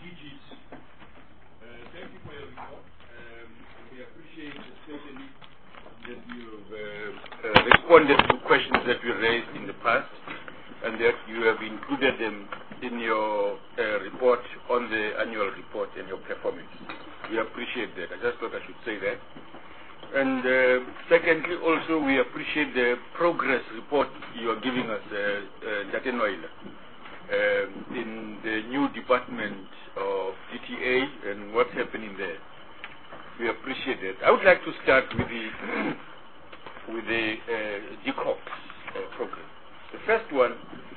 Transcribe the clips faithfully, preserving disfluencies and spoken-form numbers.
D Gs, uh, thank you for your report. Um, we appreciate especially that you've uh, uh, responded to questions that we raised in the past and that you have included them in your uh, report on the annual report and your performance. We appreciate that. I just thought I should say that. And uh, secondly, also, we appreciate the progress report you are giving us, uh, uh, Datenoila, uh, in the new department of D T A and what's happening there. We appreciate that. I would like to start with the with the uh, G COPS uh, program. The first one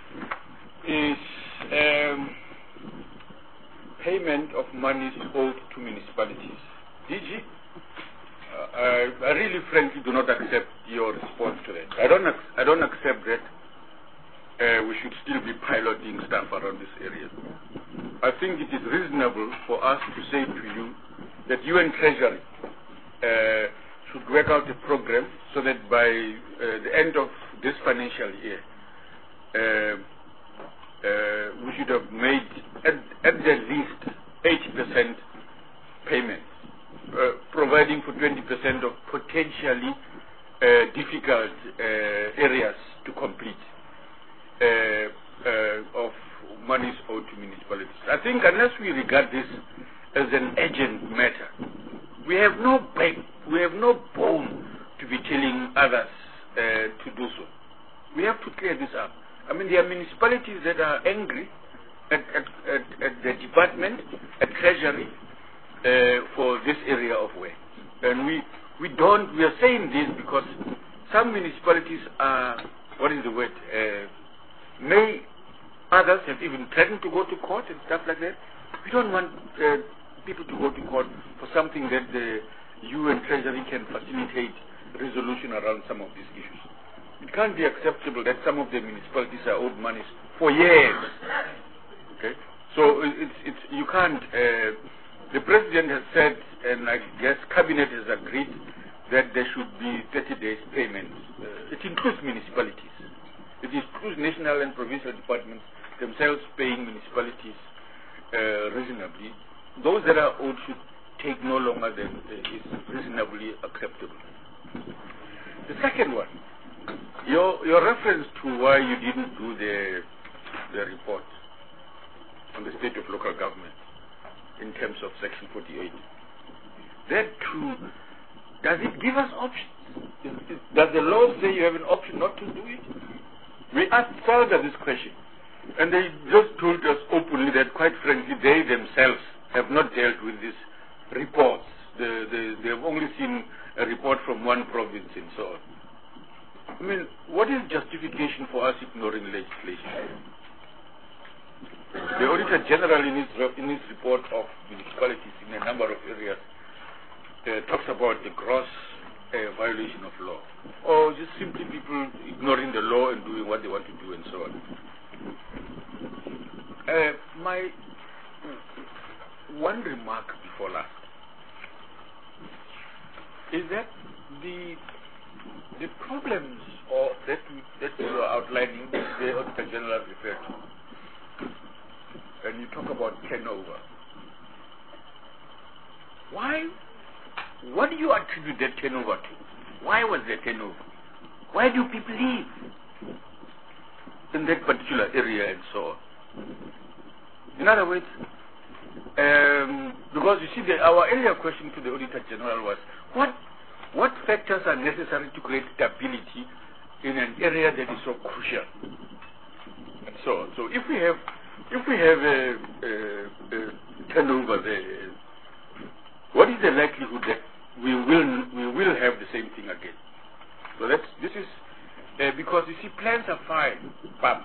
is um, payment of monies owed to municipalities. D G, uh, I, I really frankly do not accept your response to that. I don't, I don't accept that uh, we should still be piloting stuff around this area. I think it is reasonable for us to say to you that you and Treasury uh, should work out a program so that by uh, the end of this financial year, uh, uh, we should have made at, at the least eighty percent payments, uh, providing for twenty percent of potentially uh, difficult uh, areas to complete uh, uh, of monies owed to municipalities. I think unless we regard this as an urgent matter, we have no back, we have no bone to be telling others uh, to do so. We have to clear this up. I mean, there are municipalities that are angry at, at, at, at the department, at Treasury, uh, for this area of work. And we, we don't, we are saying this because some municipalities are, what is the word, uh, may, others have even threatened to go to court and stuff like that. We don't want uh, people to go to court for something that the U N Treasury can facilitate resolution around some of these issues. It can't be acceptable that some of the municipalities are owed monies for years. Okay, so it's it's you can't. Uh, the president has said, and I guess cabinet has agreed that there should be thirty days payments. Uh, it includes municipalities. It includes national and provincial departments themselves paying municipalities uh, reasonably. Those that are owed should take no longer than uh, is reasonably acceptable. The second one. Your, your reference to why you didn't do the, the report on the state of local government in terms of Section forty-eight, that too, does it give us options? Is, is, does the law say you have an option not to do it? We asked Salda this question, and they just told us openly that, quite frankly, they themselves have not dealt with these reports. The, the, they have only seen a report from one province and so on. I mean, what is justification for us ignoring legislation? The Auditor General in his, in his report of municipalities in a number of areas uh, talks about the gross uh, violation of law, or just simply people ignoring the law and doing what they want to do and so on. Uh, my one remark before last is that the The problems or that we, that you are outlining, the Auditor General referred to, and you talk about turnover. Why? What do you attribute that turnover to? Why was there turnover? Why do people leave in that particular area and so on? In other words, um, because you see, the, our earlier question to the Auditor General was, what What factors are necessary to create stability in an area that is so crucial? And so on. So if we have, if we have a, a, a turnover there, what is the likelihood that we will we will have the same thing again? So that's this is uh, because you see, plans are fine, but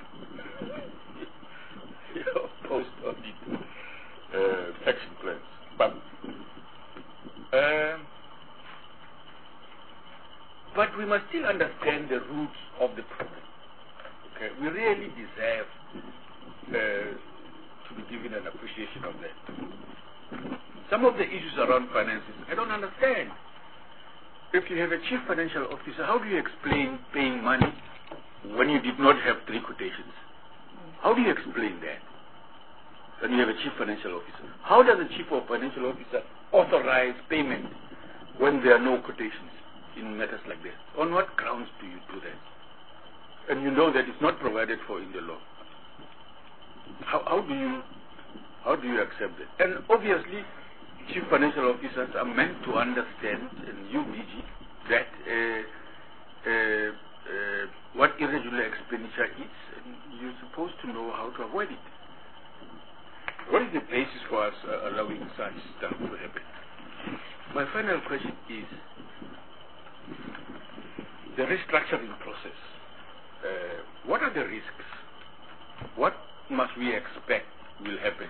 post audit uh, action plans, but. Uh, But we must still understand the roots of the problem. Okay, we really deserve uh, to be given an appreciation of that. Some of the issues around finances, I don't understand. If you have a chief financial officer, how do you explain paying money when you did not have three quotations? How do you explain that? and you have a chief financial officer. How does the chief of financial officer authorize payment when there are no quotations in matters like this? On what grounds do you do that? And you know that it's not provided for in the law. How, how do you how do you accept that? And obviously, chief financial officers are meant to understand, and U D G, that uh, uh, uh, what irregular expenditure is, and you're supposed to know how to avoid it. What is the basis for us uh, allowing such stuff to happen? My final question is the restructuring process. Uh, what are the risks? What must we expect will happen?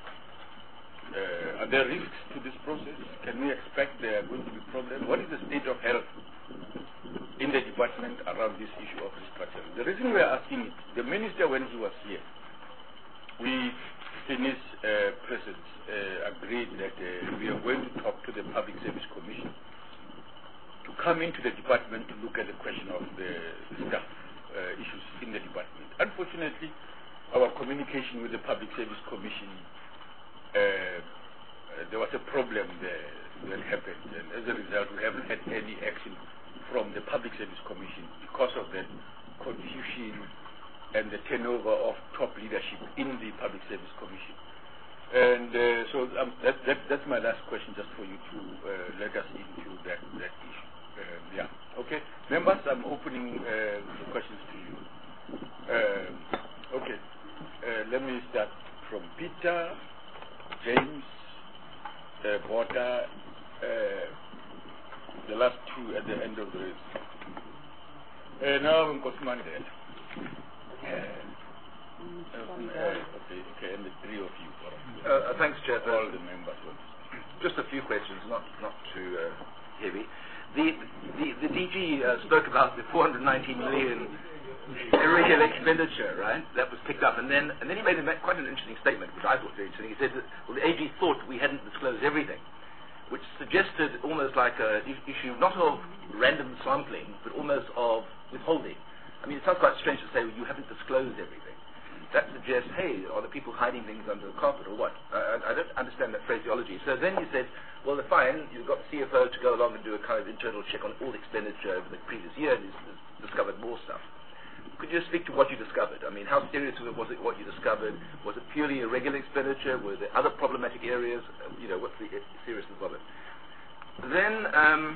Uh, are there risks to this process? Can we expect there are going to be problems? What is the state of health in the department around this issue of restructuring? The reason we are asking it, the minister, when he was here, we, in his uh, presence, uh, agreed that uh, we are going to talk to the Public Service Commission to come into the department to look at the question of the, the staff uh, issues in the department. Unfortunately, our communication with the Public Service Commission, uh, uh, there was a problem there that happened, and as a result, we haven't had any action from the Public Service Commission because of that confusion and the turnover of top leadership in the Public Service Commission. And uh, so um, that, that, that's my last question, just for you to uh, let us into that, that issue. Um, yeah, okay. Members, I'm opening uh, the questions to you. Um, okay, uh, let me start from Peter, James, uh, Bota, uh, the last two at the end of the race. Uh, now I'm Kosmandel. Uh, uh, okay, okay, and the three of you. Uh, uh, thanks, Chair. All the members. Just a few questions, not not too uh, heavy. The the, the D G uh, spoke about the four hundred nineteen million irregular expenditure, right? That was picked up, and then and then he made a, quite an interesting statement, which I thought very interesting. He said that, well, the A G thought we hadn't disclosed everything, which suggested almost like a issue not of random sampling, but almost of withholding. I mean, it sounds quite strange to say, well, you haven't disclosed everything. That suggests, hey, are the people hiding things under the carpet or what? Uh, I don't understand that phraseology. So then you said, well, fine, you've got the C F O to go along and do a kind of internal check on all the expenditure over the previous year, and he's discovered more stuff. Could you speak to what you discovered? I mean, how serious was it what you discovered? Was it purely irregular expenditure? Were there other problematic areas? Uh, you know, what's the seriousness of it? Then, um,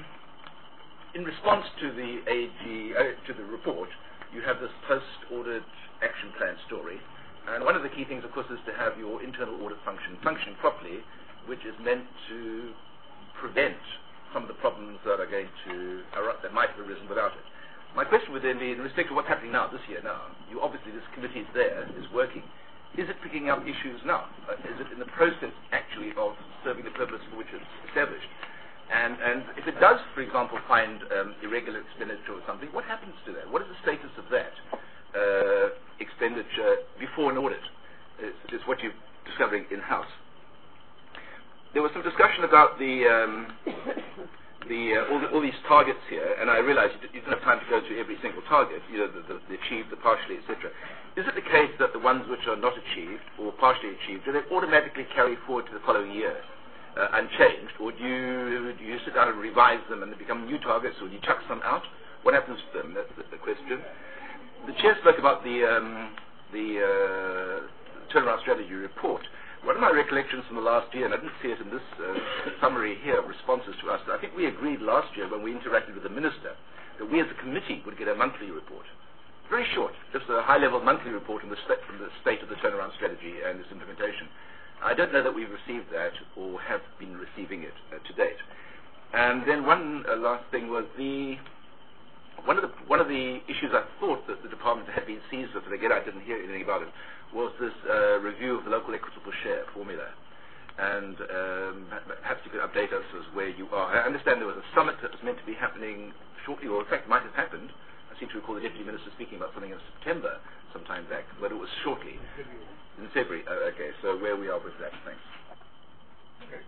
in response to the A G, uh, to the report, you have this post-audit action plan story, and one of the key things, of course, is to have your internal audit function functioning properly, which is meant to prevent some of the problems that are going to that might have arisen without it. My question would then be, in respect to what's happening now, this year now, you obviously this committee is there, is working. Is it picking up issues now? Uh, is it in the process actually of serving the purpose for which it's established? And, and if it does, for example, find um, irregular expenditure or something, what happens to that? What is the status of that uh, expenditure before an audit? Is, is what you're discovering in-house. There was some discussion about the, um, the, uh, all the all these targets here, and I realize you, you didn't have time to go through every single target, you know, the, the, the achieved, the partially, et cetera. Is it the case that the ones which are not achieved or partially achieved, do they automatically carry forward to the following year? Uh, unchanged, or do you, do you sit down and revise them and they become new targets, or do you chuck some out? What happens to them? That's the, the question. The chair spoke about the um, the uh, turnaround strategy report. One of my recollections from the last year, and I didn't see it in this uh, summary here of responses to us, I think we agreed last year when we interacted with the minister that we as a committee would get a monthly report. Very short, just a high-level monthly report on the sta- from the state of the turnaround strategy and its implementation. I don't know that we've received that or have been receiving it uh, to date. And then one uh, last thing was the one of the one of the issues I thought that the department had been seized with, and again I didn't hear anything about it, was this uh, review of the local equitable share formula. And um, perhaps you could update us as where you are. I understand there was a summit that was meant to be happening shortly, or in fact might have happened. I seem to recall the Deputy Minister speaking about something in September some time back, but it was shortly. In February. Uh, okay, so where we are with that. Thanks. Okay.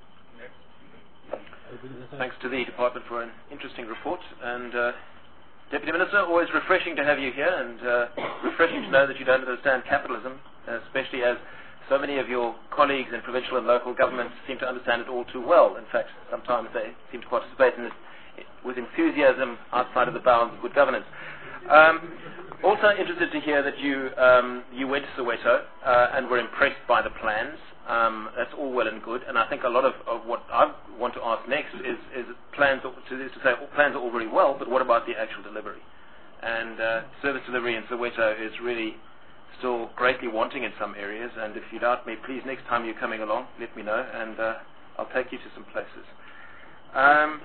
Next. Thanks to the department for an interesting report, and uh, Deputy Minister, always refreshing to have you here, and uh, refreshing to know that you don't understand capitalism, especially as so many of your colleagues in provincial and local governments seem to understand it all too well. In fact, sometimes they seem to participate in it with enthusiasm outside of the bounds of good governance. Um, also interested to hear that you um, you went to Soweto uh, and were impressed by the plans. Um, that's all well and good, and I think a lot of, of what I want to ask next is, is plans to, is to say all plans are all very well, but what about the actual delivery? And uh, service delivery in Soweto is really still greatly wanting in some areas, and if you doubt me, please, next time you're coming along, let me know, and uh, I'll take you to some places. Um,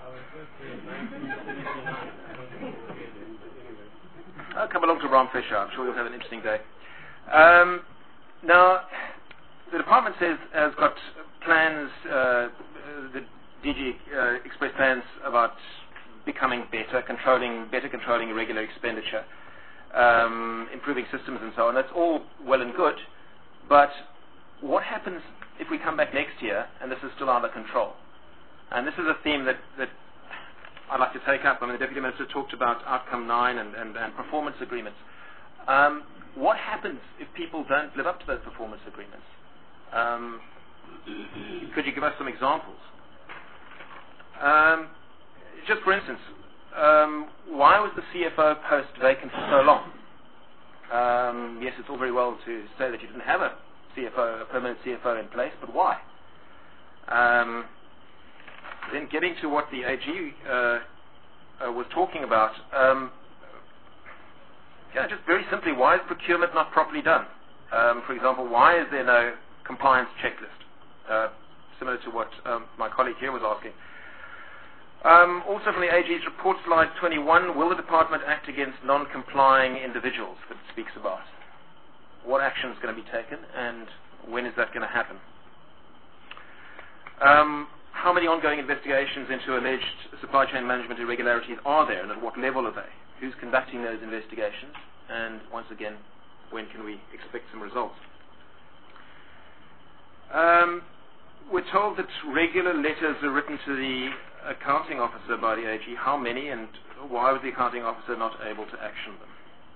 I'll come along to Ramfisher. I'm sure you'll have an interesting day. Um, now, the department says has got plans, uh, the D G uh, expressed plans about becoming better, controlling, better controlling irregular expenditure, um, improving systems and so on. That's all well and good, but what happens if we come back next year and this is still under control? And this is a theme that, that I'd like to take up. I mean, the Deputy Minister talked about Outcome nine and, and, and performance agreements. Um, what happens if people don't live up to those performance agreements? Um, could you give us some examples? Um, just for instance, um, why was the C F O post vacant for so long? Um, yes, it's all very well to say that you didn't have a C F O, a permanent C F O in place, but why? Um, then getting to what the A G uh, uh, was talking about, um, yeah, just very simply, why is procurement not properly done? Um, for example, why is there no compliance checklist, uh, similar to what um, my colleague here was asking. Um, also from the A G's report, slide twenty-one, will the department act against non-complying individuals that it speaks about? What action is going to be taken, and when is that going to happen? Um, how many ongoing investigations into alleged supply chain management irregularities are there, and at what level are they? Who's conducting those investigations? And once again, when can we expect some results? Um, we're told that regular letters are written to the accounting officer by the A G. How many, and why was the accounting officer not able to action them?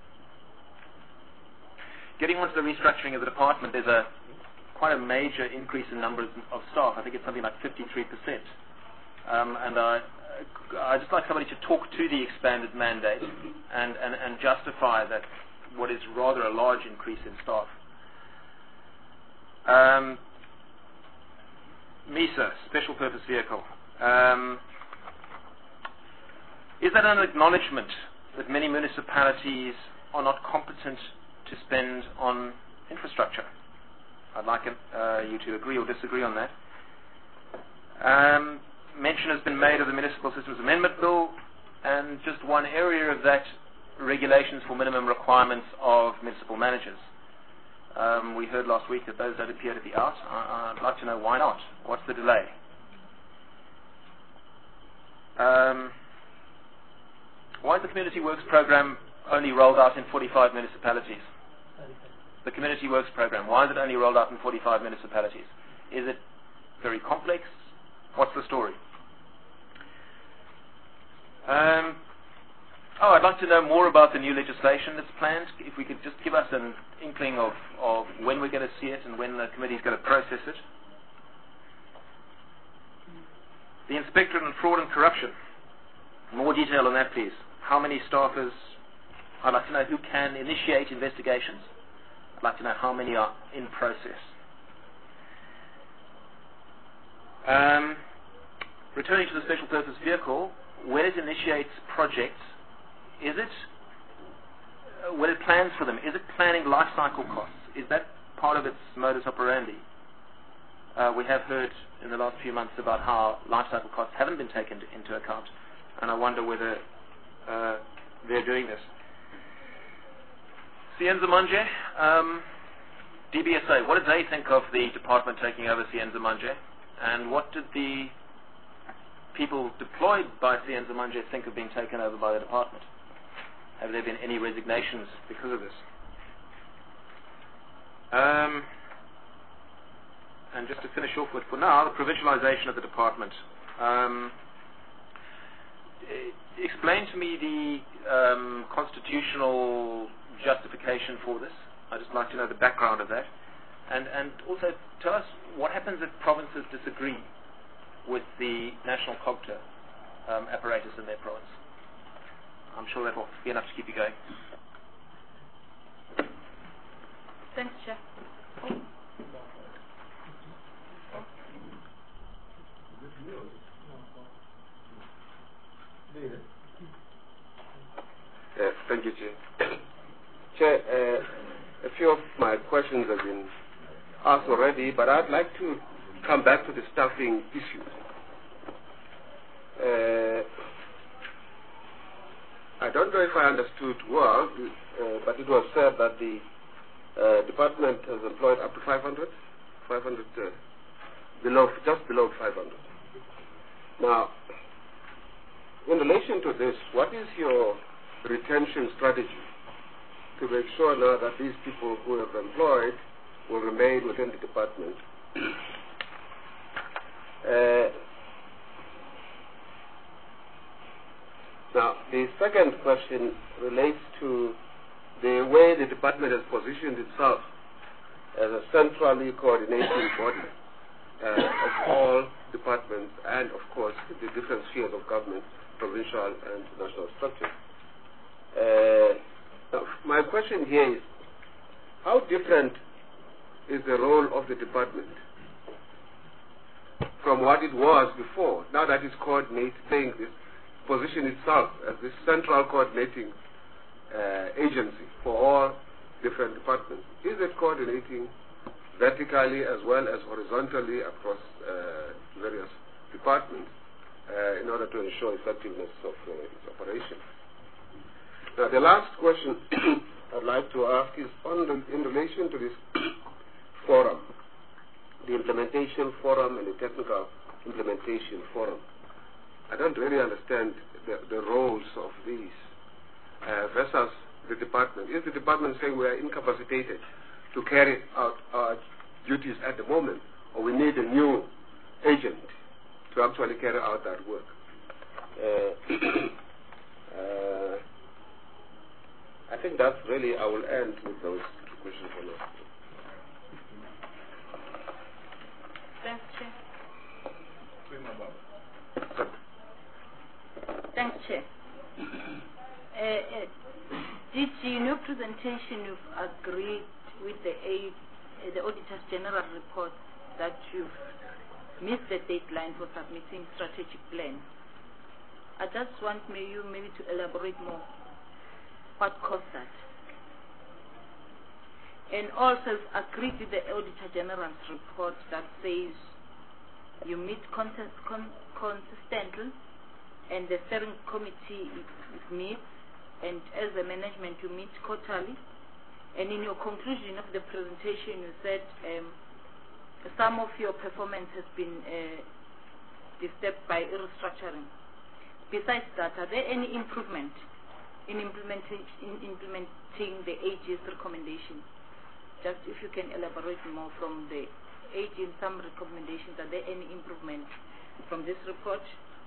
Getting on to the restructuring of the department, there's a quite a major increase in numbers of staff. I think it's something like fifty-three percent. Um, and I, I'd just like somebody to talk to the expanded mandate and, and, and justify that what is rather a large increase in staff. Um, MISA, Special Purpose Vehicle. Um, is that an acknowledgement that many municipalities are not competent to spend on infrastructure? I'd like uh, you to agree or disagree on that. Um, mention has been made of the Municipal Systems Amendment Bill, and just one area of that, regulations for minimum requirements of municipal managers. Um, we heard last week that those don't appear to be out. I, I'd like to know why not. What's the delay? Um, why is the Community Works Program only rolled out in forty-five municipalities? The Community Works Program, why is it only rolled out in forty-five municipalities? Is it very complex? What's the story? Um, oh, I'd like to know more about the new legislation that's planned. If we could just give us an inkling of, of when we're going to see it and when the committee is going to process it. The Inspectorate on Fraud and Corruption. More detail on that, please. How many staffers? I'd like to know who can initiate investigations. I'd like to know how many are in process. Um, returning to the Special Purpose Vehicle, when it initiates projects, is it, uh, when it plans for them, is it planning life cycle costs? Is that part of its modus operandi? Uh, we have heard in the last few months about how life cycle costs haven't been taken into account, and I wonder whether uh, they're doing this. Sienza Manje, um, D B S A, what did they think of the department taking over Sienza Manje? And what did the people deployed by Sienza Manje think of being taken over by the department? Have there been any resignations because of this? Um, and just to finish off with, for now, the provincialization of the department. Um, explain to me the um, constitutional justification for this. I'd just like to know the background of that. And, and also tell us what happens if provinces disagree with the national COGTA um, apparatus in their province. I'm sure that will be enough to keep you going. Thanks, Chair. Uh, thank you, Chair. Chair, uh, a few of my questions have been asked already, but I'd like to come back to the staffing issue. Uh, I don't know if I understood well, uh, but it was said that the uh, department has employed up to five hundred, five hundred uh, below, just below five hundred. Now, in relation to this, what is your retention strategy to make sure now that these people who have employed will remain within the department? Uh, now, the second question relates to the way the department has positioned itself as a centrally coordinating body uh, of all departments and, of course, the different spheres of government, provincial and national structures. Uh, now, my question here is, how different is the role of the department from what it was before, now that it's coordinating this position itself as this central coordinating uh, agency for all different departments? Is it coordinating vertically as well as horizontally across uh, various departments uh, in order to ensure effectiveness of uh, its operation? Now, the last question I'd like to ask is on the, in relation to this forum, the implementation forum and the technical implementation forum. I don't really understand the, the roles of these uh, versus the department. Is the department saying we are incapacitated to carry out our duties at the moment, or we need a new agent to actually carry out that work? Uh, uh, I think that's really, I will end with those two questions for now. Thanks, Chair. Thanks, Chair. Uh, uh, D G, in your presentation, you've agreed with the, aid, uh, the Auditor General report that you've missed the deadline for submitting strategic plans. I just want may you maybe to elaborate more what caused that. And also agreed with the Auditor General's report that says you meet consist con consistently and the steering committee meets, and as a management you meet quarterly. And in your conclusion of the presentation you said um, some of your performance has been uh, disturbed by restructuring. Besides that, are there any improvement in, implementing, in implementing the A G's recommendation? Just if you can elaborate more from the A G in some recommendations, are there any improvement from this report?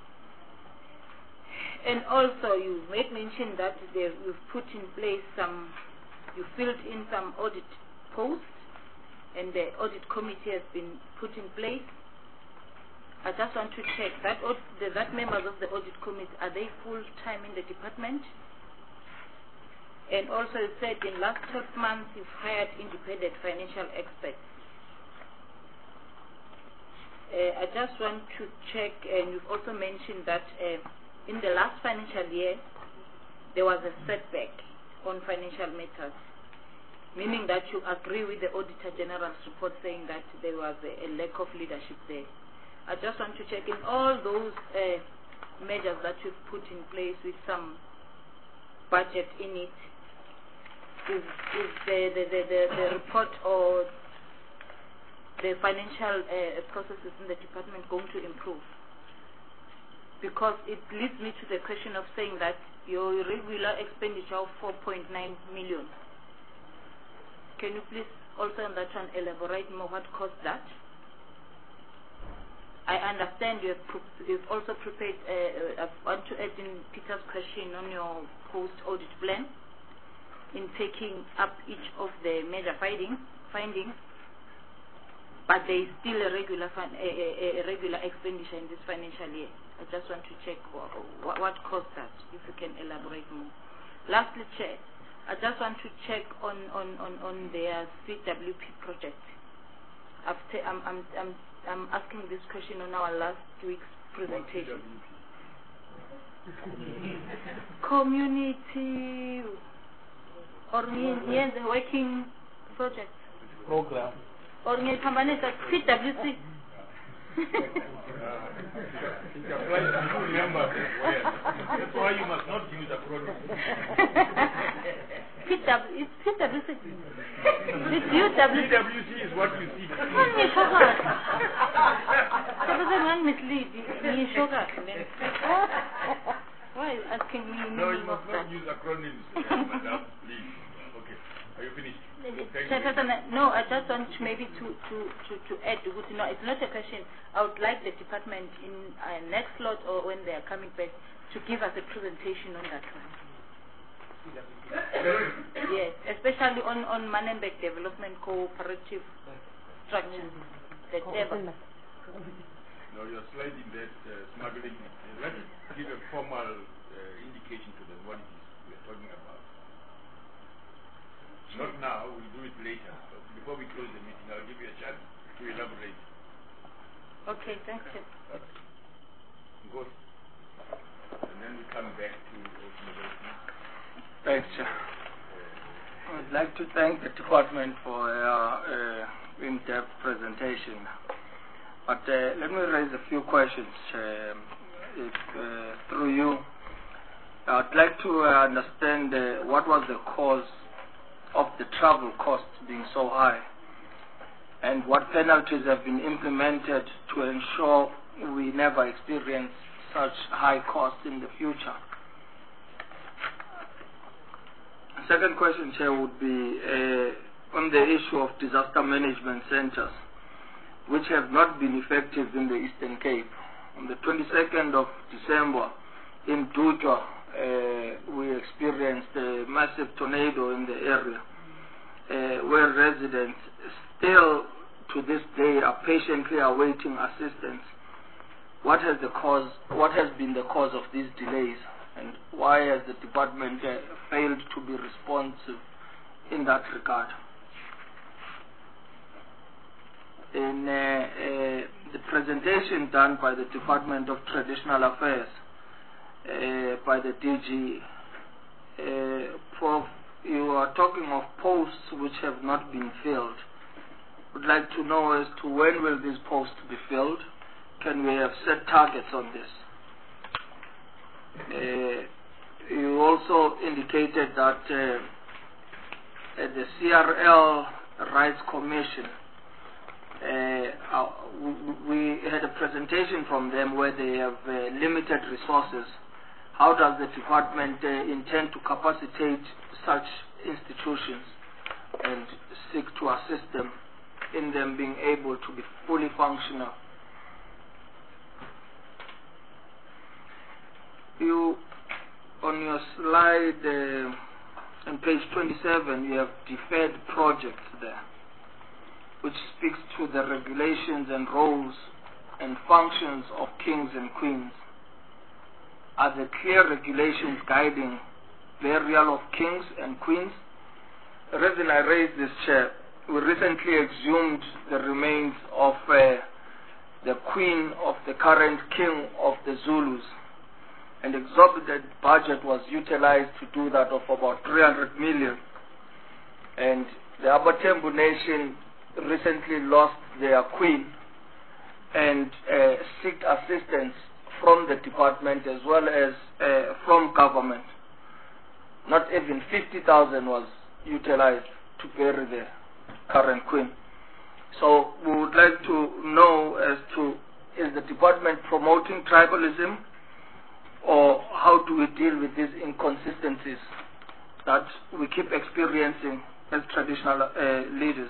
And also you made mention that there, you've put in place some, you filled in some audit posts and the audit committee has been put in place. I just want to check that the, that members of the audit committee, are they full-time in the department? And also you said in last twelve months you've hired independent financial experts. Uh, I just want to check, and you've also mentioned that uh, in the last financial year there was a setback on financial matters, meaning that you agree with the Auditor General's report saying that there was a, a lack of leadership there. I just want to check in all those uh, measures that you've put in place with some budget in it, is, is the, the, the, the, the report or the financial uh, processes in the department going to improve? Because it leads me to the question of saying that your regular expenditure of four point nine million. Can you please also on that one elaborate more what caused that? I understand you have you've also prepared, uh, I want to add in Peter's question on your post-audit plan in taking up each of the major findings, findings but there is still a regular fun, a, a, a regular expenditure in this financial year. I just want to check what, what, what caused that, if you can elaborate more. Lastly, Chair, I just want to check on, on, on, on their C W P project. I've ta I'm, I'm, I'm, I'm asking this question on our last week's presentation. Community or the working project program or company that P W C. Remember, that's why you must not use acronyms. P W, it's P W C. It's U W C. P W C is what you see. One mislead. Why are you asking me? No, you must not use acronyms, uh, Madam. Please. Okay. Are you finished? No, I just want maybe to, to, to, to add, no, it's not a question. I would like the department in uh, next slot or when they are coming back to give us a presentation on that one. Yes, especially on, on Manenberg Development Cooperative Structure. That ever. No, you're sliding that uh, smuggling. Uh, let's give a formal uh, indication to them what it is we're talking about. Not now, we'll do it later. But before we close the meeting, I'll give you a chance to elaborate. Okay, thanks. Good. And then we come back to open the voting. Thanks, Chair. I would like to thank the department for their uh, in-depth presentation. But uh, let me raise a few questions, Chair. If, uh, through you. I'd like to uh, understand uh, what was the cause of the travel costs being so high, and what penalties have been implemented to ensure we never experience such high costs in the future. Second question, Chair, would be uh, on the issue of disaster management centers, which have not been effective in the Eastern Cape. On the twenty-second of December in Dutwa, uh, we experienced a massive tornado in the area, uh, where residents still to this day are patiently awaiting assistance. What has the cause? What has been the cause of these delays, and why has the department uh, failed to be responsive in that regard? In uh, uh, the presentation done by the Department of Traditional Affairs, uh, by the D G, uh, Prof, you are talking of posts which have not been filled. Would like to know as to when will these posts be filled? Can we have set targets on this? Uh, you also indicated that uh, at the C R L Rights Commission, Uh, uh, we had a presentation from them where they have uh, limited resources. How does the department uh, intend to capacitate such institutions and seek to assist them in them being able to be fully functional? You, on your slide uh, on page twenty-seven, you have deferred projects there, which speaks to the regulations and roles and functions of kings and queens. Are there clear regulations guiding burial of kings and queens? The reason I raised this, Chair, we recently exhumed the remains of uh, the queen of the current king of the Zulus. An exorbitant budget was utilized to do that of about three hundred million. And the Abatembu nation recently lost their queen and uh, seek assistance from the department as well as uh, from government. Not even fifty thousand was utilized to bury the current queen. So we would like to know as to, is the department promoting tribalism, or how do we deal with these inconsistencies that we keep experiencing as traditional uh, leaders?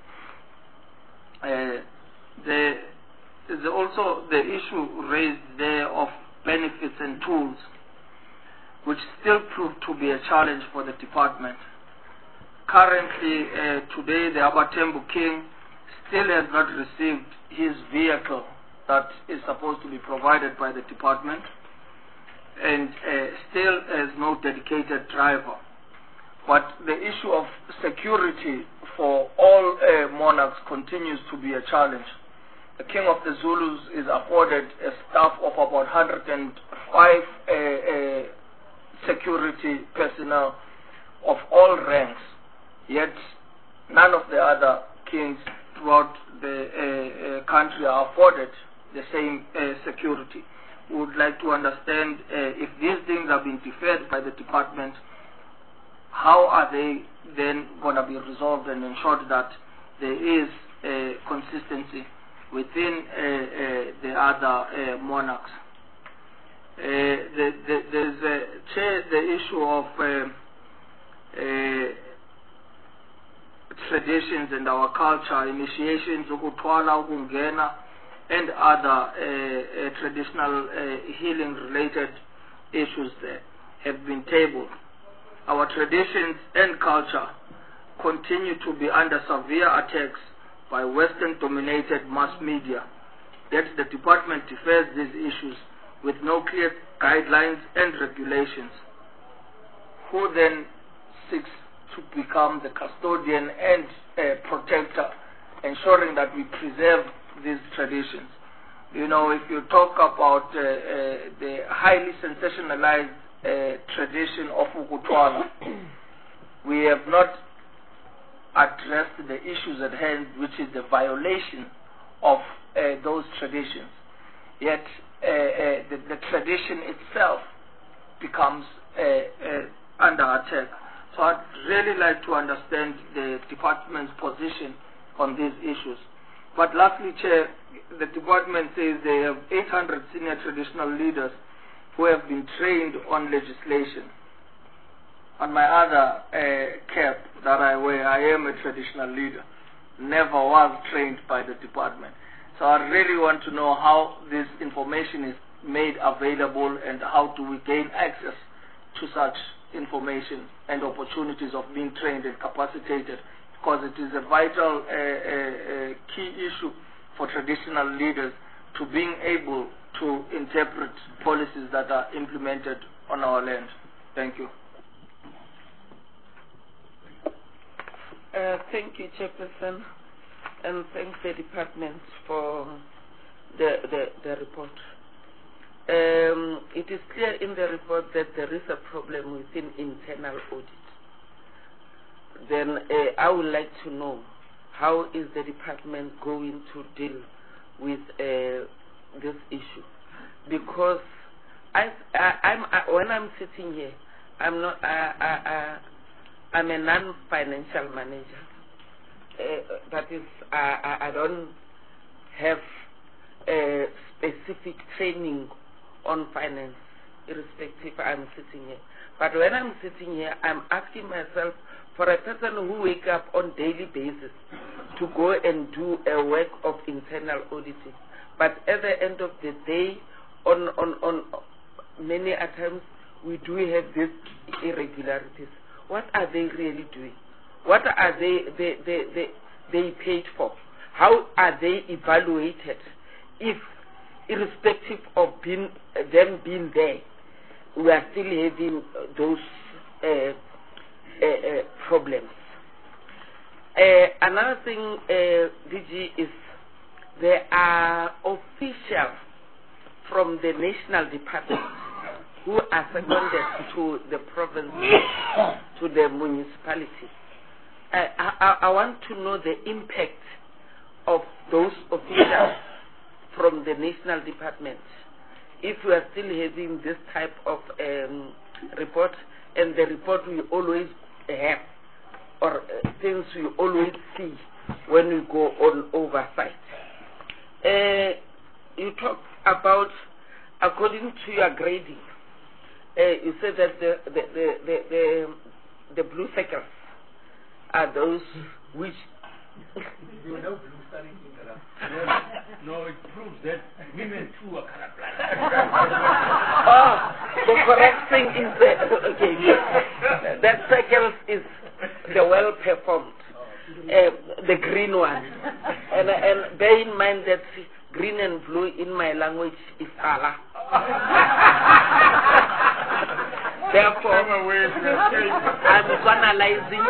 Uh, there is also the issue raised there of benefits and tools, which still prove to be a challenge for the department. Currently, uh, today, the Abatembu King still has not received his vehicle that is supposed to be provided by the department, and uh, still has no dedicated driver. But the issue of security for all uh, monarchs continues to be a challenge. The King of the Zulus is afforded a staff of about one hundred five uh, uh, security personnel of all ranks, yet none of the other kings throughout the uh, uh, country are afforded the same uh, security. We would like to understand uh, if these things have been deferred by the department, how are they then going to be resolved and ensured that there is uh, consistency within uh, uh, the other uh, monarchs. Uh, the, the, there's uh, chair, the issue of uh, uh, traditions and our culture, initiations, ukutwala, ukungena, and other uh, uh, traditional uh, healing related issues there have been tabled. Our traditions and culture continue to be under severe attacks by Western dominated mass media, yet the department defers these issues with no clear guidelines and regulations. Who then seeks to become the custodian and uh, protector, ensuring that we preserve these traditions? You know, if you talk about uh, uh, the highly sensationalized uh, tradition of ukutwala, we have not addressed the issues at hand, which is the violation of uh, those traditions. Yet uh, uh, the, the tradition itself becomes uh, uh, under attack. So I'd really like to understand the department's position on these issues. But lastly, Chair, the department says they have eight hundred senior traditional leaders who have been trained on legislation. On my other uh, cap that I wear, I am a traditional leader. Never was trained by the department. So I really want to know how this information is made available and how do we gain access to such information and opportunities of being trained and capacitated, because it is a vital uh, uh, uh, key issue for traditional leaders to being able to interpret policies that are implemented on our land. Thank you. Uh, thank you, Chairperson, and thank the department for the, the, the report. Um, it is clear in the report that there is a problem within internal audit. Then uh, I would like to know how is the department going to deal with uh, this issue, because I, I, I'm I, when I'm sitting here, I'm not I, I, I, I'm a non-financial manager. Uh, that is, I, I, I don't have a specific training on finance, irrespective I'm sitting here. But when I'm sitting here, I'm asking myself, for a person who wake up on daily basis to go and do a work of internal auditing, but at the end of the day, on on on many a times we do have these irregularities. What are they really doing? What are they they they they, they paid for? How are they evaluated? If irrespective of being them being there, we are still having those uh, uh, uh, problems. Uh, another thing, uh, D G, is there are officials from the national department who are seconded to the province, to the municipality. Uh, I, I, I want to know the impact of those officials from the national department, if we are still having this type of um, report, and the report we always have, or uh, things we always see when we go on oversight. Uh, you talk about, according to your grading, uh, you said that the the, the, the, the, the blue circles are those which... You know, blue starting to interrupt. No, it proves that women too are colorblind. Oh, the correct thing is that, okay, that circle is the well performed, uh, the green one. mind that green and blue in my language is Allah. Therefore, I'm analyzing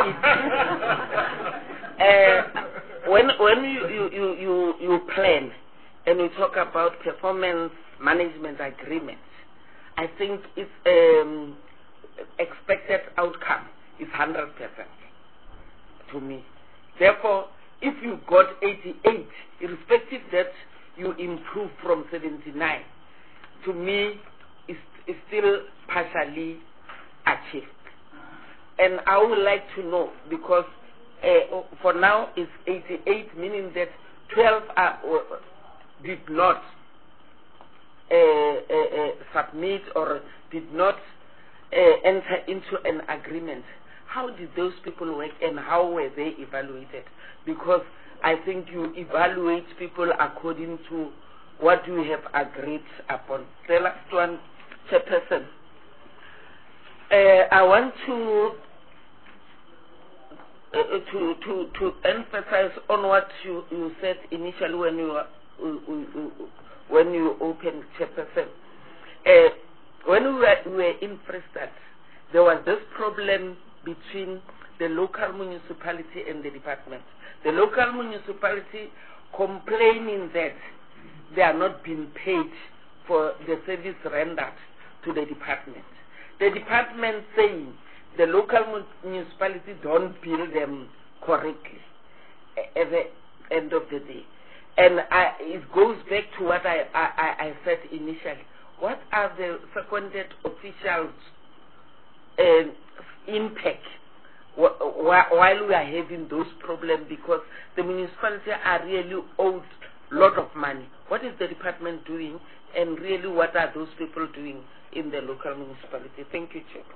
it. uh, when when you, you, you, you, you plan and you talk about performance management agreements, I think its um, expected outcome is one hundred percent to me. Therefore, if you got eighty-eight, irrespective that you improve from seventy-nine, to me, is is still partially achieved. And I would like to know, because uh, for now it's eighty-eight, meaning that twelve are, uh, did not uh, uh, uh, submit or did not uh, enter into an agreement. How did those people work and how were they evaluated? Because I think you evaluate people according to what you have agreed upon. The last one, Chairperson. Uh, I want to, uh, to to to emphasize on what you, you said initially when you uh, when you opened, Chairperson. Uh, when we were, we were in Freestad, there was this problem between the local municipality and the department. The local municipality complaining that they are not being paid for the service rendered to the department. The department saying the local municipality don't bill them correctly at the end of the day. And I, it goes back to what I, I, I said initially. What are the seconded officials' uh, impact while we are having those problems, because the municipality are really owed a lot of money? What is the department doing, and really what are those people doing in the local municipality? Thank you, Chair.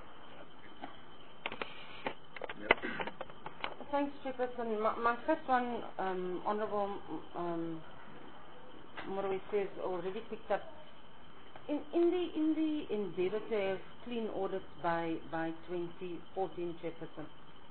Thanks, Chairperson. My, my first one, um, Honourable um, Morowi says, already picked up. In, in the in the endeavour to have clean audits by by twenty fourteen, Chairperson,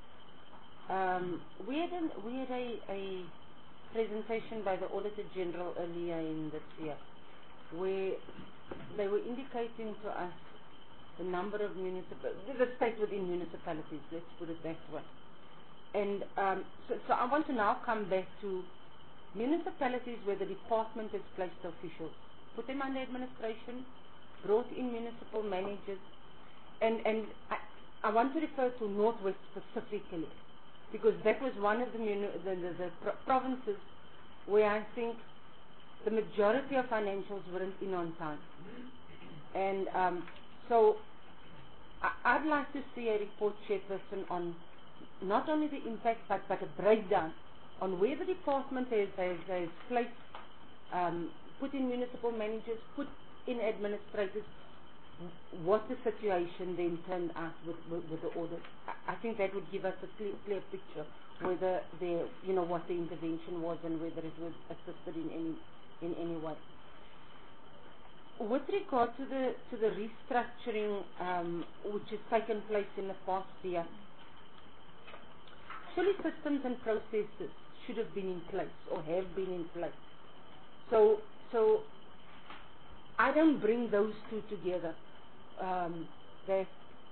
um, we had an, we had a, a presentation by the Auditor General earlier in this year, where they were indicating to us the number of municipal, the state within municipalities. Let's put it that way. And um, so, so I want to now come back to municipalities where the department has placed officials, put them under administration, brought in municipal managers, and, and I, I want to refer to Northwest specifically, because that was one of the, muni the, the, the pro provinces where I think the majority of financials weren't in on time. And um, so I, I'd like to see a report, Chairperson, on not only the impact, but, but a breakdown on where the department has, has, has placed, um, put in municipal managers, put in administrators, what the situation then turned out with, with, with the audit. I, I think that would give us a clear, clear picture whether there, you know, what the intervention was and whether it was assisted in any in any way. With regard to the to the restructuring um, which has taken place in the past year, surely systems and processes should have been in place or have been in place. So, so I don't bring those two together. Um, that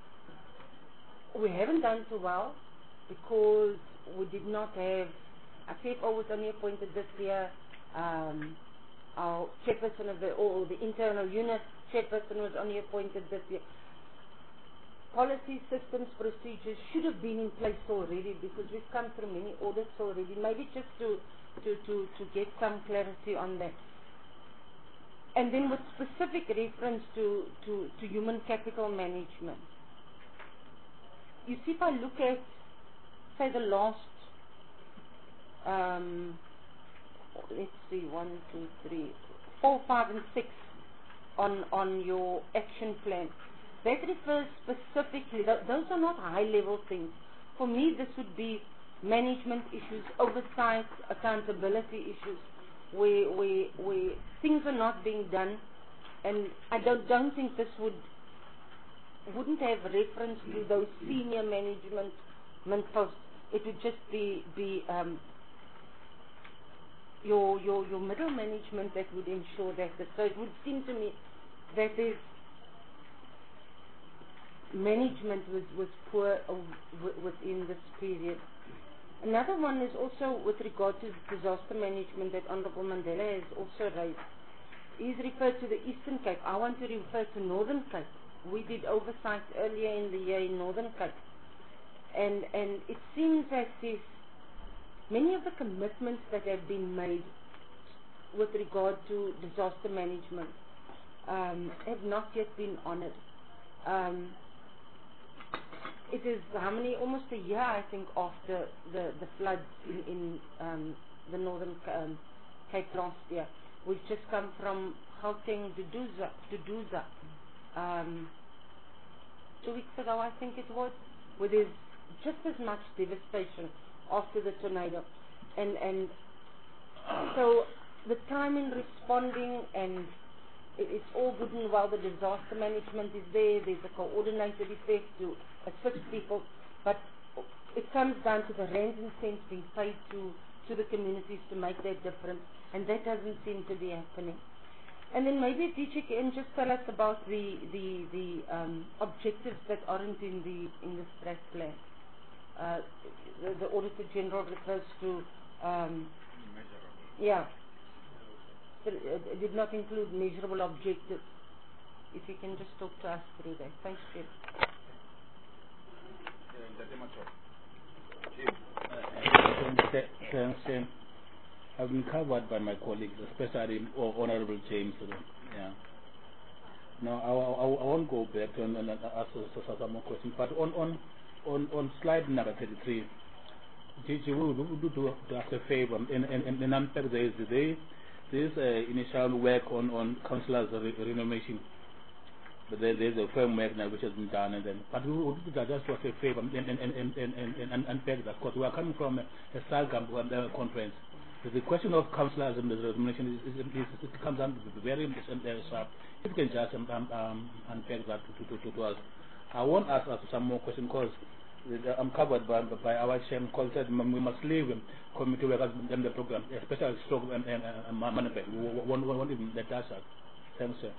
we haven't done so well because we did not have. A C F O was only appointed this year. Um, our chairperson of the or the internal unit chairperson was only appointed this year. Policy, systems, procedures should have been in place already, because we've come through many audits already. Maybe just to, to, to, to get some clarity on that. And then with specific reference to, to, to human capital management. You see, if I look at, say, the last, um, let's see, one, two, three, four, five, and six on, on your action plan. That refers specifically, th those are not high-level things. For me, this would be management issues, oversight, accountability issues, where, where, where things are not being done. And I don't, don't think this would, wouldn't have reference to those senior management posts. It would just be, be um, your, your, your middle management that would ensure that. So it would seem to me that there's management was, was poor uh, w within this period. Another one is also with regard to disaster management that Honorable Mandela has also raised. He's referred to the Eastern Cape. I want to refer to Northern Cape. We did oversight earlier in the year in Northern Cape. And, and it seems as if many of the commitments that have been made with regard to disaster management um, have not yet been honored. Um, it is how many, almost a year I think after the, the floods in, in um, the Northern um, Cape last year. We've just come from Gauteng, Duduza, Duduza um, two weeks ago I think it was, where there's just as much devastation after the tornado. And, and so the time in responding, and it, it's all good and well, the disaster management is there, there's a coordinated effect to assist people, but it comes down to the rands and cents being paid to, to the communities to make that difference, and that doesn't seem to be happening. And then maybe D G can just tell us about the, the, the um, objectives that aren't in the, in the strat plan. Uh, the, the Auditor General refers to, um, yeah, so it did not include measurable objectives. If you can just talk to us through that. Thanks, Jim. Thanks, Jim. I've been covered by my colleagues, especially Honorable James. Yeah. Now, I, I, I won't go back to and, and ask some more questions, but on, on On, on slide number thirty-three, Gigi, we would do to, to ask a favor and, and, and, and unpack this. There is uh, initial work on, on councillors' re renovation, but there, there's a framework now which has been done. And then, but we would do that just to ask a favor and, and, and, and, and, and, and unpack that, because we are coming from a, a SALGAM uh, conference. So the question of councillors and the renovation is, is, is, is, it comes down to very sharp. If you can just um, um, unpack that to, to, to, to us. I won't ask us some more questions because I'm covered by, by our chairman, because we must leave committee workers in the program, especially stroke and, and, and management. We won't, won't even let us out. Thanks, sir.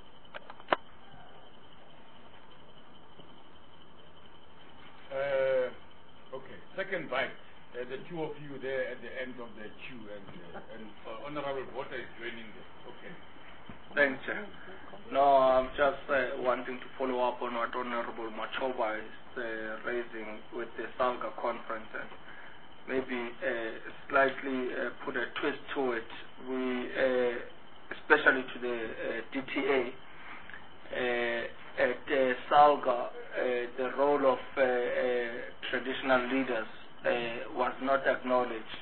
Uh, okay, second bite. Uh, the two of you there at the end of the queue, and, uh, and uh, Honorable Voter is joining them. Okay. Thanks, Chair. No, I'm just uh, wanting to follow up on what Honorable Machoba is uh, raising with the SALGA conference, and maybe uh, slightly uh, put a twist to it. We, uh, especially to the uh, D T A, uh, at uh, SALGA, uh, the role of uh, uh, traditional leaders uh, was not acknowledged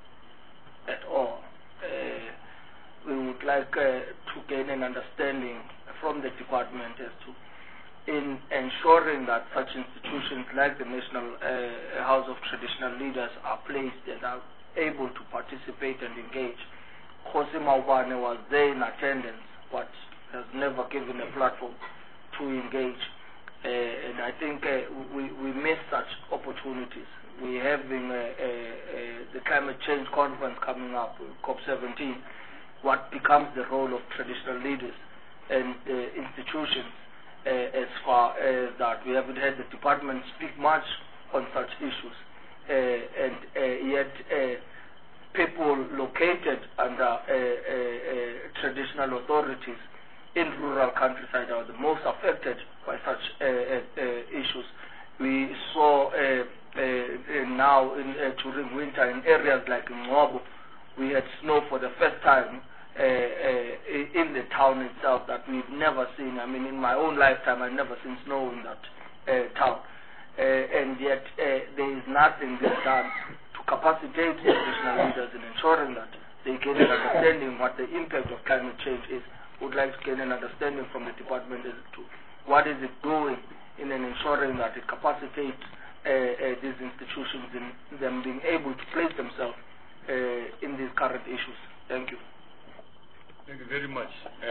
at all. Uh, we would like uh, to gain an understanding from the department as to in ensuring that such institutions like the National uh, House of Traditional Leaders are placed and are able to participate and engage. Khosi Maubane was there in attendance, but has never given a platform to engage. Uh, and I think uh, we, we miss such opportunities. We're having uh, uh, uh, the climate change conference coming up, COP seventeen. What becomes the role of traditional leaders and uh, institutions uh, as far as that. We haven't had the department speak much on such issues. Uh, and uh, yet uh, people located under uh, uh, uh, traditional authorities in rural countryside are the most affected by such uh, uh, issues. We saw uh, uh, now in, uh, during winter in areas like Ngcobo, we had snow for the first time Uh, uh, in the town itself that we've never seen. I mean, in my own lifetime, I've never seen snow in that uh, town. Uh, and yet, uh, there is nothing being done to capacitate traditional leaders in ensuring that they gain an understanding what the impact of climate change is. Would like to gain an understanding from the department as to what is it doing in an ensuring that it capacitates uh, uh, these institutions in them being able to place themselves uh, in these current issues. Thank you. Thank you very much. Uh,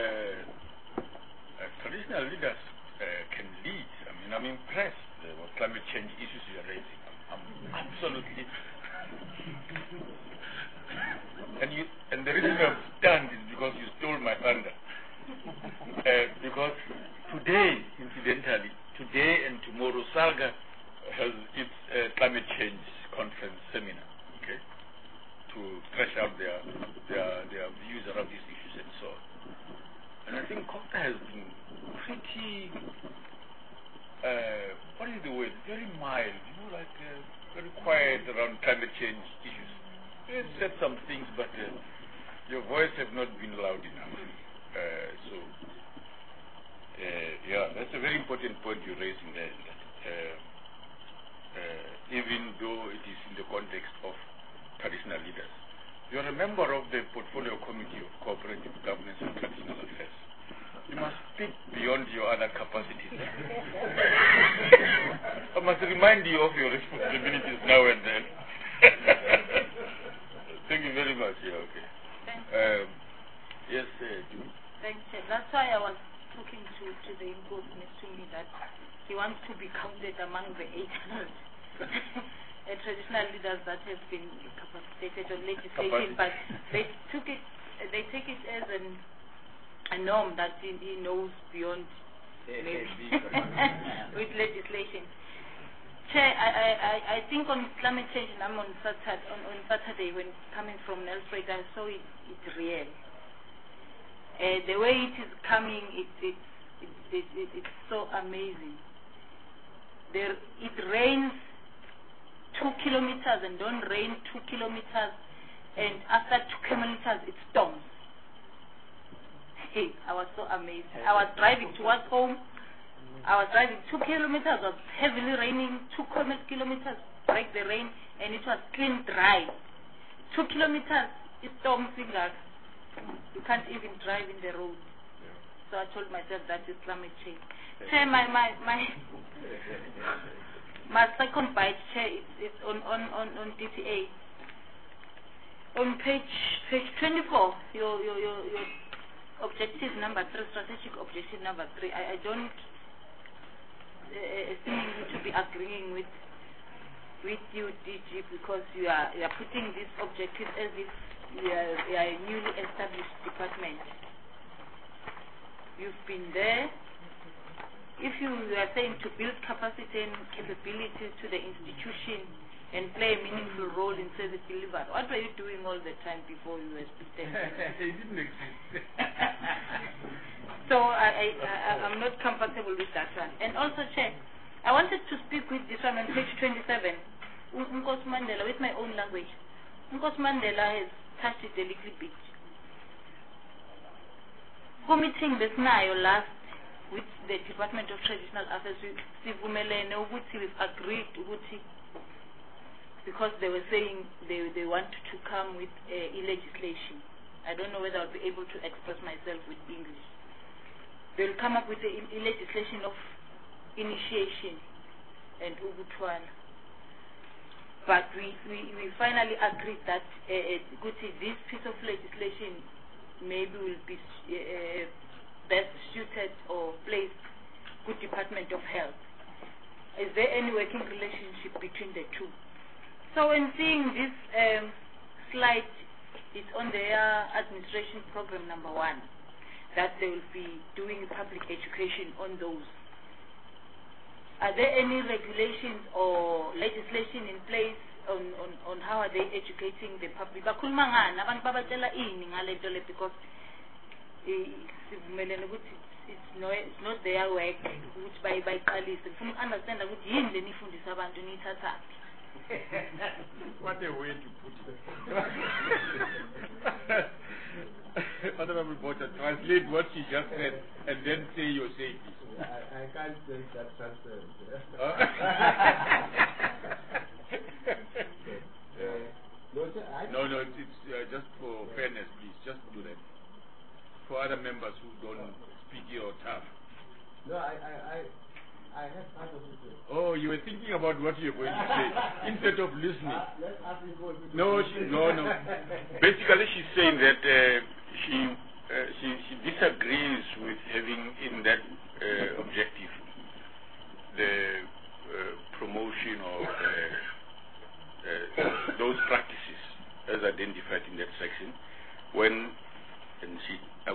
uh, traditional leaders uh, can lead. I mean, I'm impressed uh, with climate change issues you're raising. I'm, I'm absolutely and you, and the reason I'm stunned is because you stole my thunder. Uh, because today, incidentally, today and tomorrow, SALGA has its uh, climate change conference seminar, okay, to thresh out their, their, their views around these issues and so on. And I think COPTA has been pretty, uh, what is the word, very mild, you know, like uh, very quiet around climate change issues. You've said some things, but uh, your voice have not been loud enough. Uh, so, uh, yeah, that's a very important point you're raising there. Uh, uh, even though it is in the context of traditional leaders. You're a member of the Portfolio Committee of Cooperative Governance and Traditional Affairs. You must speak beyond your other capacities. I must remind you of your responsibilities now and then. Thank you very much. Yeah, okay. Um, yes, uh, Julie. Thanks, Chair. That's why I was talking to, to the import next to me that he wants to be counted among the eight hundred uh, traditional leaders that have been capacitated on legislation, but they took it, they take it as an, a norm that he, he knows beyond maybe with legislation. Chair, I, I, I think on climate change, and I'm on Saturday, on, on Saturday when coming from Nelspruit, I saw it, it's real. Uh, the way it is coming, it, it, it, it, it, it's so amazing. There, it rains two kilometers and don't rain two kilometers, and after two kilometers it storms. Hey, I was so amazed. I was driving towards home. I was driving two kilometers, was heavily raining, two kilometers, break the rain, and it was clean dry. Two kilometers, it storms in that. You can't even drive in the road. So I told myself that is climate change. Chair, my my my my second bite, Chair, is, is on, on, on, on D T A. On page page twenty-four, your your your, your objective number three, strategic objective number three. I, I don't uh, seem to be agreeing with with you, D G, because you are you are putting this objective as if you are, you are a newly established department. You've been there. If you are saying to build capacity and capability to the institution and play a meaningful role in service delivery, what were you doing all the time before you were there? It didn't exist. So I, I, I, I'm not comfortable with that one. And also, Chair, I wanted to speak with this one on page twenty-seven, Nkosi Mandela, with my own language. Nkosi Mandela has touched it a little bit. Committing this now last with the Department of Traditional Affairs, Sivumelene Uguti, we've agreed Uguti, because they were saying they they want to come with uh, e-legislation. I don't know whether I'll be able to express myself with English. They'll come up with the e-legislation of initiation and Ubutwana. But we, we, we finally agreed that uh, uh, this piece of legislation maybe will be uh, best suited or placed with Department of Health. Is there any working relationship between the two? So when seeing this um, slide, it's on their administration program number one, that they will be doing public education on those. Are there any regulations or legislation in place on, on, on how are they educating the public? Because because it's no, it's not their work, which by by Kalis, and understand that what a way to put it. Honorable Bota, translate what she just said and then say your say this. I, I can't say that transparent. No, no, it's, it's uh, just for fairness, please. Just do that. For other members who don't speak your tongue. No, I, I, I, I have part of it. Oh, you were thinking about what you're going to say instead of listening. Uh, let's ask you what no, she, no, no. Basically, she's saying that uh, she, uh, she she disagrees with having in that uh, objective the uh, promotion of uh, uh, those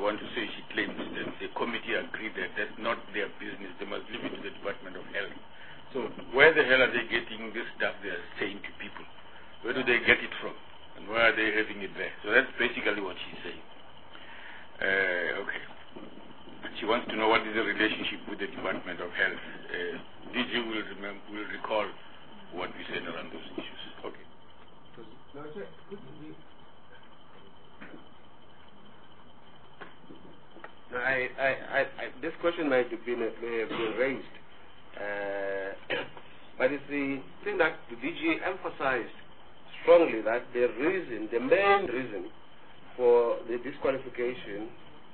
want to say she claims that the committee agreed that that's not their business. They must leave it to the Department of Health. So where the hell are they getting this stuff they are saying to people? Where do they get it from? And why are they having it there? So that's basically what she's saying. Uh, okay. And she wants to know what is the relationship with the Department of Health. Uh, D G will, remember, will recall what we said around those issues. Okay. No, I, I, I, I, this question might have been, may have been raised, uh, but it's the thing that the D G emphasized strongly that the reason, the main reason for the disqualification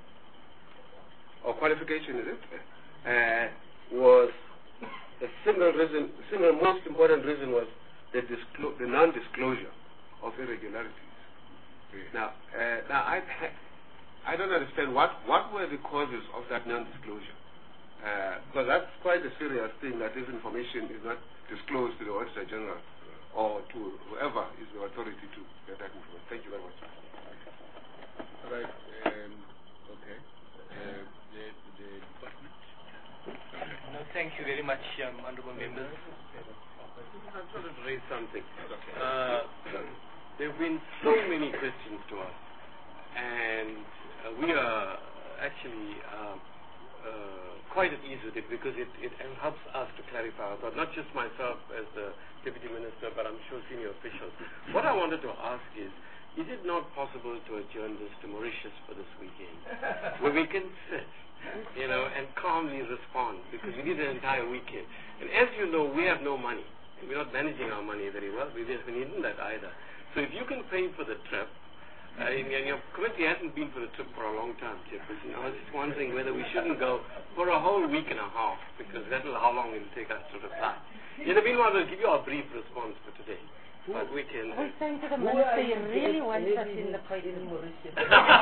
or qualification, is it, uh, was the single reason, single most important reason was the, disclo the non-disclosure of irregularities. Yeah. Now, uh, now I. I don't understand what, what were the causes of that non-disclosure. Uh, because that's quite a serious thing that this information is not disclosed to the Auditor General or to whoever is the authority to get that information. Thank you very much. All right. Um, okay. Uh, the, the department? No, thank you very much, um, honorable members. I wanted to raise something. Uh, there have been so many questions to us, and Uh, we are actually uh, uh, quite at ease with it because it, it helps us to clarify our thought, not just myself as the Deputy Minister, but I'm sure senior officials. What I wanted to ask is, is it not possible to adjourn this to Mauritius for this weekend, where we can sit, you know, and calmly respond, because we need an entire weekend. And as you know, we have no money. We're not managing our money very well. We haven't eaten that either. So if you can pay for the trip, Uh, and, and your committee hasn't been for the trip for a long time, Chairperson. I was just wondering whether we shouldn't go for a whole week and a half, because that's how long it will take us to reply. In the meanwhile, we'll give you our brief response for today. But we can... I was saying to the Minister, you really want us in the place in Mauritius.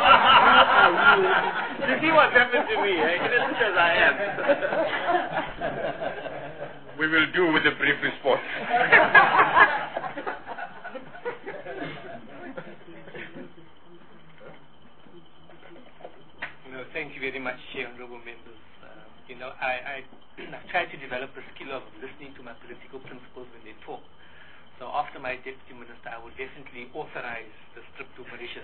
You see what's happened to me, eh? Innocent as I am. We will do with a brief response. Thank you very much, Chair, honorable members. Uh, you know, I, I, I've tried to develop a skill of listening to my political principals when they talk. So after my Deputy Minister, I will definitely authorize this trip to Mauritius.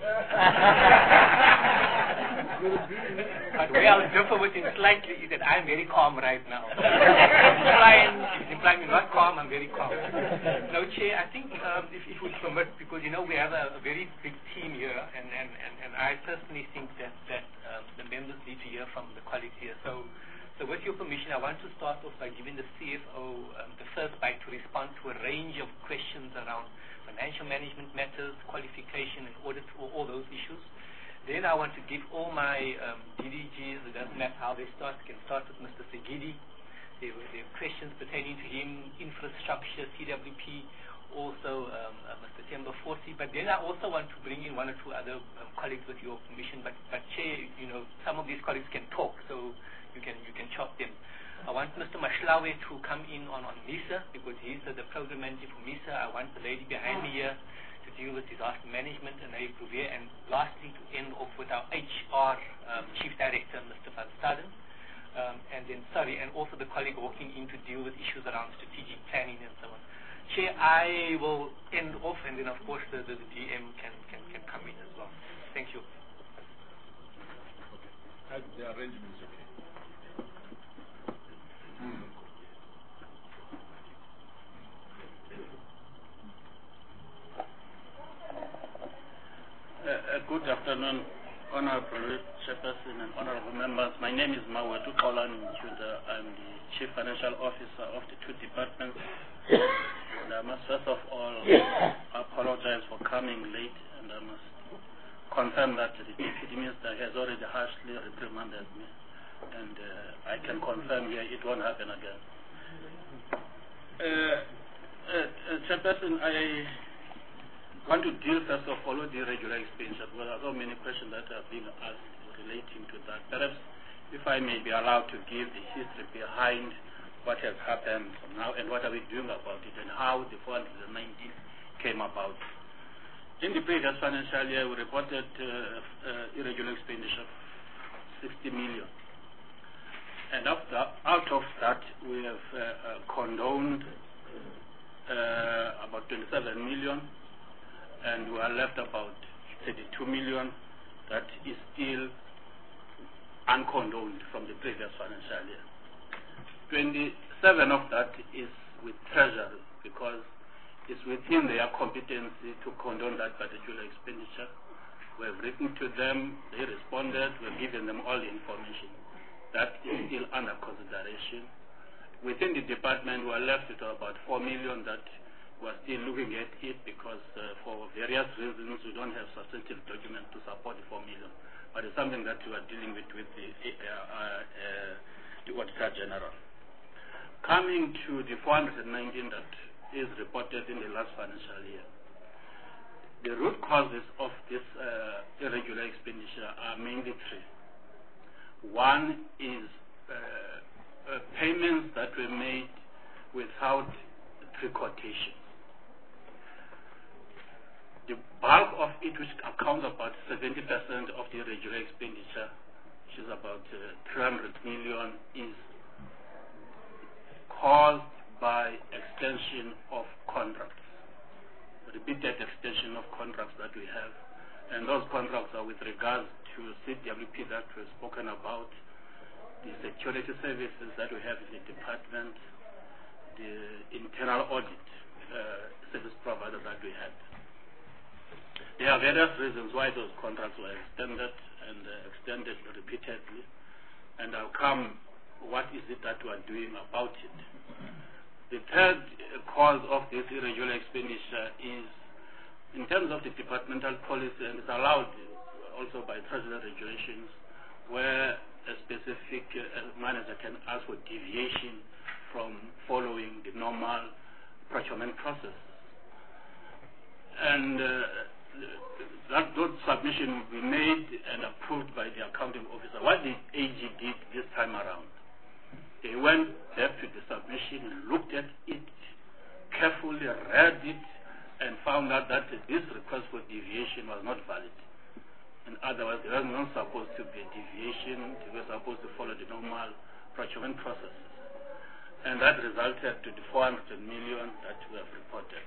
But where I'll differ with him slightly is that I'm very calm right now. implying, if implying I'm not calm, I'm very calm. No, Chair, I think um, if, if you permit, because, you know, we have a, a very big team here, and, and, and, and I personally think that, that um, the members need to hear from the colleagues here. So, So with your permission, I want to start off by giving the C F O um, the first bite to respond to a range of questions around financial management matters, qualification and audit, all, all those issues. Then I want to give all my um, D D Gs, it doesn't matter how they start, can start with Mister Segidi. There were, there were questions pertaining to him, infrastructure, C W P, also um, uh, Mister Temba Forsi. But then I also want to bring in one or two other um, colleagues with your permission. But, but Chair, you know, some of these colleagues can talk, so you can you can chop them. I want Mister Mashlawe to come in on, on MISA, because he's the, the program manager for MISA. I want the lady behind me here to deal with disaster management, and Naib Prouvier. And lastly, to end off with our H R um, Chief Director, Mister Van Staden. Um, and then, sorry, and also the colleague walking in to deal with issues around strategic planning and so on. Chair, I will end off, and then, of course, the, the, the D M can, can, can come in as well. Thank you. Okay. The arrangement is okay. Uh, uh, good afternoon, Honorable Chairperson and Honorable members. My name is Mawatu Kaulan Nchuda. I'm the Chief Financial Officer of the two departments. And I must first of all apologize for coming late, and I must confirm that the Deputy Minister has already harshly reprimanded me. And uh, I can confirm here it won't happen again. Uh, uh, uh, Chairperson, I want to deal first of all with the regular expenditure, because there are so many questions that have been asked relating to that. Perhaps if I may be allowed to give the history behind what has happened now and what are we doing about it and how the four hundred nineteen came about. In the previous financial year, we reported uh, uh, irregular expenditure million. And after, out of that, we have uh, uh, condoned uh, about twenty-seven million, and we are left about thirty-two million that is still uncondoned from the previous financial year. twenty-seven of that is with Treasury because it's within their competency to condone that particular expenditure. We have written to them, they responded, we've given them all the information. That is still under consideration. Within the department, we are left with about four million that we are still looking at it because uh, for various reasons we don't have substantive documents to support the four million. But it's something that we are dealing with with the, uh, uh, uh, the Auditor General. Coming to the four hundred nineteen that is reported in the last financial year, the root causes of this uh, irregular expenditure are mainly three. One is uh, uh, payments that were made without pre-quotation. The bulk of it, which accounts about seventy percent of the irregular expenditure, which is about uh, three hundred million, is caused by extension of contracts, repeated extension of contracts that we have. And those contracts are with regards to C W P that we've spoken about, the security services that we have in the department, the internal audit uh, service provider that we had. There are various reasons why those contracts were extended and uh, extended repeatedly, and I'll come, what is it that we are doing about it? The third cause of this irregular expenditure is in terms of the departmental policy, and it's allowed also by Treasury regulations, where a specific uh, manager can ask for deviation from following the normal procurement process. And uh, that those submission will be made and approved by the accounting officer. What the A G did this time around, they went back to the submission, looked at it carefully, read it, and found out that this request for deviation was not valid. In other words, there was not supposed to be a deviation, they were supposed to follow the normal procurement processes. And that resulted to the four hundred million that we have reported.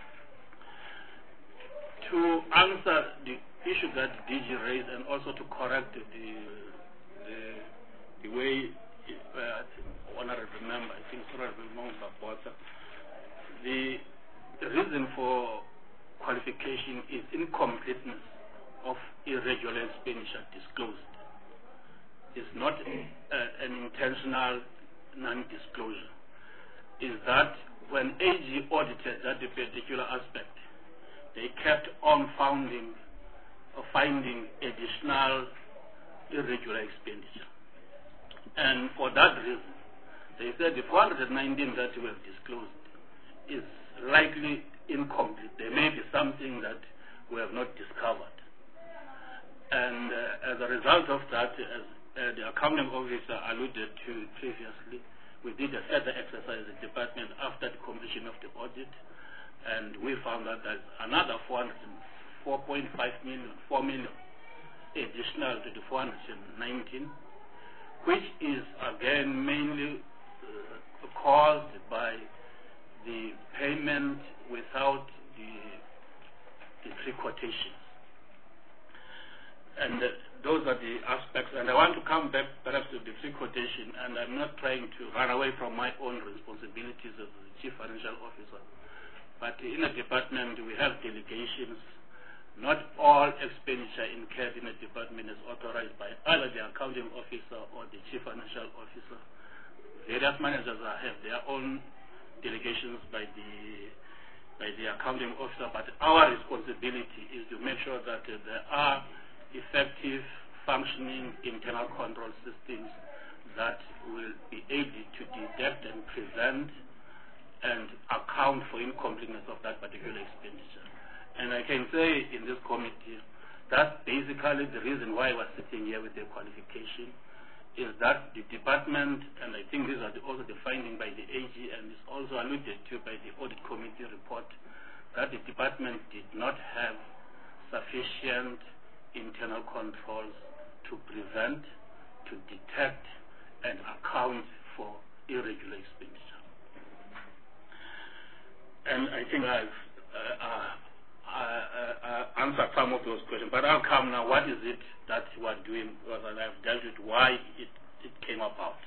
To answer the issue that D G raised and also to correct the, the, the way, uh, honorable member, I think Honorable Mongabota, the The reason for qualification is incompleteness of irregular expenditure disclosed. It's not uh, an intentional non-disclosure. Is that when A G audited that particular aspect, they kept on finding, uh, finding additional irregular expenditure. And for that reason, they said the four hundred nineteen that we have disclosed is likely incomplete. There may be something that we have not discovered. And uh, as a result of that, as uh, the accounting officer alluded to previously, we did a further exercise in the department after the completion of the audit, and we found out that another four point five million, four million additional to the four hundred nineteen, which is again mainly uh, caused by the payment without the, the three quotations. And uh, those are the aspects. And I want to come back perhaps to the three quotation, and I'm not trying to run away from my own responsibilities as the Chief Financial Officer. But in a department, we have delegations. Not all expenditure incurred in a department is authorized by either the accounting officer or the Chief Financial Officer. Various managers have their own delegations by the by the accounting officer, but our responsibility is to make sure that uh, there are effective functioning internal control systems that will be able to detect and prevent and account for incompleteness of that particular expenditure. And I can say in this committee, that's basically the reason why we're sitting here with the qualification, is that the department, and I think these are the, also the finding by the A G, and is also alluded to by the audit committee report, that the department did not have sufficient internal controls to prevent, to to detect and account for irregular expenditure. And I think I've uh, uh, uh, uh, answered some of those questions, but I'll come now. What is it that we're doing? Well, I've dealt with why it, it came about.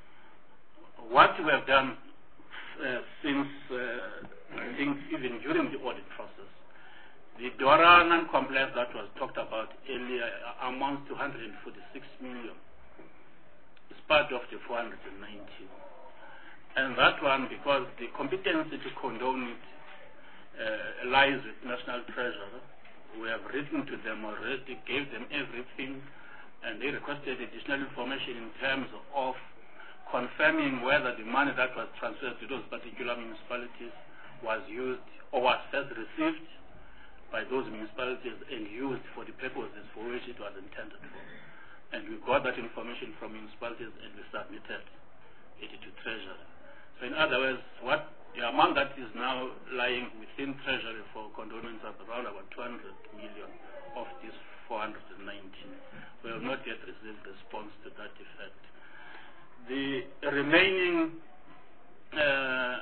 What we have done uh, since, uh, I think, even during the audit process, the DORA non-compliance that was talked about earlier amounts to one hundred forty-six million. It's part of the four hundred nineteen. And that one, because the competency to condone it uh, lies with National Treasury. We have written to them already, gave them everything, and they requested additional information in terms of confirming whether the money that was transferred to those particular municipalities was used or was first received by those municipalities and used for the purposes for which it was intended for. And we got that information from municipalities and we submitted it to Treasury. So in other words, what the amount that is now lying within Treasury for condonance is around about two hundred million of this four hundred nineteen. We have not yet received response to that effect. The remaining uh, uh,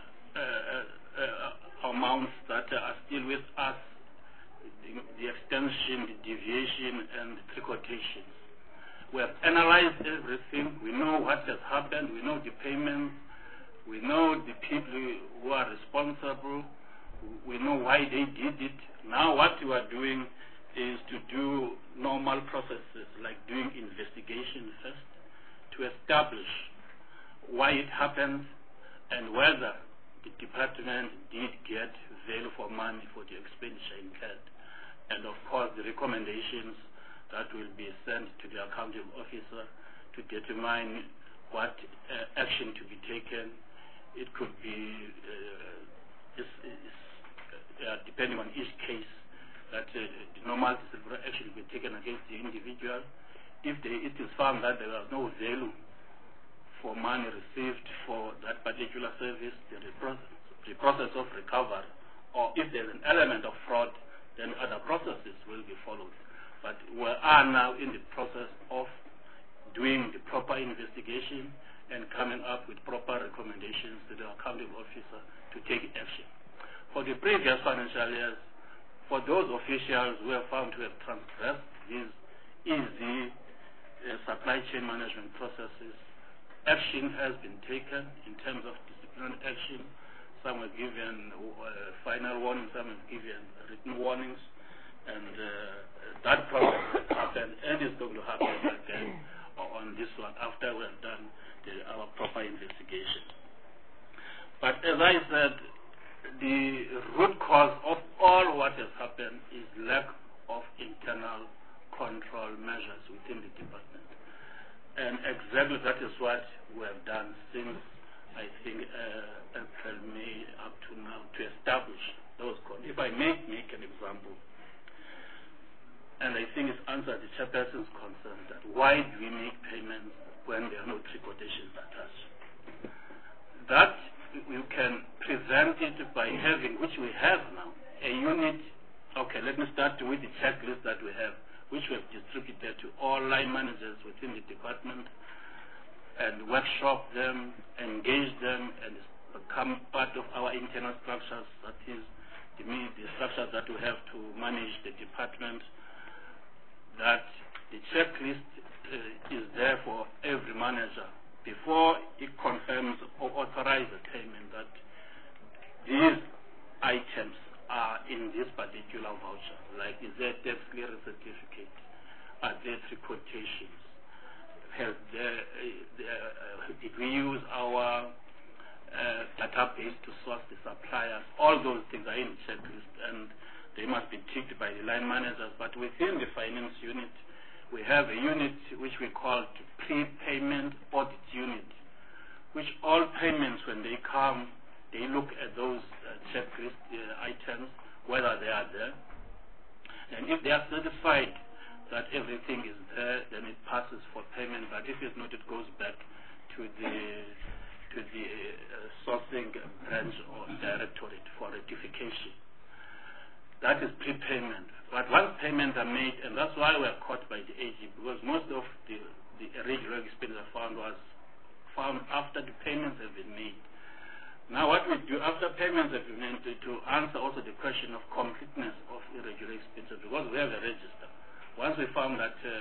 uh, amounts that are still with us, the, the extension, the deviation, and the tricotations. We have analyzed everything. We know what has happened. We know the payments. We know the people who are responsible. We know why they did it. Now what we are doing is to do normal processes, like doing investigation first, to establish why it happens and whether the department did get value for money for the expenditure incurred. And of course, the recommendations that will be sent to the accounting officer to determine what uh, action to be taken. It could be, uh, is, is, uh, depending on each case, that uh, the normal disciplinary action will be taken against the individual. If they, it is found that there was no value for money received for that particular service, the, process, the process of recovery, or if there's an element of fraud, then other processes will be followed. But we are now in the process of doing the proper investigation and coming up with proper recommendations to the accounting officer to take action. For the previous financial years, for those officials who are found to have transgressed these easy uh, supply chain management processes, action has been taken in terms of disciplinary action. Some were given uh, final warnings, some were given written warnings, and uh, that process has happened and is going to happen again on this one after we have done the, our proper investigation. But as I said, the root cause of all what has happened is lack of internal control measures within the department. And exactly that is what we have done since, I think, uh, April, May, up to now, to establish those controls. If I may make an example, and I think it's answered the chairperson's concern that why do we make payments when there are no tricotations attached? That you can present it by having, which we have now, a unit. Okay, let me start with the checklist that we have, which we have distributed to all line managers within the department, and workshop them, engage them, and become part of our internal structures, that is, the, the structures that we have to manage the department. That the checklist uh, is there for every manager before it confirms or authorizes a payment that these items are in this particular voucher. Like, is there a tax clearance certificate? Are there three quotations? Has there, uh, uh, did we use our uh, database to source the suppliers? All those things are in the checklist, and they must be ticked by the line managers. But within the finance unit, we have a unit which we call the prepayment audit unit, which all payments, when they come, they look at those uh, checklist uh, items, whether they are there. And if they are certified that everything is there, then it passes for payment. But if it's not, it goes back to the to the uh, sourcing branch or directorate for rectification. That is prepayment. But once payments are made, and that's why we are caught by the A G, because most of the the irregular expenditure found was found after the payments have been made. Now what we do after payments have been made to, to answer also the question of completeness of irregular expenditure, because we have a register. Once we found that, uh,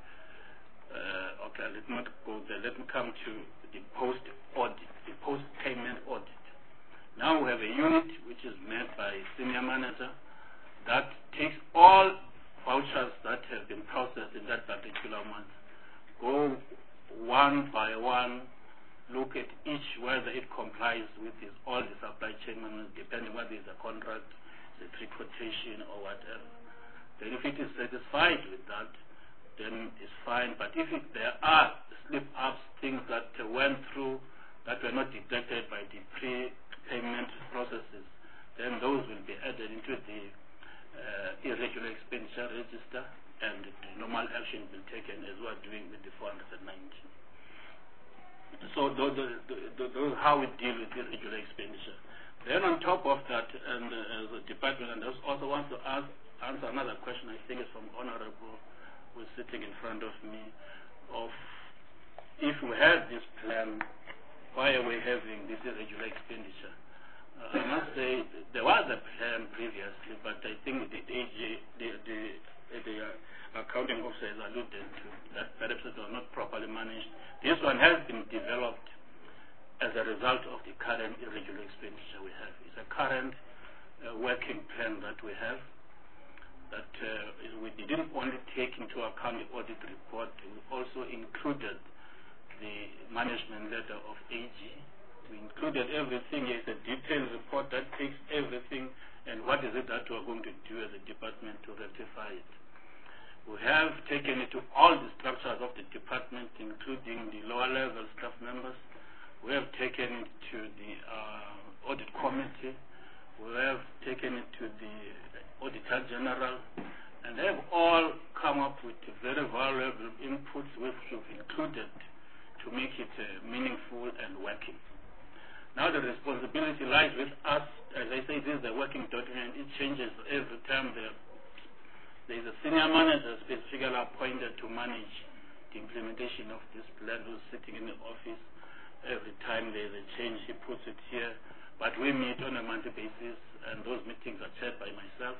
uh, okay, let me not go there, let me come to the post-audit, the post-payment audit. Now we have a unit which is made by senior manager that takes all vouchers that have been processed in that particular month, go one by one, look at each whether it complies with this, all the supply chain manuals, depending whether it's a contract, it's a pre-quotation or whatever. Then if it is satisfied with that, then it's fine. But if it, there are slip-ups, things that uh, went through that were not detected by the pre-payment processes, then those will be added into the uh, irregular expenditure register, and the normal action will be taken as we are doing with the four hundred ninety. So those are how we deal with irregular expenditure. Then on top of that, and uh, as a department, and I also want to ask, answer another question, I think it's from Honorable, who's sitting in front of me, of if we had this plan, why are we having this irregular expenditure? Uh, I must say, there was a plan previously, but I think the A G, the, the, the uh, accounting officer has alluded to that perhaps it was not properly managed. This one has been developed as a result of the current irregular expenditure we have. It's a current uh, working plan that we have that uh, we didn't only take into account the audit report, we also included the management letter of A G. We included everything. It's a detailed report that takes everything and what is it that we're going to do as a department to rectify it. We have taken it to all the structures of the department, including the lower level staff members. We have taken it to the uh, audit committee. We have taken it to the Auditor General, and they have all come up with very valuable inputs which we've included to make it uh, meaningful and working. Now the responsibility lies with us. As I say, this is a working document. It changes every time the There is a senior manager specifically appointed to manage the implementation of this plan, who's sitting in the office. Every time there is a change, he puts it here. But we meet on a monthly basis, and those meetings are chaired by myself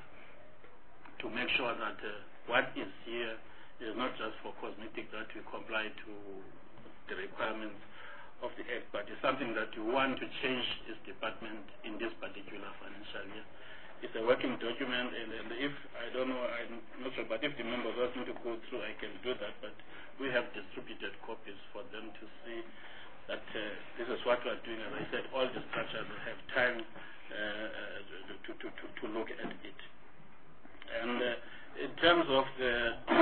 to make sure that uh, what is here is not just for cosmetic, that we comply to the requirements of the Act, but it's something that we want to change this department in this particular financial year. It's a working document, and, and if, I don't know, I'm not sure, but if the members want me to go through, I can do that, but we have distributed copies for them to see that uh, this is what we're doing. As I said, all the structures will have time uh, to, to, to, to look at it. And uh, in terms of the,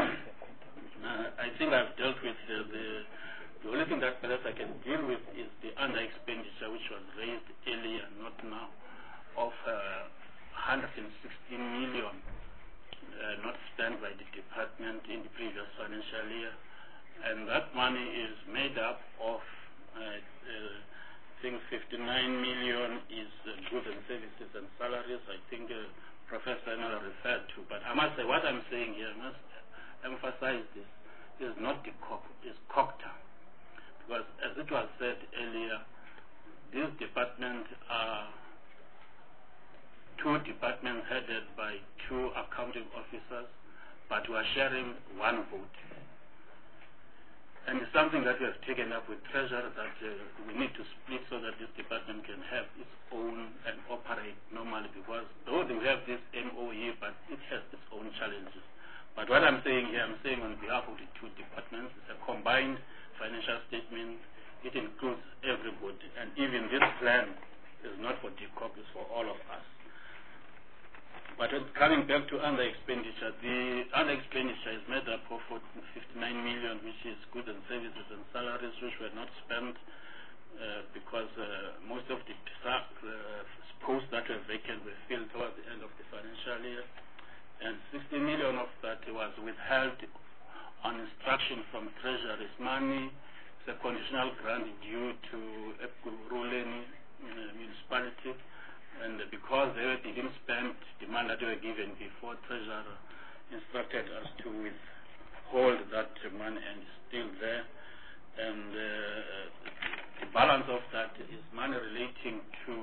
uh, I think I've dealt with the, the, the only thing that perhaps I can deal with is the under expenditure, which was raised earlier, not now, of uh, one hundred sixteen million uh, not spent by the department in the previous financial year, and that money is made up of uh, uh, I think fifty-nine million is uh, goods and services and salaries. I think uh, Professor Nala referred to, but I must say what I'm saying here, I must emphasize this, is not the COC, it's COCTA, because as it was said earlier, these departments are two departments headed by two accounting officers, but we are sharing one vote. And it's something that we have taken up with Treasury, that uh, we need to split so that this department can have its own and operate normally, because though we have this M O E, but it has its own challenges. But what I'm saying here, I'm saying on behalf of the two departments, it's a combined financial statement. It includes everybody, and even this plan is not for D C O P, it's for all of us. But coming back to under expenditure, the under expenditure is made up of fifty-nine million, which is goods and services and salaries, which were not spent uh, because uh, most of the uh, posts that were vacant were filled towards the end of the financial year. And sixty million of that was withheld on instruction from Treasury's money. It's a conditional grant due to Ekurhuleni uh, municipality. And because they didn't spend the money that they were given before, Treasury instructed us to withhold hold that money and is still there. And uh, the balance of that is money relating to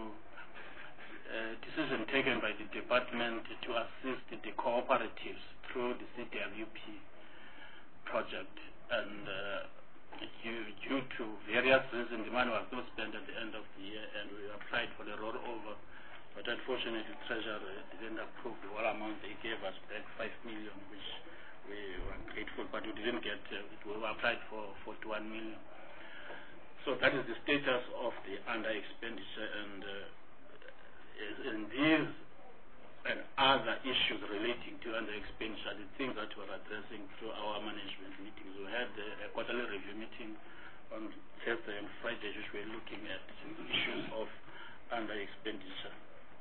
uh, decision taken by the department to assist the cooperatives through the C W P project. And uh, due, due to various reasons, the money was not spent at the end of the year, and we applied for the rollover. But unfortunately, Treasury didn't approve the whole amount. They gave us back five million, which we were grateful, but we didn't get. Uh, we applied for forty-one million. So that is the status of the under expenditure, and uh, in these and other issues relating to under expenditure, the things that we're addressing through our management meetings. We had uh, a quarterly review meeting on Thursday and Friday, which we're looking at issues of under expenditure.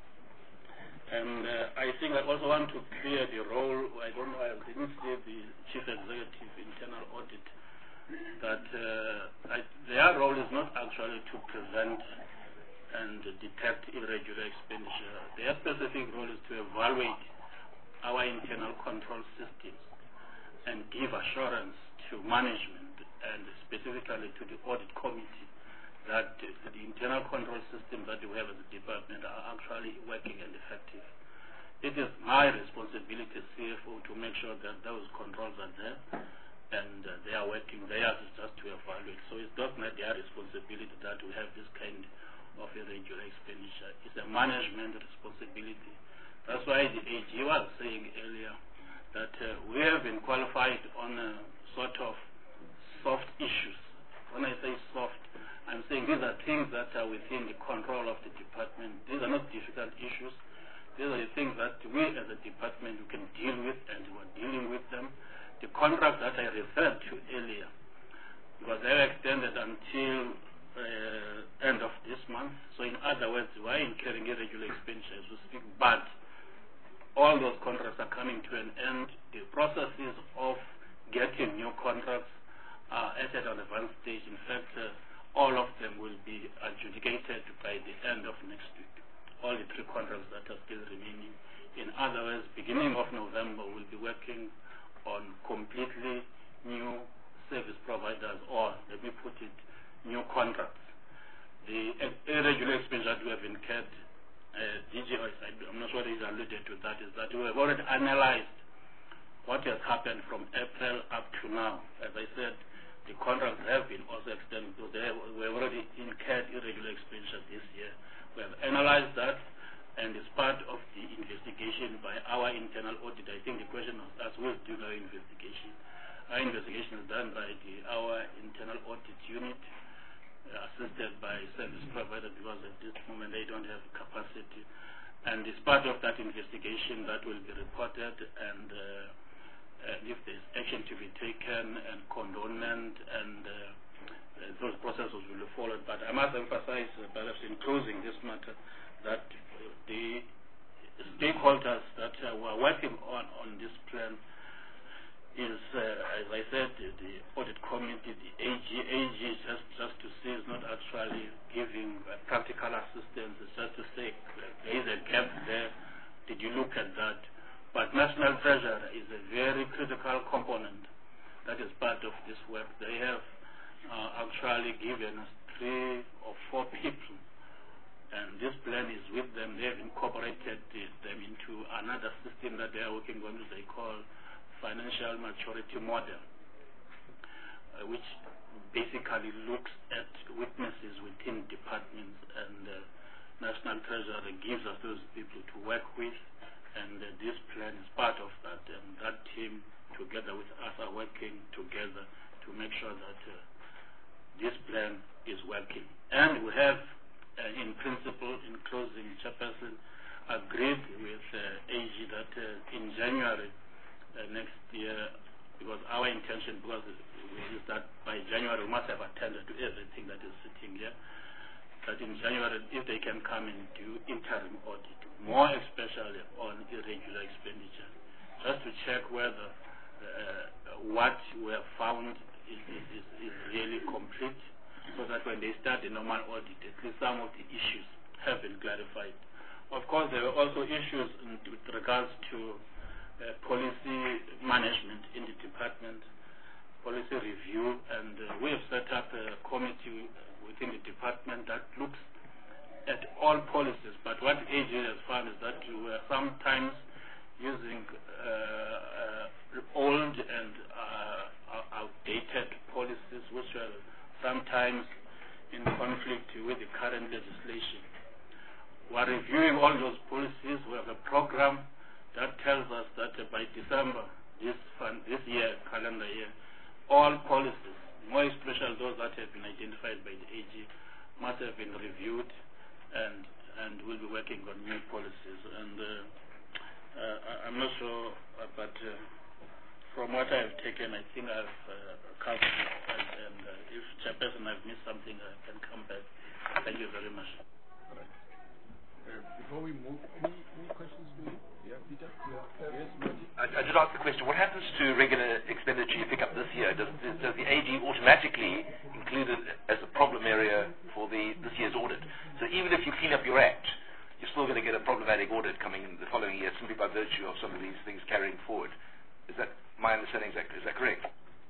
And uh, I think I also want to clear the role. I don't know, I didn't see the Chief Executive Internal Audit, that uh, I, their role is not actually to prevent and detect irregular expenditure. Their specific role is to evaluate our internal control systems and give assurance to management and specifically to the audit committee that the internal control systems that we have as a department are actually working and effective. It is my responsibility as C F O to make sure that those controls are there and uh, they are working. Theirs is just to evaluate. So it's not their responsibility that we have this kind of irregular expenditure. It's a management responsibility. That's why the A G was saying earlier that uh, we have been qualified on a sort of soft issues. When I say soft, I'm saying these are things that are within the control of the department. These are not difficult issues. These are the things that we as a department can deal with, and we're dealing with them. The contract that I referred to earlier, because they were extended until uh, end of this month. So in other words, we're incurring irregular expenditure as we speak, but all those contracts are coming to an end. The processes of getting new contracts are at an advanced stage. In fact, uh, all of them will be adjudicated by the end of next week. All the three contracts that are still remaining. In other words, beginning of November, we'll be working on completely new service providers, or let me put it, new contracts. The irregular expenditure that we have incurred, uh, D G, I'm not sure he's alluded to that, is that we have already analyzed what has happened from April up to now. As I said, the contracts have been also extended because they have, we have already incurred irregular expenditure this year. We have analyzed that, and as part of the investigation by our internal audit, I think the question was asked, we'll do our investigation. Our investigation is done by the, our internal audit unit, uh, assisted by service providers, because at this moment they don't have capacity. And as part of that investigation, that will be reported, and uh, Uh, if there's action to be taken and condonement, and uh, uh, those processes will be followed. But I must emphasize, uh, perhaps in closing this matter, that uh, the stakeholders that uh, were working on, on this plan is, uh, as I said, the, the audit committee, the A G. A G is just, just to say is not actually giving uh, practical assistance. It's just to say uh, there is a gap there. Did you look at that? But National Treasury is a very critical component that is part of this work. They have uh, actually given us three or four people, and this plan is with them. They have incorporated them into another system that they are working on, which they call financial maturity model, uh, which basically looks at weaknesses within departments, and uh, National Treasury gives us those people to work with. And uh, this plan is part of that, and that team together with us are working together to make sure that uh, this plan is working. And we have, uh, in principle, in closing, Chairperson, agreed with uh, A G that uh, in January uh, next year, because our intention because is that by January we must have attended to everything that is sitting here, that in January, if they can come and do interim audit, more especially on irregular expenditure, just to check whether uh, what we have found is, is, is really complete, so that when they start the normal audit, at least some of the issues have been clarified. Of course, there were also issues in, with regards to uh, policy management in the department. policy review, and uh, we have set up a committee within the department that looks at all policies. But what A G has found is that we were sometimes using uh, uh, old and uh, outdated policies, which were sometimes in conflict with the current legislation. We are reviewing all those policies. We have a program that tells us that uh, by December this fund, this year, calendar year, all policies, more especially those that have been identified by the A G, must have been reviewed, and and we'll be working on new policies. And uh, Uh, I'm not sure, uh, but uh, from what I've taken, I think I've uh, covered it. And, and uh, if Chairperson, I've missed something, I can come back. Thank you very much. All right. Uh, before we move, any, any questions to you? Yeah, Peter? Yeah. Yes, Marty? I, I did ask the question, what happens to regular expenditure you pick up this year? Does, does, does the A G automatically include it as a problem area for the this year's audit? So even if you clean up your act, you're still going to get a problematic audit coming in the following year simply by virtue of some of these things carrying forward. Is that my understanding exactly? Is that correct?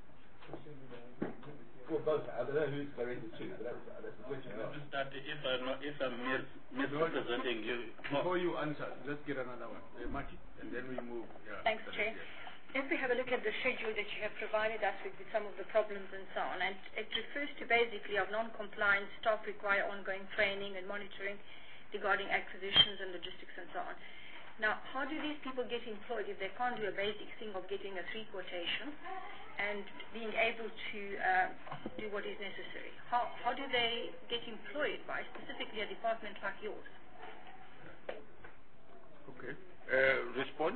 Well, both. I don't know who's directed to, but that's, that's the question. That if I'm, not, if I'm mis misrepresenting you... Before you answer, let's get another one. Uh, Marty, and then we move. Yeah, Thanks, Chair. If we have a look at the schedule that you have provided us with, with some of the problems and so on, and it refers to basically of non-compliant staff require ongoing training and monitoring regarding acquisitions and logistics and so on. Now, how do these people get employed if they can't do a basic thing of getting a three quotation and being able to uh, do what is necessary? How, how do they get employed by specifically a department like yours? Okay. Uh, respond?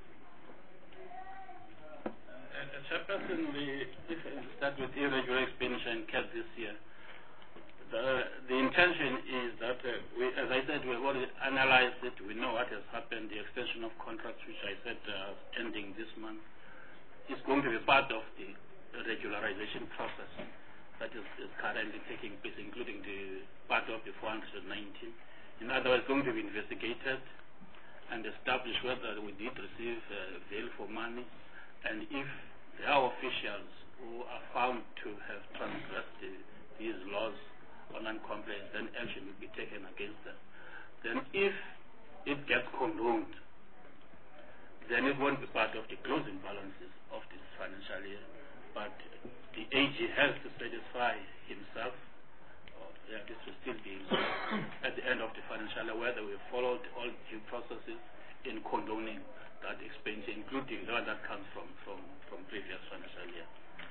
Uh, Chairperson, the, if I start with irregular expenditure and cut this year, The, the intention is that, uh, we, as I said, we have already analyzed it. We know what has happened. The extension of contracts, which I said uh, ending this month, is going to be part of the regularization process that is, is currently taking place, including the part of the four hundred nineteen. In other words, it's going to be investigated and establish whether we did receive uh, bail for money, and if there are officials who are found to have transgressed the, these laws on non-compliance, then action will be taken against them. Then if it gets condoned, then it won't be part of the closing balances of this financial year. But the A G has to satisfy himself, or yeah, this will still be at the end of the financial year, whether we followed all due processes in condoning that expenditure, including the one that comes from, from, from previous financial year.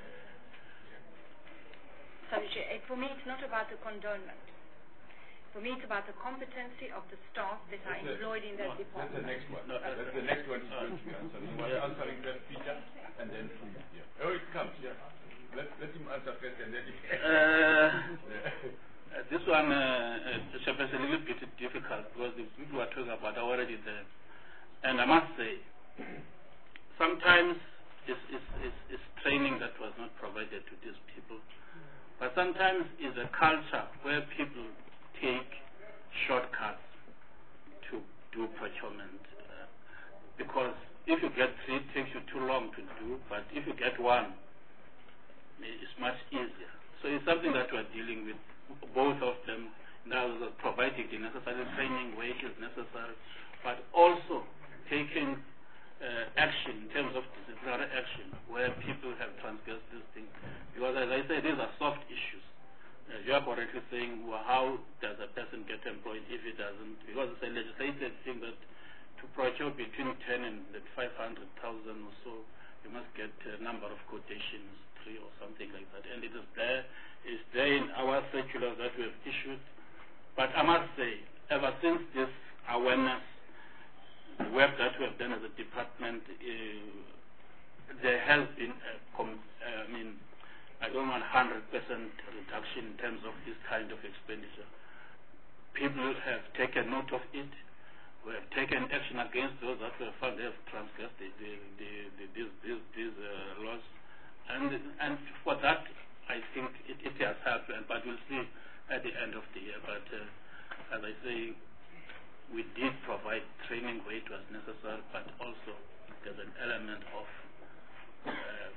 Sorry, Chair. For me, it's not about the condonement. For me, it's about the competency of the staff that are That's employed in that no, department. That's the next one. No, that's the next one is going to be answering. You are answering that, Peter, and then from here. Oh, it comes, yeah. Let, let him answer first, and then he can. Uh, uh, this one, uh, uh, is a little bit difficult because the people are talking about are already there. And I must say, sometimes it's, it's, it's, it's training that was not provided to these people. But sometimes it's a culture where people take shortcuts to do procurement. Uh, because if you get three, it takes you too long to do, but if you get one, it's much easier. So it's something that we're dealing with, both of them, now providing the necessary training where it is necessary, but also taking Uh, action in terms of disciplinary action where people have transgressed this thing. Because as I said, these are soft issues. Uh, you are correctly saying, well, how does a person get employed if he doesn't? Because it's a legislated thing that to procure between ten and five hundred thousand or so, you must get a number of quotations, three or something like that. And it is there, it's there in our circular that we have issued. But I must say, ever since this awareness, the work that we have done as a department, uh, there has been, a com uh, I mean, I don't want one hundred percent reduction in terms of this kind of expenditure. People have taken note of it. We have taken action against those that we have found they have transgressed the, the, the, the, these, these, these uh, laws. And, and for that, I think it, it has helped, but we'll see at the end of the year. But uh, as I say, we did provide training where it was necessary, but also there's an element of uh,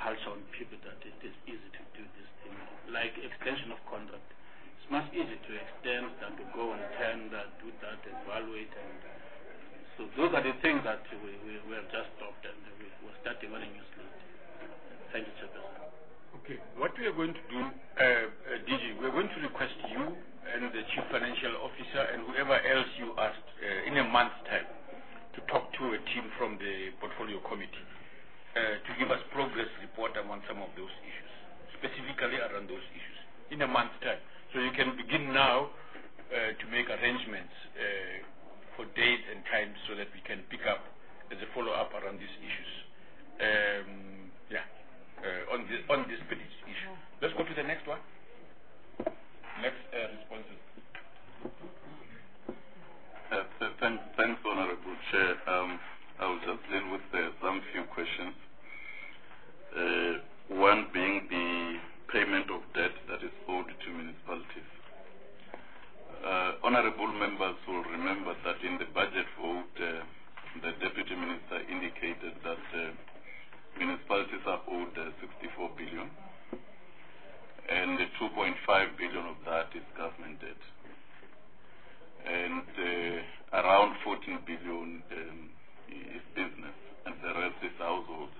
culture on people that it is easy to do this thing, like extension of contract. It's much easier to extend than to go and tender, do that, evaluate, and so those are the things that we, we, we have just stopped and we, we're starting on a new slate. Thank you, Chairperson. Okay, what we are going to do, uh, uh, D G, we're going to request you and the Chief Financial Officer and whoever else you asked uh, in a month's time to talk to a team from the Portfolio Committee uh, to give us progress report on some of those issues, specifically around those issues, in a month's time. So you can begin now uh, to make arrangements uh, for dates and times so that we can pick up as a follow-up around these issues. Um, yeah, uh, on this on this particular issue. Let's go to the next one. Next uh, responses. Uh, th thanks, thanks, Honorable Chair. Um, I will just deal with uh, some few questions. Uh, one being the payment of debt that is owed to municipalities. Uh, honorable members will remember that in the budget vote, uh, the Deputy Minister indicated that uh, municipalities are owed uh, sixty-four billion, and uh, two point five billion of that is government debt, and uh, around fourteen billion um, is business, and the rest is households.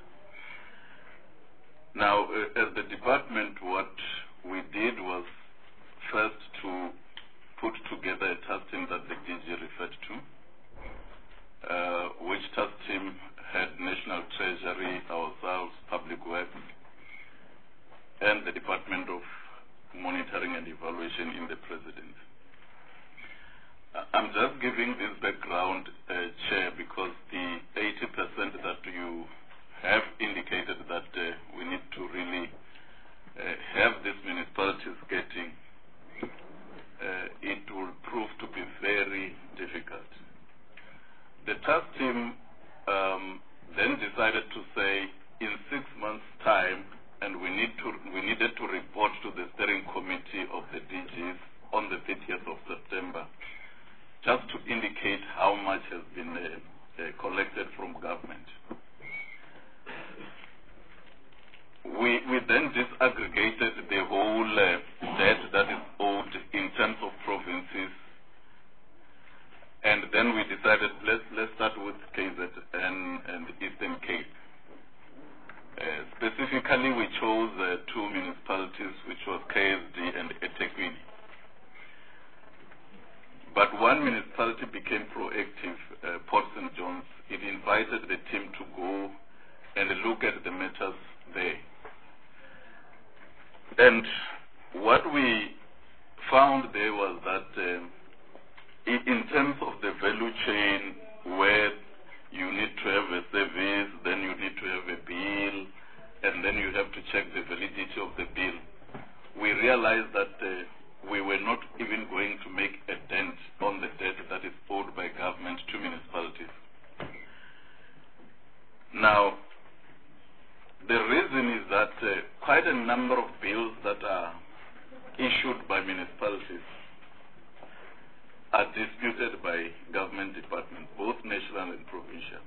Now, uh, as the department, what we did was first to put together a task team that the D G referred to, uh, which task team had National Treasury, ourselves, Public Works, and the Department of Monitoring and Evaluation in the Presidency. Uh, I'm just giving this background, uh, Chair, because the eighty percent that you have indicated that uh, we need to really uh, have these municipalities getting, uh, it will prove to be very difficult. The task team um, then decided to say in six months' time, and we need to we needed to report to the steering committee of the D Gs on the thirtieth of September, just to indicate how much has been uh, uh, collected from government. We, we then disaggregated the whole uh, debt that is owed in terms of provinces, and then we decided let's, let's start with K Z N and Eastern Cape. Uh, specifically, we chose uh, two municipalities, which was K S D and eThekwini. But one municipality became proactive, uh, Port Saint John's. It invited the team to go and look at the matters there. And what we found there was that um, in terms of the value chain, where you need to have a service, then you need to have a bill, and then you have to check the validity of the bill, we realized that uh, we were not even going to make a dent on the debt that is owed by government to municipalities. Now, the reason is that uh, quite a number of bills that are issued by municipalities are disputed by government departments, both national and provincial.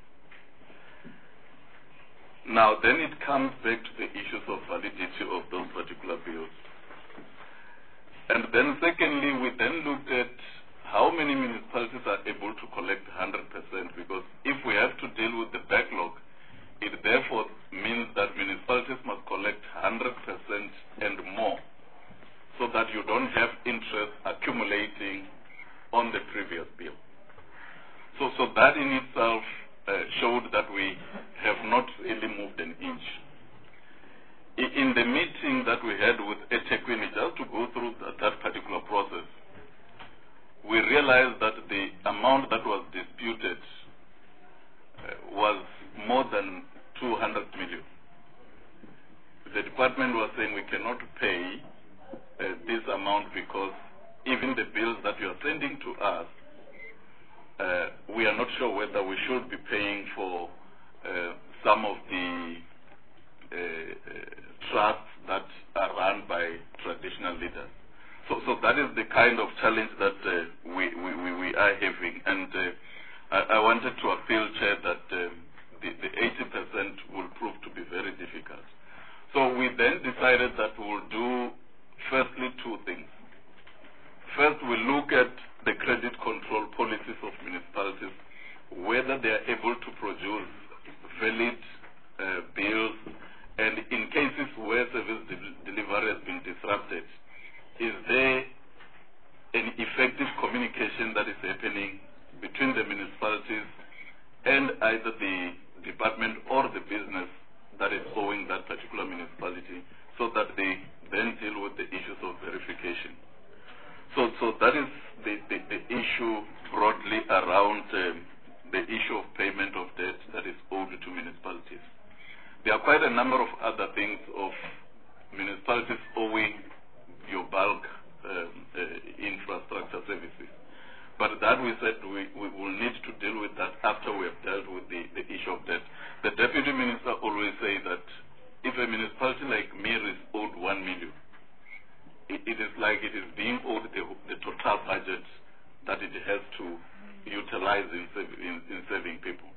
Now, then it comes back to the issues of validity of those particular bills. And then secondly, we then looked at how many municipalities are able to collect one hundred percent, because if we have to deal with the backlog, it therefore means that municipalities must collect one hundred percent and more, so that you don't have interest accumulating on the previous bill. So, so that in itself uh, showed that we have not really moved an inch. I, in the meeting that we had with eThekwini, just to go through that, that particular process, we realized that the amount that was disputed uh, was more than two hundred million. The department was saying we cannot pay uh, this amount because even the bills that you are sending to us, uh, we are not sure whether we should be paying for uh, some of the uh, uh, trusts that are run by traditional leaders. So, so that is the kind of challenge that uh, we, we, we are having. And uh, I, I wanted to appeal, Chair, that uh, the, the eighty percent will prove to be very difficult. So we then decided that we'll do firstly two things. First, we look at the credit control policies of municipalities, whether they are able to produce valid uh, bills, and in cases where service de delivery has been disrupted, is there an effective communication that is happening between the municipalities and either the department or the business that is owing that particular municipality, so that they then deal with the issues of verification. So, so that is the, the, the issue broadly around um, the issue of payment of debt that is owed to municipalities. There are quite a number of other things of municipalities owing your bulk um, uh, infrastructure services. But that we said we, we will need to deal with that after we have dealt with the, the issue of debt. The Deputy Minister always says that if a municipality like Mir is owed one million, it, it is like it is being owed the, the total budget that it has to utilize in, in, in serving people.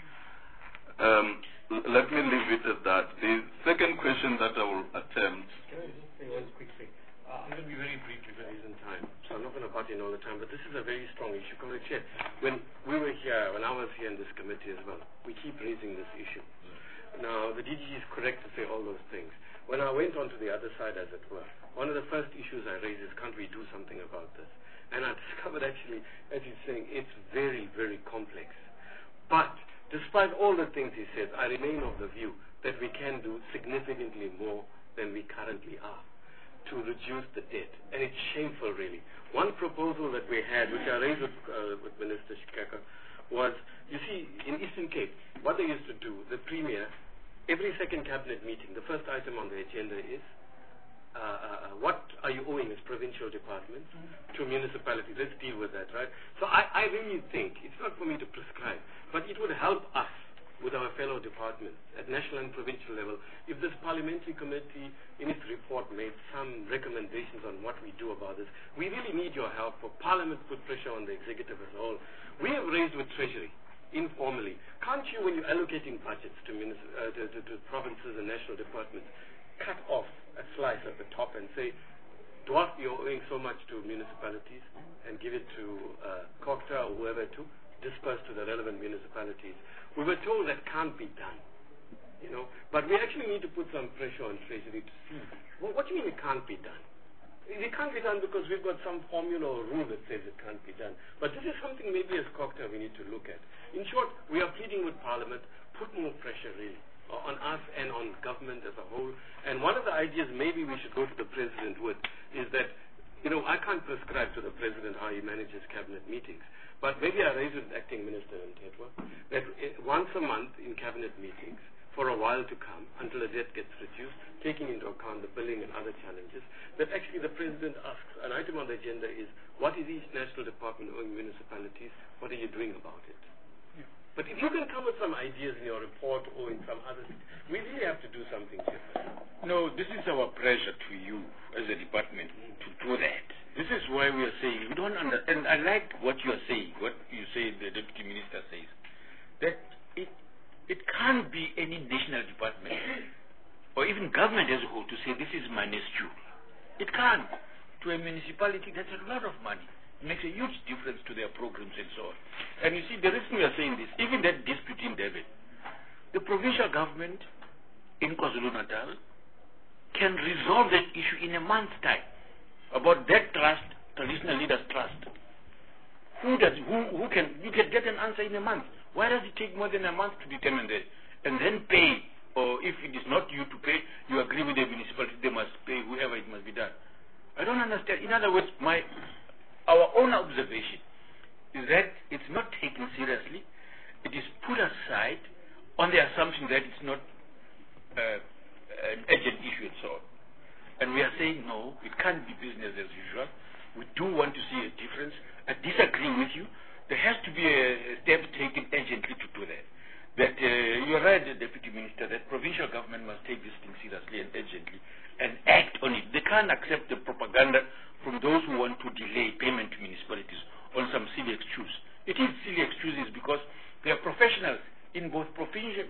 Um, let me leave it at that. The second question that I will attempt. Can I just say one quick thing? Uh, I'm going to be very brief because there isn't time, so I'm not going to butt in all the time, but this is a very strong issue. Comrade Chair, when we were here, when I was here in this committee as well, we keep raising this issue. Now, the D G is correct to say all those things. When I went on to the other side, as it were, one of the first issues I raised is, can't we do something about this? And I discovered actually, as he's saying, it's very, very complex. But despite all the things he says, I remain of the view that we can do significantly more than we currently are to reduce the debt. And it's shameful, really. One proposal that we had, which I raised with, uh, with Minister Shikeka, was, you see, in Eastern Cape, what they used to do, the Premier, every second cabinet meeting, the first item on the agenda is, Uh, uh, what are you owing as provincial departments mm-hmm. to municipalities? Let's deal with that, right? So I, I really think, it's not for me to prescribe, but it would help us with our fellow departments at national and provincial level if this parliamentary committee in its report made some recommendations on what we do about this. We really need your help for Parliament to put pressure on the executive as a whole. We have raised with Treasury informally. Can't you, when you're allocating budgets to, uh, to, to, to provinces and national departments, cut off a slice at the top and say, Dwarf, you're owing so much to municipalities, and give it to uh, Cocta or whoever to disperse to the relevant municipalities. We were told that can't be done, you know, but we actually need to put some pressure on Treasury to see, well, what do you mean it can't be done? It can't be done because we've got some formula or rule that says it can't be done. But this is something maybe as Cocta we need to look at. In short, we are pleading with Parliament, put more pressure really on us and on government as a whole. And one of the ideas maybe we should go to the President with is that, you know, I can't prescribe to the President how he manages cabinet meetings, but maybe I raise with Acting Minister Ntetwa that once a month in cabinet meetings, for a while to come, until the debt gets reduced, taking into account the billing and other challenges, that actually the President asks, an item on the agenda is, what is each national department owing municipalities? What are you doing about it? But if you can come with some ideas in your report or in some other thing, we really have to do something different. No, this is our pressure to you as a department to do that. This is why we are saying, we don't understand. I like what you are saying, what you say, the Deputy Minister says, that it, it can't be any national department or even government as a whole to say, this is minuscule. It can't. To a municipality, that's a lot of money. It makes a huge difference to their programs and so on. And you see, the reason we are saying this, even that dispute in Durban, the provincial government in KwaZulu-Natal can resolve that issue in a month's time about that trust, traditional leaders trust. Who does, who, who can, you can get an answer in a month. Why does it take more than a month to determine that? And then pay, or if it is not you to pay, you agree with the municipality, they must pay whoever it must be done. I don't understand. In other words, my our own observation is that it's not taken seriously. It is put aside on the assumption that it's not uh, an urgent issue and so on. And we are saying, no, it can't be business as usual. We do want to see a difference. I disagree with you. There has to be a step taken urgently to do that. That uh, you're right, Deputy Minister, that provincial government must take this thing seriously and urgently and act on it. They can't accept the propaganda from those who want to delay payment to municipalities on some silly excuse. It is silly excuses because they are professionals in both provincial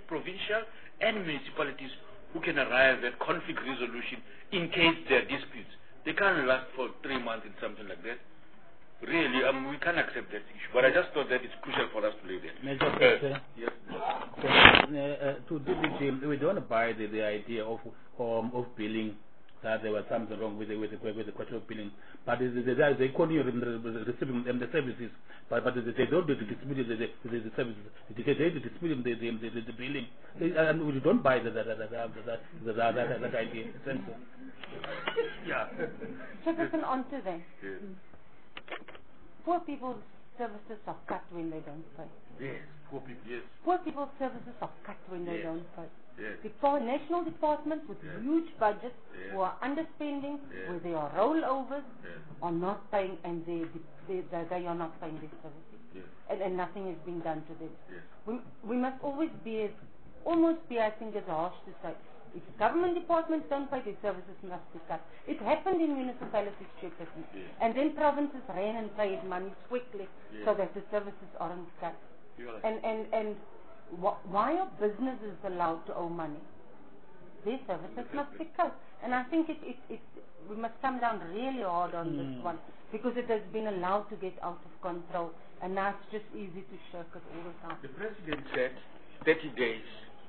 official and municipalities who can arrive at conflict resolution in case there are disputes. They can't last for three months in something like that. Really, um, we can't accept that issue. But I just thought that it's crucial for us to leave it. Major Uh, yes. uh, uh, to D D G, we don't buy the, the idea of um, of billing, that there was something wrong with the, with the, with the question of billing. But the, the, the, the economy of the, receiving um, the services, but, but they don't distribute the, the, the, the services. They, they distribute the, the, the, the billing. They, and we don't buy that, that, that, that, that, that, that, that, that idea. Yeah. Chairperson, on to that. Yes. Poor people's services are cut when they don't pay. Yes, poor people, yes. Poor people's services are cut when they Yes. don't pay. Yes. Depart- national departments with Yes. huge budgets Yes. who are underspending, Yes. where there are rollovers, Yes. are not paying, and they, they, they, they are not paying their services. Yes. And, and nothing is being done to them. Yes. We, we must always be, as, almost be, I think, as harsh to say, if government departments don't pay, their services must be cut. It happened in municipalities, Chairperson. Yes. And then provinces ran and paid money quickly Yes. so that the services aren't cut. You're right. And, and, and wh- why are businesses allowed to owe money? Their services must be cut. And I think it, it, it, we must come down really hard on Mm. this one, because it has been allowed to get out of control, and now it's just easy to shirk it all the time. The president said thirty days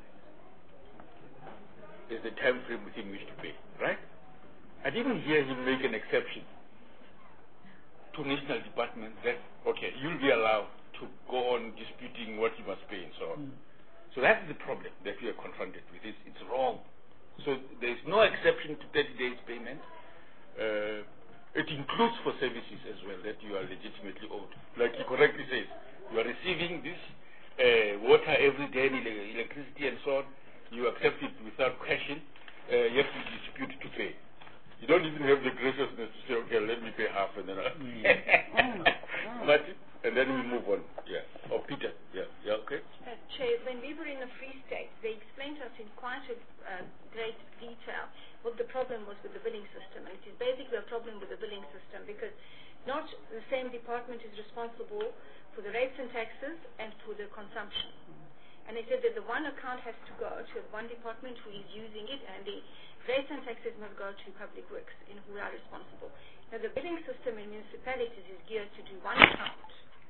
is the time frame within which to pay, right? I didn't hear him make an exception to national departments that, okay, you'll be allowed to go on disputing what you must pay and so on. Mm. So that's the problem that we are confronted with. It's, it's wrong. So there's no exception to thirty days payment. Uh, it includes for services as well that you are legitimately owed. Like he correctly says, you are receiving this uh, water every day, ele- electricity and so on. You accept it without question. Uh, you have to dispute to pay. You don't even have the graciousness to say, okay, let me pay half and then I'll Mm. Mm. but, and then we move on. Yeah. Or Peter. Yeah. Yeah. Okay. Uh, Chair, when we were in the Free State, they explained to us in quite a uh, great detail what the problem was with the billing system. And it is basically a problem with the billing system because not the same department is responsible for the rates and taxes and for the consumption. And they said that the one account has to go to one department who is using it, and the rates and taxes must go to Public Works, in who are responsible. Now, the billing system in municipalities is geared to do one account.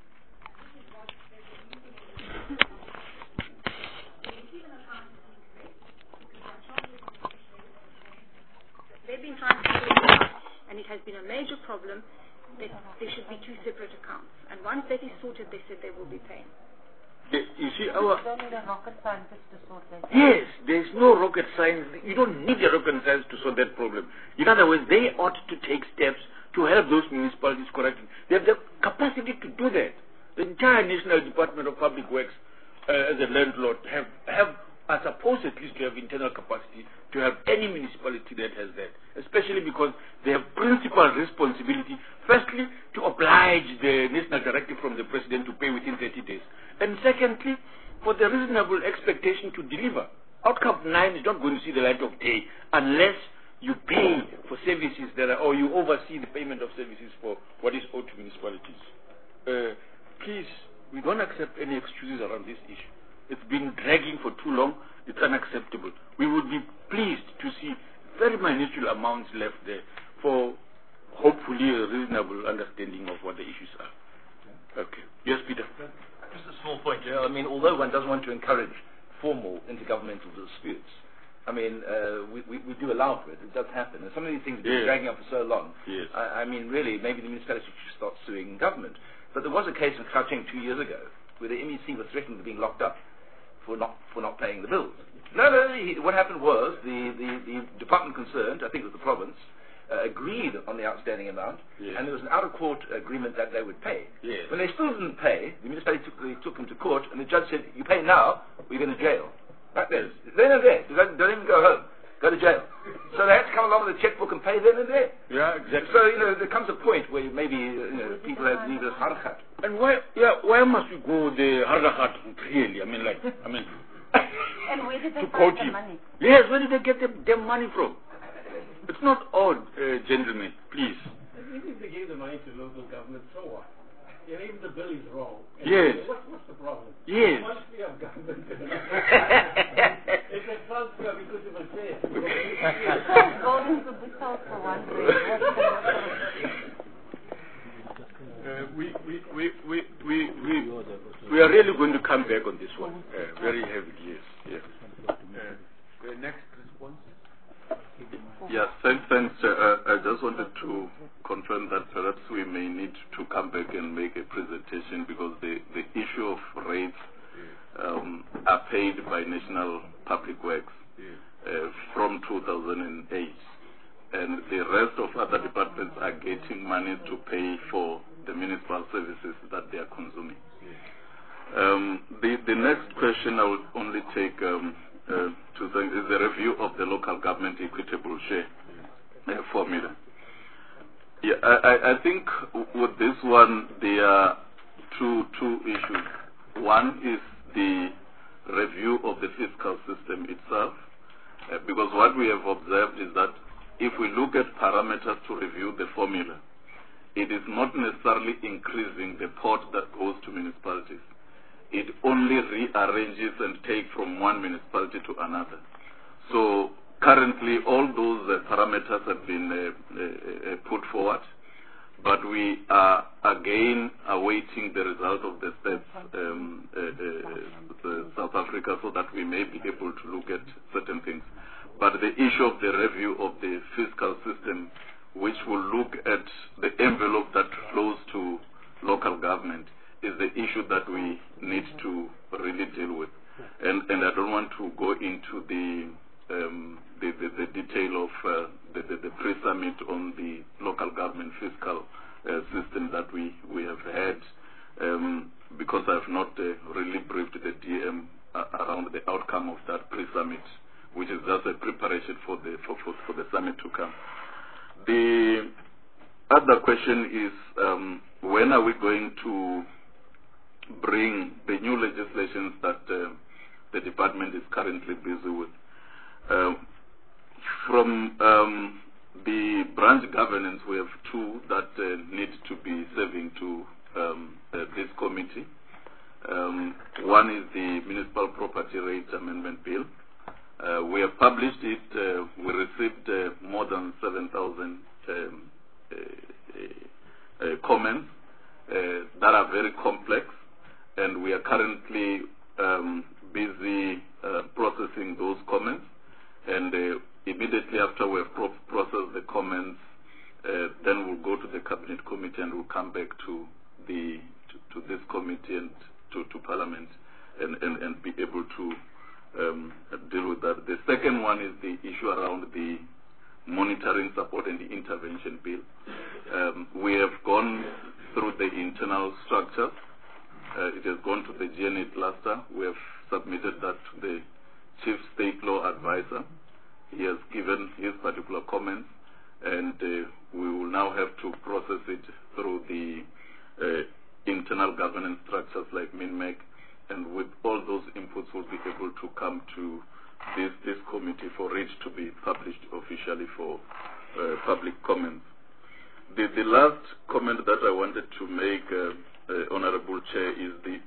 They've been trying to sort it out, and it has been a major problem that there should be two separate accounts. And once that is sorted, they said they will be paying. The, you see, our You don't need a rocket scientist to sort that. yes, there's no rocket science. You don't need a rocket science to solve that problem. In other words, they ought to take steps to help those municipalities correct it. They have the capacity to do that. The entire National Department of Public Works, uh, as a landlord, have have are supposed at least to have internal capacity to help any municipality that has that, especially because they have principal responsibility, firstly, to oblige the national directive from the president to pay within thirty days. And secondly, for the reasonable expectation to deliver. Outcome nine is not going to see the light of day unless you pay for services that are, or you oversee the payment of services for what is owed to municipalities. Uh, please, we don't accept any excuses around this issue. It's been dragging for too long. It's unacceptable. We would be pleased to see very minuscule amounts left there for hopefully a reasonable understanding of what the issues are. Okay. Yes, Peter. Just a small point here. I mean, although one doesn't want to encourage formal intergovernmental disputes, I mean, uh, we, we, we do allow for it. It does happen. And some of these things have been Yes. dragging on for so long. Yes. I, I mean, really, maybe the municipality should start suing government. But there was a case in Gauteng two years ago where the M E C was threatened with being locked up for not for not paying the bills. No, no, he, what happened was the, the, the department concerned, I think it was the province, uh, agreed on the outstanding amount, Yes. and there was an out-of-court agreement that they would pay. Yes. When they still didn't pay, the municipality took, they took them to court, and the judge said, you pay now, or you're going to jail. Right there. Then and there. Don't, don't even go home. Go to jail. So they had to come along with a checkbook and pay then and there. Yeah, exactly. So, you know, there comes a point where maybe you know, people have need a harkat. And why, yeah, why must we go the Hardahat really? I mean, like, I mean, And where did they to find quote the him. money? Yes, where did they get the, their money from? It's not odd, uh, gentlemen, please. Even if they gave the money to local government, so what? Yeah, even the bill is wrong. And Yes. What's, what's the problem? Yes. Once we have government, this one. Uh, very heavy, yes. yes. Uh, the next response? Yes, thanks, thanks. Uh, I just wanted to confirm that perhaps we may need to come back and make a presentation because the, the issue of rates um, are paid by National Public Works uh, from two thousand eight. And the rest of other departments are getting money to pay for the municipal services that they are consuming. Um, the, the next question I will only take um, uh, to think is the review of the local government equitable share uh, formula. Yeah, I, I, I think with this one there are two two issues. One is the review of the fiscal system itself, uh, because what we have observed is that if we look at parameters to review the formula, it is not necessarily increasing the pot that goes to municipalities. It only rearranges and takes from one municipality to another. So currently all those uh, parameters have been uh, uh, uh, put forward, but we are again awaiting the result of the steps um, uh, uh, uh, South Africa so that we may be able to look at certain things. But the issue of the review of the fiscal system, which will look at the envelope that flows to local government, is the issue that we need to really deal with. And, and I don't want to go into the um, the, the, the detail of uh, the, the, the pre-summit on the local government fiscal uh, system that we, we have had, um, because I have not uh, really briefed the D M uh, around the outcome of that pre-summit, which is just a preparation for the, for, for, for the summit to come. The other question is, um, when are we going to bring the new legislations that uh, the department is currently busy with? Um, from um, the branch governance, we have two that uh, need to be serving to um, uh, this committee. Um, one is the Municipal Property Rates Amendment Bill. Uh, we have published it. Uh, we received uh, more than seven thousand um, uh, uh, uh, comments uh, that are very complex, and we are currently um, busy uh, processing those comments. And uh, immediately after we have pro processed the comments, uh, then we'll go to the Cabinet Committee and we'll come back to the to, to this committee and to, to Parliament and, and, and be able to um, deal with that. The second one is the issue around the monitoring support and the intervention bill. Um, we have gone through the internal structures. Uh, it has gone to the G N A cluster. We have submitted that to the Chief State Law Advisor. He has given his particular comments, and uh, we will now have to process it through the uh, internal governance structures like MINMEC, and with all those inputs we'll be able to come to this, this committee for it to be published officially for uh, public comments. The, the last comment that I wanted to make, uh, uh, Honorable Chair, is the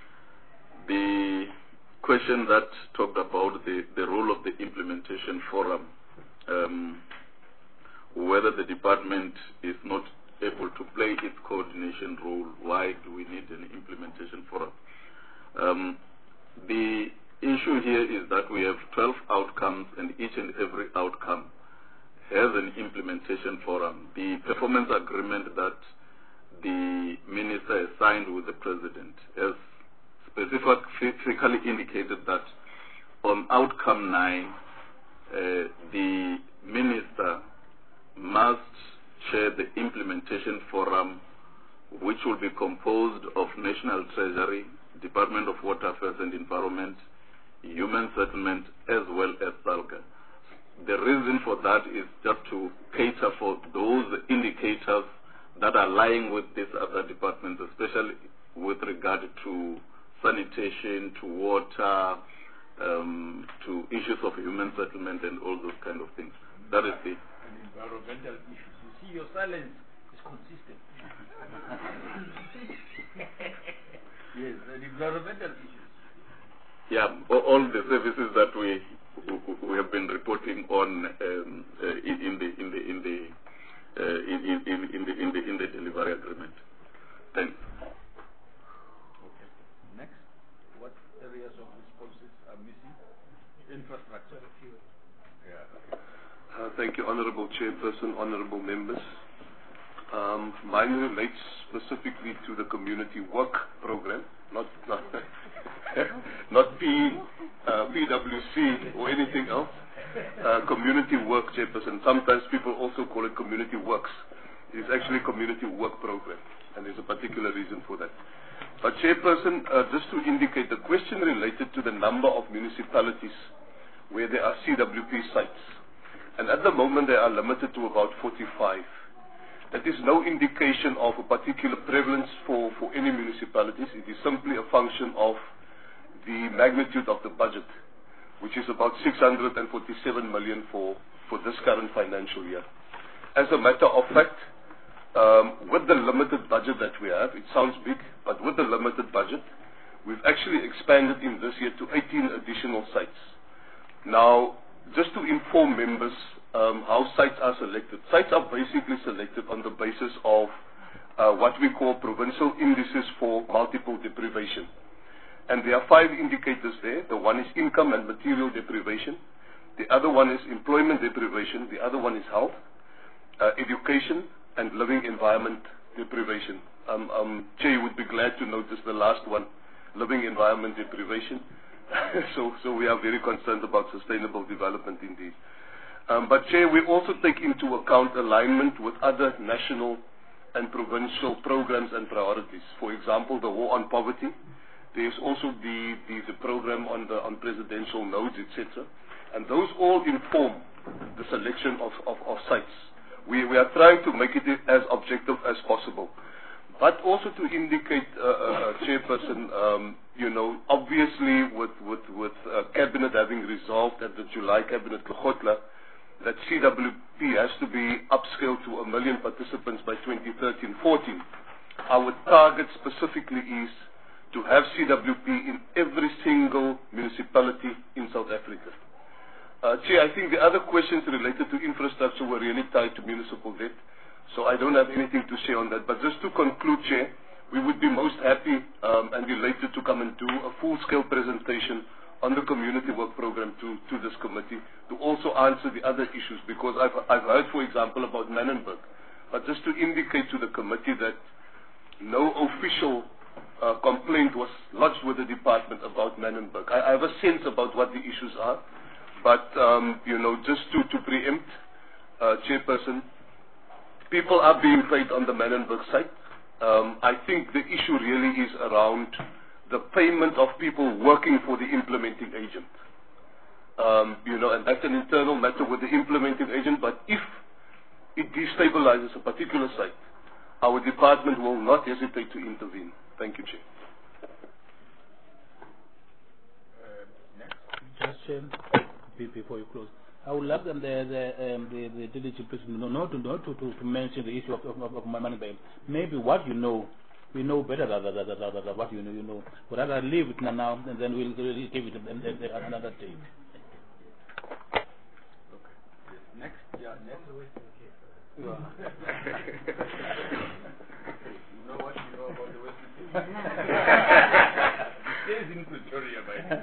the question that talked about the, the role of the implementation forum, um, whether the department is not able to play its coordination role. Why do we need an implementation forum? Um, the issue here is that we have twelve outcomes, and each and every outcome has an implementation forum. The performance agreement that the minister has signed with the president has specifically indicated that on outcome nine, uh, the minister must chair the implementation forum, which will be composed of National Treasury, Department of Water Affairs and Environment, Human Settlement, as well as SALGA. The reason for that is just to cater for those indicators that are lying with these other departments, especially with regard to sanitation, to water, um, to issues of human settlement and all those kind of things. That is the... And environmental issues. You see, your silence is consistent. Yes, and environmental issues. Yeah, all the services that we we have been reporting on um, uh, in, in the in the in the uh, in, in, in, in the in the in the delivery agreement. Thanks. Okay. Next, what area? infrastructure. Uh, thank you, Honorable Chairperson, Honorable members. Um, mine relates specifically to the community work program, not not, not P, uh, P W C or anything else. Uh, community work, Chairperson. Sometimes people also call it community works. It is actually a community work program, and there's a particular reason for that. But Chairperson, uh, just to indicate, the question related to the number of municipalities where there are C W P sites. And at the moment they are limited to about forty-five. That is no indication of a particular prevalence for, for any municipalities. It is simply a function of the magnitude of the budget, which is about six hundred forty-seven million for, for this current financial year. As a matter of fact, um, with the limited budget that we have, it sounds big, but with the limited budget, we've actually expanded in this year to eighteen additional sites. Now, just to inform members um, how sites are selected. Sites are basically selected on the basis of uh, what we call provincial indices for multiple deprivation. And there are five indicators there. The one is income and material deprivation. The other one is employment deprivation. The other one is health, uh, education, and living environment deprivation. Um, um, Chair would be glad to notice the last one, living environment deprivation. so, so we are very concerned about sustainable development indeed. Um, but Chair, we also take into account alignment with other national and provincial programs and priorities. For example, the war on poverty. There's also the, the, the program on, the, on presidential nodes, et cetera. And those all inform the selection of, of, of sites. We, we are trying to make it as objective as possible. But also to indicate, uh, uh, Chairperson, um, you know, obviously with, with, with uh, Cabinet having resolved at the July Cabinet Lekgotla that C W P has to be upscaled to a million participants by twenty thirteen fourteen, our target specifically is to have C W P in every single municipality in South Africa. Uh, Chair, I think the other questions related to infrastructure were really tied to municipal debt. So I don't have anything to say on that. But just to conclude, Chair, we would be most happy um, and delighted to come and do a full-scale presentation on the community work program to, to this committee to also answer the other issues, because I've, I've heard, for example, about Menenberg. But just to indicate to the committee that no official uh, complaint was lodged with the department about Menenberg. I, I have a sense about what the issues are, but, um, you know, just to, to preempt, uh, Chairperson, people are being paid on the Menenberg site. Um, I think the issue really is around the payment of people working for the implementing agent. Um, you know, and that's an internal matter with the implementing agent, but if it destabilizes a particular site, our department will not hesitate to intervene. Thank you, Chair. Just Chair, before you close, I would love them, the the um, the, the diligent person not, not to not to, to, to mention the issue of, of, of my money back. Maybe what you know, we know better than, than, than, than, than what you know. You know, but rather leave it now, and then we'll really give it another day. Okay. Next, yeah, next. You know what you know about the Western Cape? It stays in Pretoria,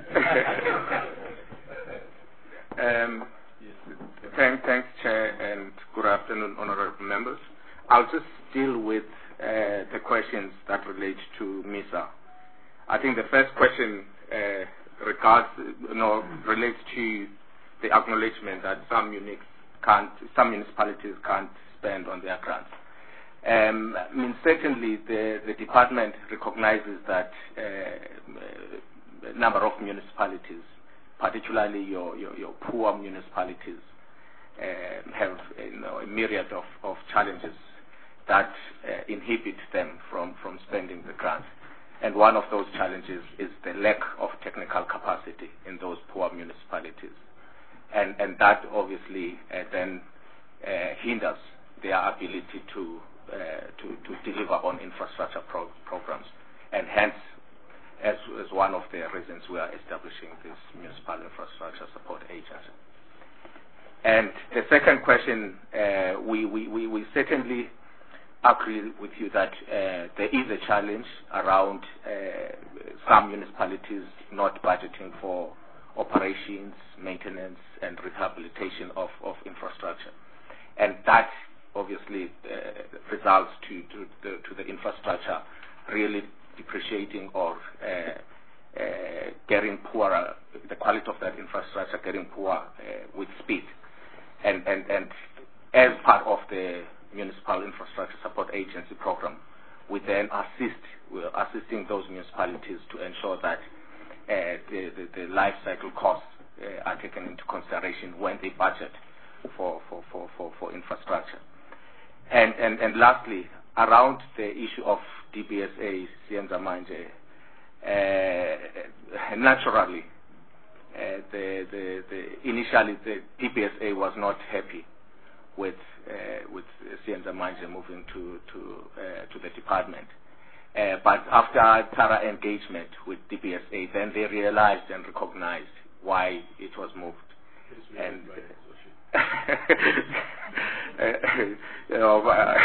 by Um, thank, thanks, Chair, and good afternoon, honorable members. I'll just deal with uh, the questions that relate to MISA. I think the first question uh, regards, you know, relates to the acknowledgement that some units can't, some municipalities can't spend on their grants. Um, I mean, certainly the, the department recognizes that uh, a number of municipalities, particularly your, your, your poor municipalities, uh, have you know, a myriad of, of challenges that uh, inhibit them from, from spending the grant. And one of those challenges is the lack of technical capacity in those poor municipalities. And, and that obviously uh, then uh, hinders their ability to, uh, to, to deliver on infrastructure pro programs. And hence, as, as one of the reasons we are establishing this Municipal Infrastructure Support Agency. And the second question, uh, we, we, we, we certainly agree with you that uh, there is a challenge around uh, some municipalities not budgeting for operations, maintenance, and rehabilitation of, of infrastructure. And that obviously uh, results to, to, the, to the infrastructure really depreciating or uh, uh, getting poorer, the quality of that infrastructure getting poor uh, with speed. And, and, and as part of the Municipal Infrastructure Support Agency program, we then assist, we're assisting those municipalities to ensure that uh, the, the, the life cycle costs uh, are taken into consideration when they budget for, for, for, for, for infrastructure. And, and, and lastly, around the issue of D B S A, Sienza Manje, uh, naturally, uh, the, the, the, initially the D B S A was not happy with uh, with Sienza Manje moving to to uh, to the department. Uh, but after thorough engagement with D B S A, then they realized and recognized why it was moved. And you know,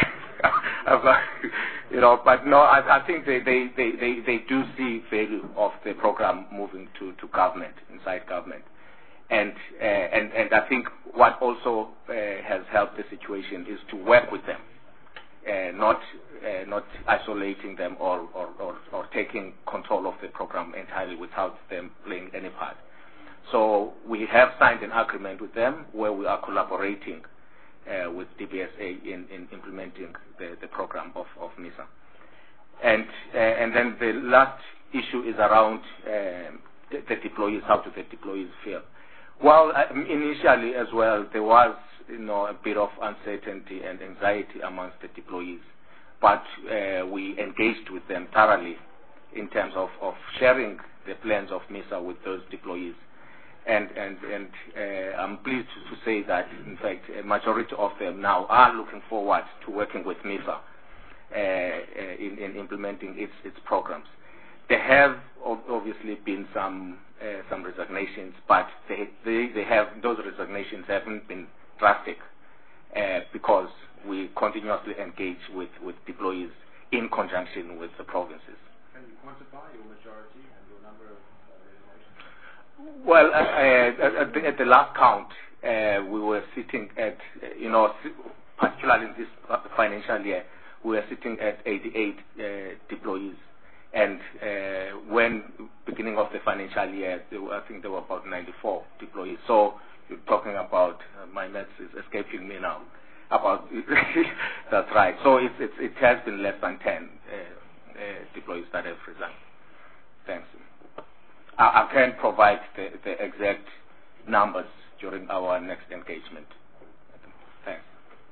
uh, you know, but no, I, I think they, they, they, they, they do see value of the program moving to, to government, inside government. And, uh, and, and I think what also uh, has helped the situation is to work with them, uh, not, uh, not isolating them or, or, or, or taking control of the program entirely without them playing any part. So we have signed an agreement with them where we are collaborating uh, with D B S A in, in implementing the, the program of, of MISA. And, uh, and then the last issue is around uh, the, the deployees, how do the deployees feel? Well, uh, initially as well, there was you know, a bit of uncertainty and anxiety amongst the deployees, but uh, we engaged with them thoroughly in terms of, of sharing the plans of MISA with those deployees. And, and, and uh, I'm pleased to say that, in fact, a majority of them now are looking forward to working with MISA uh, uh, in, in implementing its, its programs. There have obviously been some uh, some resignations, but they, they, they have those resignations haven't been drastic uh, because we continuously engage with, with deployees in conjunction with the provinces. Can you quantify your majority and your number of uh, resignations? Well, uh, at, the, at the last count, uh, we were sitting at, uh, you know, particularly in this financial year, we were sitting at eighty-eight uh, deployees. And uh, when beginning of the financial year, there were, I think there were about ninety-four deployees. So you're talking about, uh, my maths is escaping me now, about, that's right. So it, it, it has been less than ten uh, uh, deployees that have resigned. Thanks. I, I can provide the, the exact numbers during our next engagement. Thanks.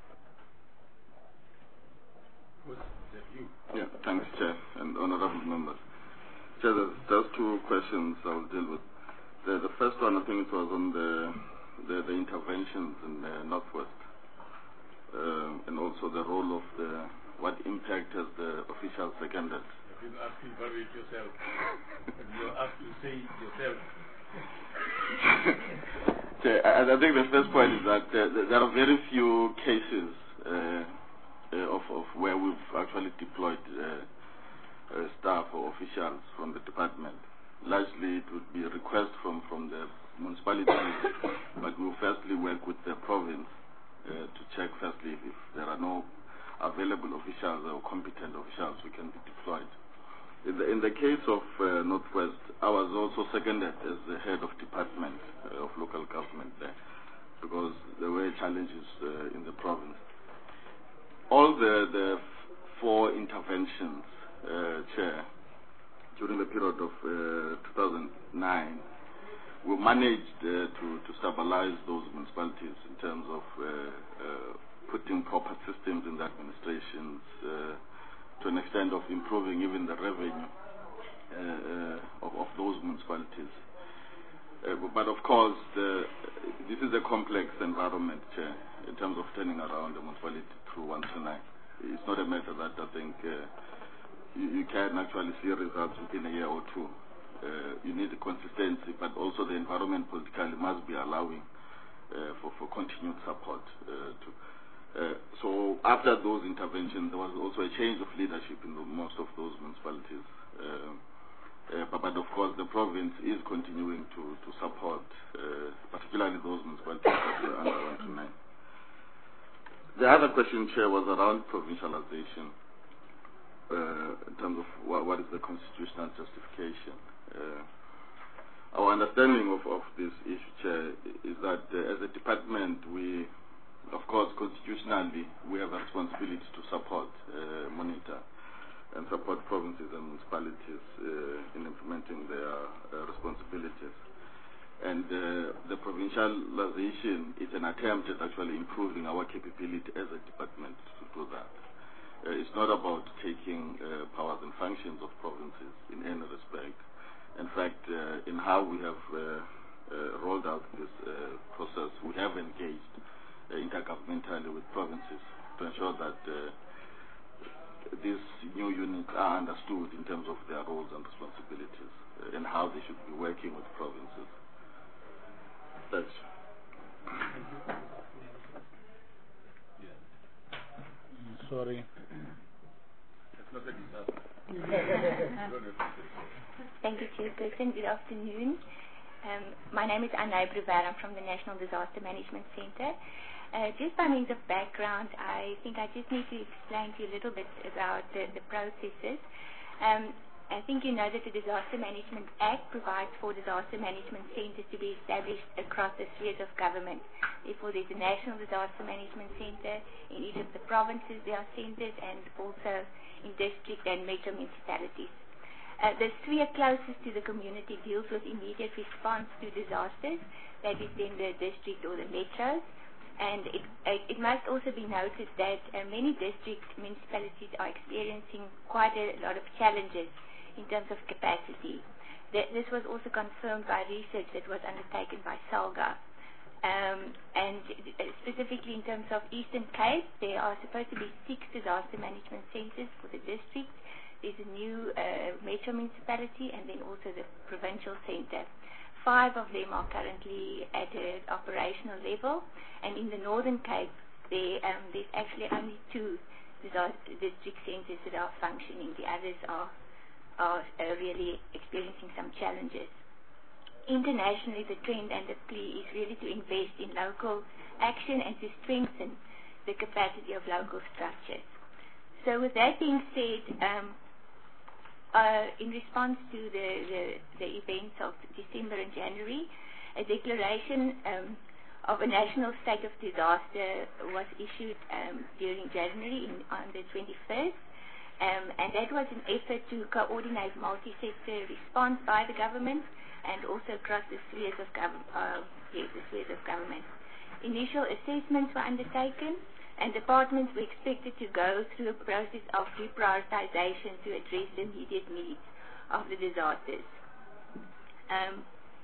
Yeah, thanks, Chair, and honorable members. Chair, there's just two questions I'll deal with. The, the first one, I think it was on the the, the interventions in the Northwest, uh, and also the role of the, what impact has the officials seconded? You didn't ask to evaluate yourself. You asked to say it yourself. Chair, I, I think the first point is that uh, there are very few cases uh, Uh, of, of where we've actually deployed uh, uh, staff or officials from the department. Largely it would be a request from, from the municipalities, but we'll firstly work with the province uh, to check firstly if, if there are no available officials or competent officials who can be deployed. In the, in the case of uh, Northwest, I was also seconded as the head of department uh, of local government there because there were challenges uh, in the province. All the, the four interventions, uh, Chair, during the period of uh, two thousand nine, we managed uh, to, to stabilize those municipalities in terms of uh, uh, putting proper systems in the administrations, uh, to an extent of improving even the revenue uh, uh, of, of those municipalities. Uh, but of course, the, this is a complex environment, Chair, in terms of turning around the municipality through one to nine. It's not a matter that I think uh, you, you can actually see results within a year or two. Uh, you need the consistency, but also the environment politically must be allowing uh, for, for continued support. Uh, to, uh, so after those interventions, there was also a change of leadership in the, most of those municipalities. Uh, Uh, but, but of course, the province is continuing to, to support, uh, particularly those municipalities that were under one to nine. The other question, Chair, was around provincialization uh, in terms of what, what is the constitutional justification. Uh, our understanding of, of this issue, Chair, is that uh, as a department, we, of course, constitutionally, we have a responsibility to support, uh, monitor, and support provinces and municipalities uh, in implementing their uh, responsibilities. And uh, the provincialization is an attempt at actually improving our capability as a department to do that. Uh, it's not about taking uh, powers and functions of provinces in any respect. In fact, uh, in how we have uh, uh, rolled out this uh, process, we have engaged uh, intergovernmentally with provinces to ensure that uh, these new units are understood in terms of their roles and responsibilities uh, and how they should be working with provinces. That's Sorry. Thank you, Chairperson. Good afternoon. Um, my name is Anna Brewer. I'm from the National Disaster Management Center. Uh, just by means of background, I think I just need to explain to you a little bit about the, the processes. Um, I think you know that the Disaster Management Act provides for disaster management centers to be established across the spheres of government. Therefore, there's a National Disaster Management Center. In each of the provinces there are centers, and also in district and metro municipalities. Uh, the sphere closest to the community deals with immediate response to disasters, that is then the district or the metros. And it, it, it must also be noted that uh, many district municipalities are experiencing quite a lot of challenges in terms of capacity. Th this was also confirmed by research that was undertaken by SALGA. Um, and uh, specifically in terms of Eastern Cape, there are supposed to be six disaster management centers for the district. There's a new uh, metro municipality and then also the provincial center. Five of them are currently at an operational level, and in the Northern Cape, there, um, there's actually only two disaster district centers that are functioning. The others are, are uh, really experiencing some challenges. Internationally, the trend and the plea is really to invest in local action and to strengthen the capacity of local structures. So with that being said, um, Uh, in response to the, the, the events of December and January, a declaration um, of a national state of disaster was issued um, during January in, on the twenty-first, um, and that was an effort to coordinate multi-sector response by the government and also across the spheres of, gov uh, yes, the spheres of government. Initial assessments were undertaken, and departments were expected to go through a process of reprioritization to address the immediate needs of the disasters. Um,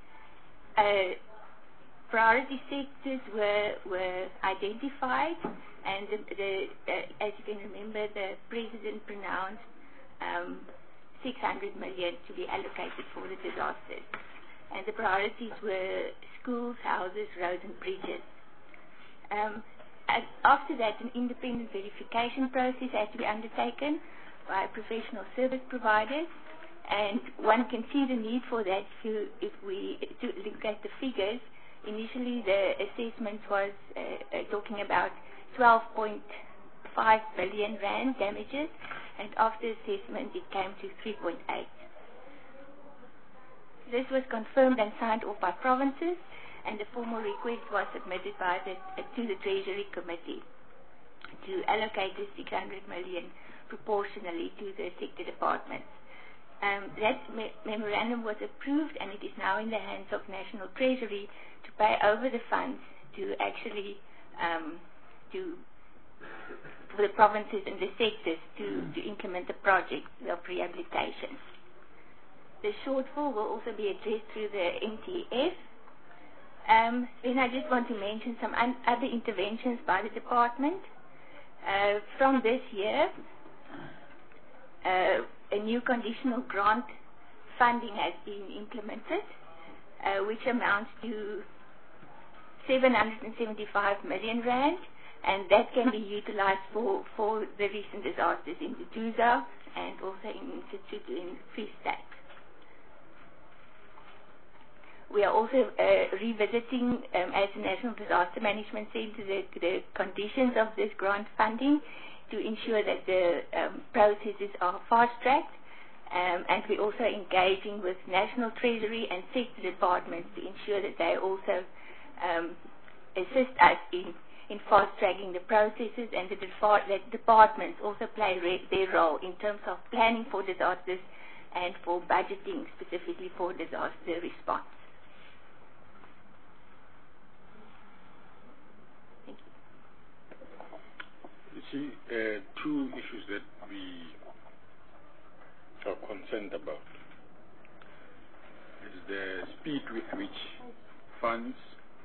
uh, priority sectors were, were identified, and the, the, uh, as you can remember, the President pronounced um, six hundred million to be allocated for the disasters. And the priorities were schools, houses, roads, and bridges. Um, And after that, an independent verification process had to be undertaken by professional service providers, and one can see the need for that if, you, if we to look at the figures. Initially, the assessment was uh, uh, talking about twelve point five billion rand damages, and after assessment, it came to three point eight. This was confirmed and signed off by provinces, and a formal request was submitted by the, uh, to the Treasury Committee to allocate the six hundred million proportionally to the sector departments. Um, that me memorandum was approved, and it is now in the hands of National Treasury to pay over the funds to actually um, to for the provinces and the sectors to, to implement the project of rehabilitation. The shortfall will also be addressed through the M T F. Um, then I just want to mention some un other interventions by the department. Uh, from this year, uh, a new conditional grant funding has been implemented, uh, which amounts to seven hundred seventy-five million rand, and that can be utilized for, for the recent disasters in Duduza and also in Institute in Free State. we are also uh, revisiting, um, as the National Disaster Management Centre, the, the conditions of this grant funding to ensure that the um, processes are fast-tracked. Um, and we're also engaging with National Treasury and sector departments to ensure that they also um, assist us in, in fast-tracking the processes, and the depart that departments also play re their role in terms of planning for disasters and for budgeting specifically for disaster response. Thank you. You see, uh, two issues that we are concerned about is the speed with which funds,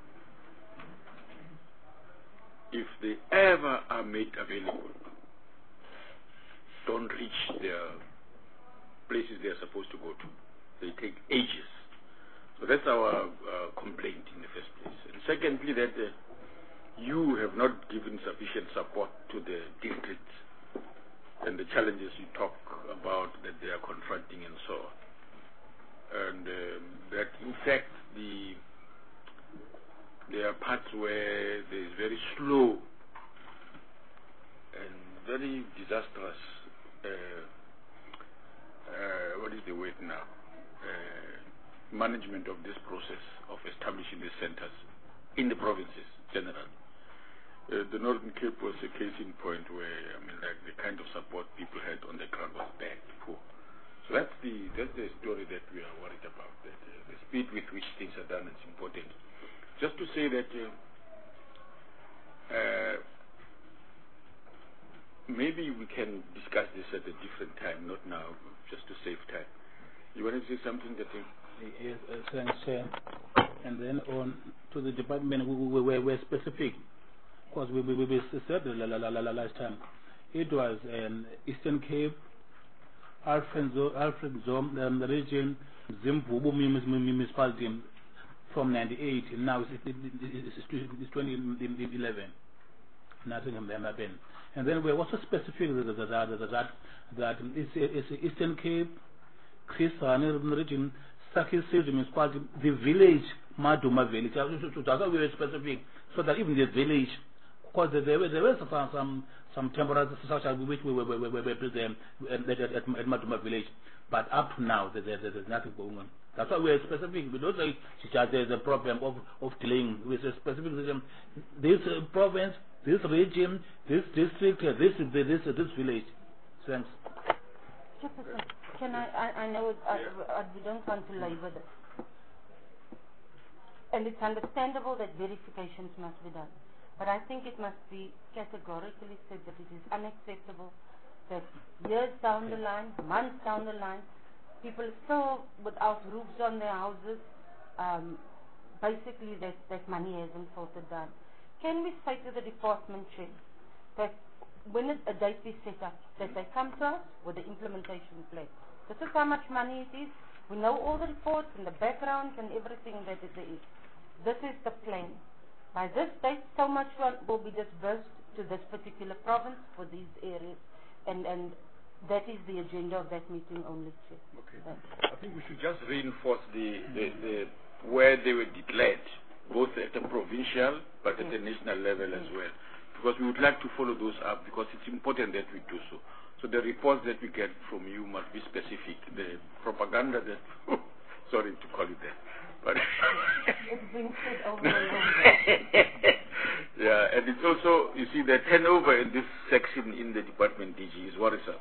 if they ever are made available, don't reach their places they are supposed to go to. They take ages. So that's our uh, complaint in the first place. And secondly, that uh, you have not given sufficient support to the districts and the challenges you talk about that they are confronting and so on. And um, that in fact the there are parts where there is very slow and very disastrous uh, uh, what is the word now? Uh, management of this process of establishing the centers in the provinces generally. Uh, the Northern Cape was a case in point where, I mean, like the kind of support people had on the ground was bad, poor. So that's the that's the story that we are worried about. That uh, the speed with which things are done is important. Just to say that uh, uh, maybe we can discuss this at a different time, not now, just to save time. You want to say something that? Uh, yes, uh, thanks, Chair. And then on to the department, we, we, we were specific. Because we, we, we said the la, la, la, la, last time, it was um, Eastern Cape, Alfred Zone, Alfred Zone, um, the region, Zimbabwe municipality from ninety-eight, and now it's, it, it, it's, it's twenty eleven. Nothing happened. And then we're also specific that that that, that, that it's, it's Eastern Cape, Chris region, Sakhi municipality, the village, Maduma village. That's why we were specific, so that even the village. Because there were there were some some, some temporary social which we were we were present at at, at Maduma village, but up to now there, there, there's nothing going on. That's why we are specific. We don't say there's a problem of of delaying. We say specific. This uh, province, this region, this district, uh, this this this, this village. Thanks. Can I? I, I know I, I, we don't want to labour this, and it's understandable that verifications must be done. But I think it must be categorically said that it is unacceptable that years down the line, months down the line, people still without roofs on their houses, um, basically that, that money hasn't filtered down. Can we say to the department chair that when a date is set up, that they come to us with the implementation plan? This is how much money it is. We know all the reports and the backgrounds and everything that it is. This is the plan. By this date, so much will be disbursed to this particular province for these areas, and and that is the agenda of that meeting only, Chair. Okay. I think we should just reinforce the, the, the where they were declared, both at the provincial but at the national level as well, because we would like to follow those up, because it's important that we do so. So the reports that we get from you must be specific. The propaganda that, sorry to call it that. But it's been said over and over. Yeah, and it's also, you see, the turnover in this section in the department D G is worrisome.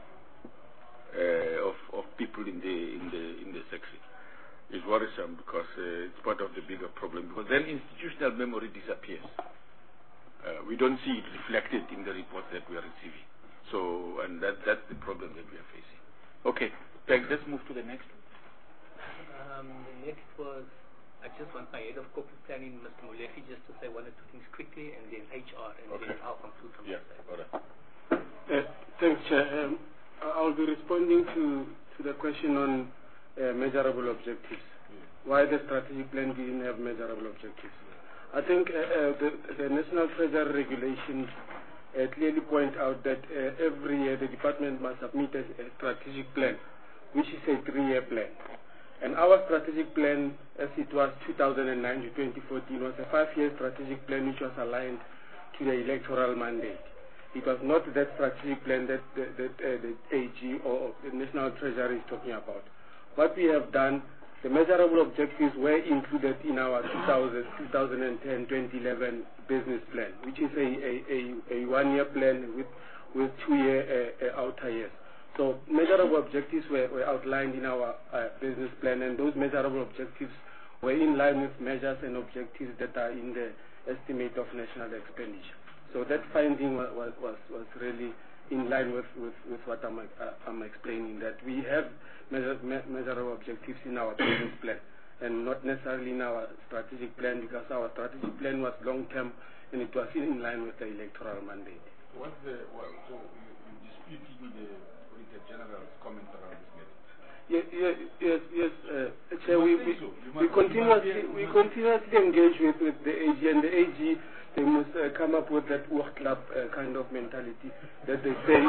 Uh, of of people in the in the in the section is worrisome because uh, it's part of the bigger problem. Because then institutional memory disappears. Uh, we don't see it reflected in the reports that we are receiving. So, and that that's the problem that we are facing. Okay, thanks. Let's move to the next one. Um, the next was. I just want my head of corporate planning, Mister Molefi, just to say one or two things quickly, and then H R, and okay. then I'll conclude from yeah, that. all right. Uh, thanks, Chair. Um, I'll be responding to, to the question on uh, measurable objectives. Mm. Why the strategic plan didn't have measurable objectives. I think uh, uh, the, the National Treasury regulations uh, clearly point out that uh, every year the department must submit a, a strategic plan, which is a three-year plan. And our strategic plan, as it was two thousand nine to twenty fourteen, was a five-year strategic plan which was aligned to the electoral mandate. It was not that strategic plan that, that, that uh, the A G or the National Treasury is talking about. What we have done, the measurable objectives were included in our two thousand, twenty ten to twenty eleven business plan, which is a, a, a, a one-year plan with, with two-year uh, uh, outer years. So measurable objectives were, were outlined in our uh, business plan, and those measurable objectives were in line with measures and objectives that are in the estimate of national expenditure. So that finding was, was, was really in line with, with, with what I'm, uh, I'm explaining, that we have measure, me measurable objectives in our business plan and not necessarily in our strategic plan, because our strategic plan was long-term and it was in, in line with the electoral mandate. What's the, what, so you, you disputing the Auditor General's comment around this matter? Yes, yes, yes, yes uh, Chair, we, we, so. we continuously we continuously engage with, with the A G, and the A G, they must uh, come up with that work club uh, kind of mentality that they say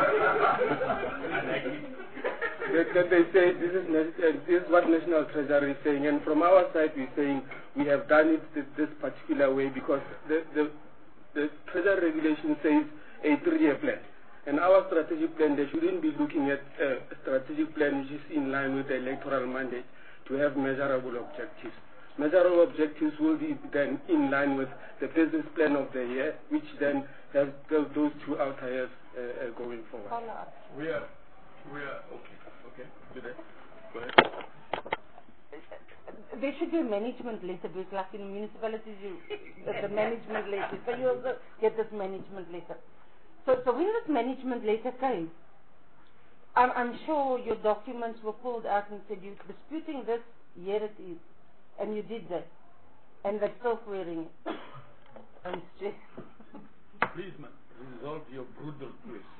that, that they say this is uh, this is what National Treasury is saying, and from our side we're saying we have done it this, this particular way because the, the the Treasury regulation says a three-year plan. And our strategic plan, they shouldn't be looking at uh, a strategic plan which is in line with the electoral mandate to have measurable objectives. Measurable objectives will be then in line with the business plan of the year, which then has those two outer years uh, uh, going forward. We are, we are, okay, okay, do that. Go ahead. There should be a management letter, because like in municipalities, you get the management letter. So you also get this management letter. So, so when this management letter came, I'm, I'm sure your documents were pulled out and said, you're disputing this, here it is. And you did that. And they're still swearing it. I'm stressed. Please, man, resolve your brutal twist.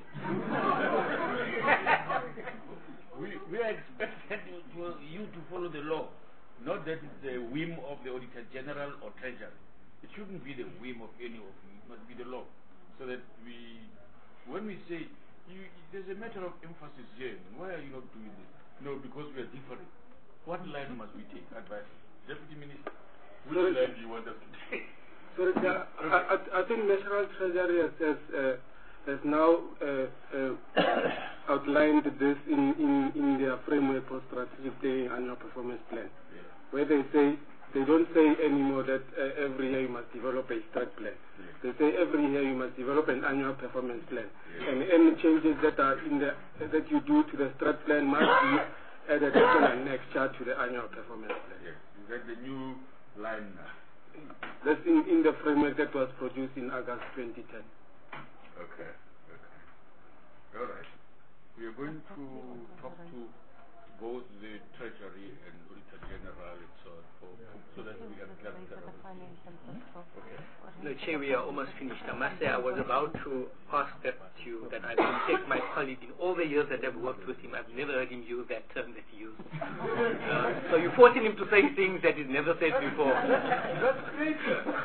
we, we are expecting for you to follow the law, not that it's the whim of the Auditor General or Treasury. It shouldn't be the whim of any of you, it must be the law. So that we, when we say, you, there's a matter of emphasis here. Why are you not doing this? No, because we are different. What line must we take? Advice. Deputy Minister, which Sorry. line do you want us to take? Sorry, yeah, I, I, I think National Treasury has, has, uh, has now uh, uh, outlined this in, in, in their framework for strategic planning annual performance plan, yeah. where they say, they don't say anymore that uh, every year you must develop a strat plan. Yeah. They say every year you must develop an annual performance plan. Yeah. And any changes that are in the, that you do to the strat plan must be added to the next chart to the annual performance plan. Yes. Is that the new line now? That's in, in the framework that was produced in August twenty ten. Okay. Okay. All right. We are going to talk to both the Treasury and Auditor General and so on, for, so that we can clarify. Okay. No, Chair, we are almost finished. I must say I was about to ask that you, that I protect my colleague. In all the years that I've worked with him, I've never heard him use that term that he used. Uh, so you're forcing him to say things that he's never said before. That's great.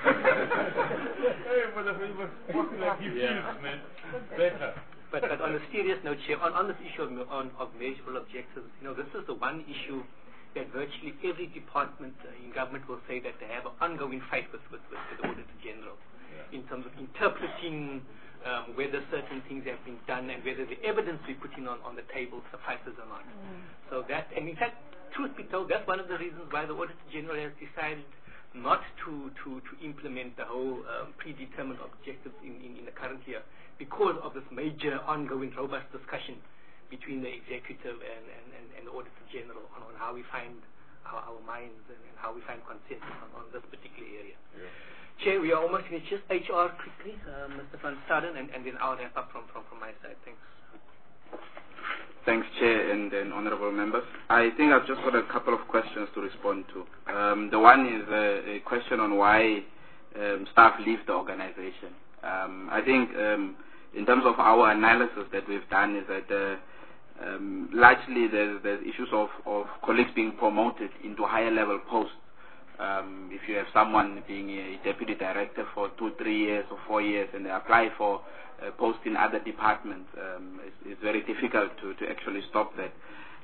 Hey, but he was talking like he feels, man. Better. But, but on a serious note, Chair, on, on this issue of, on, of measurable objectives, you know, this is the one issue that virtually every department uh, in government will say that they have an ongoing fight with, with, with the Auditor General yeah. in terms of interpreting um, whether certain things have been done and whether the evidence we put in on, on the table suffices or not. Mm. So that, and in fact, truth be told, that's one of the reasons why the Auditor General has decided not to, to, to implement the whole um, predetermined objectives in, in, in the current year, because of this major ongoing robust discussion between the executive and, and, and, and the Auditor General on, on how we find our, our minds and, and how we find consensus on, on this particular area. Yeah. Chair, we are almost finished. Just H R quickly, uh, Mister Van Staden, and, and then I'll wrap up from, from, from my side. Thanks. Thanks, Chair, and, and honourable members. I think I've just got a couple of questions to respond to. Um, the one is a, a question on why um, staff leave the organization. Um, I think um, in terms of our analysis that we've done is that uh, um, largely there's, there's issues of, of colleagues being promoted into higher level posts. Um, if you have someone being a deputy director for two, three years or four years and they apply for a post in other departments, um, it's, it's very difficult to, to actually stop that.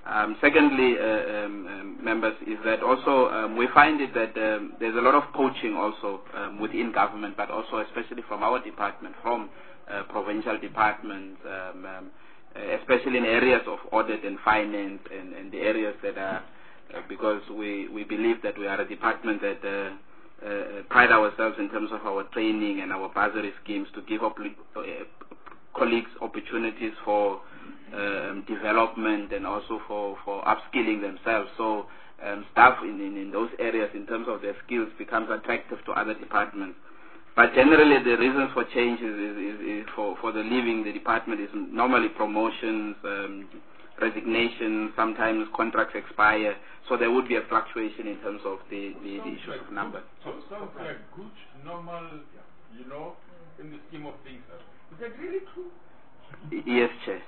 Um, secondly, uh, um, um, members, is that also um, we find it that um, there's a lot of poaching also um, within government, but also especially from our department, from uh, provincial departments, um, um, especially in areas of audit and finance and, and the areas that are, uh, because we, we believe that we are a department that uh, uh, pride ourselves in terms of our training and our bursary schemes to give up, uh, colleagues opportunities for um, development and also for, for upskilling themselves. So um, staff in, in, in those areas in terms of their skills becomes attractive to other departments. But generally the reasons for change is, is, is, is for, for the leaving the department is normally promotions, um, resignations, sometimes contracts expire. So there would be a fluctuation in terms of the, the, the issues of numbers. So sounds like good, normal, you know, in the scheme of things. Is that really true? Yes, Chair.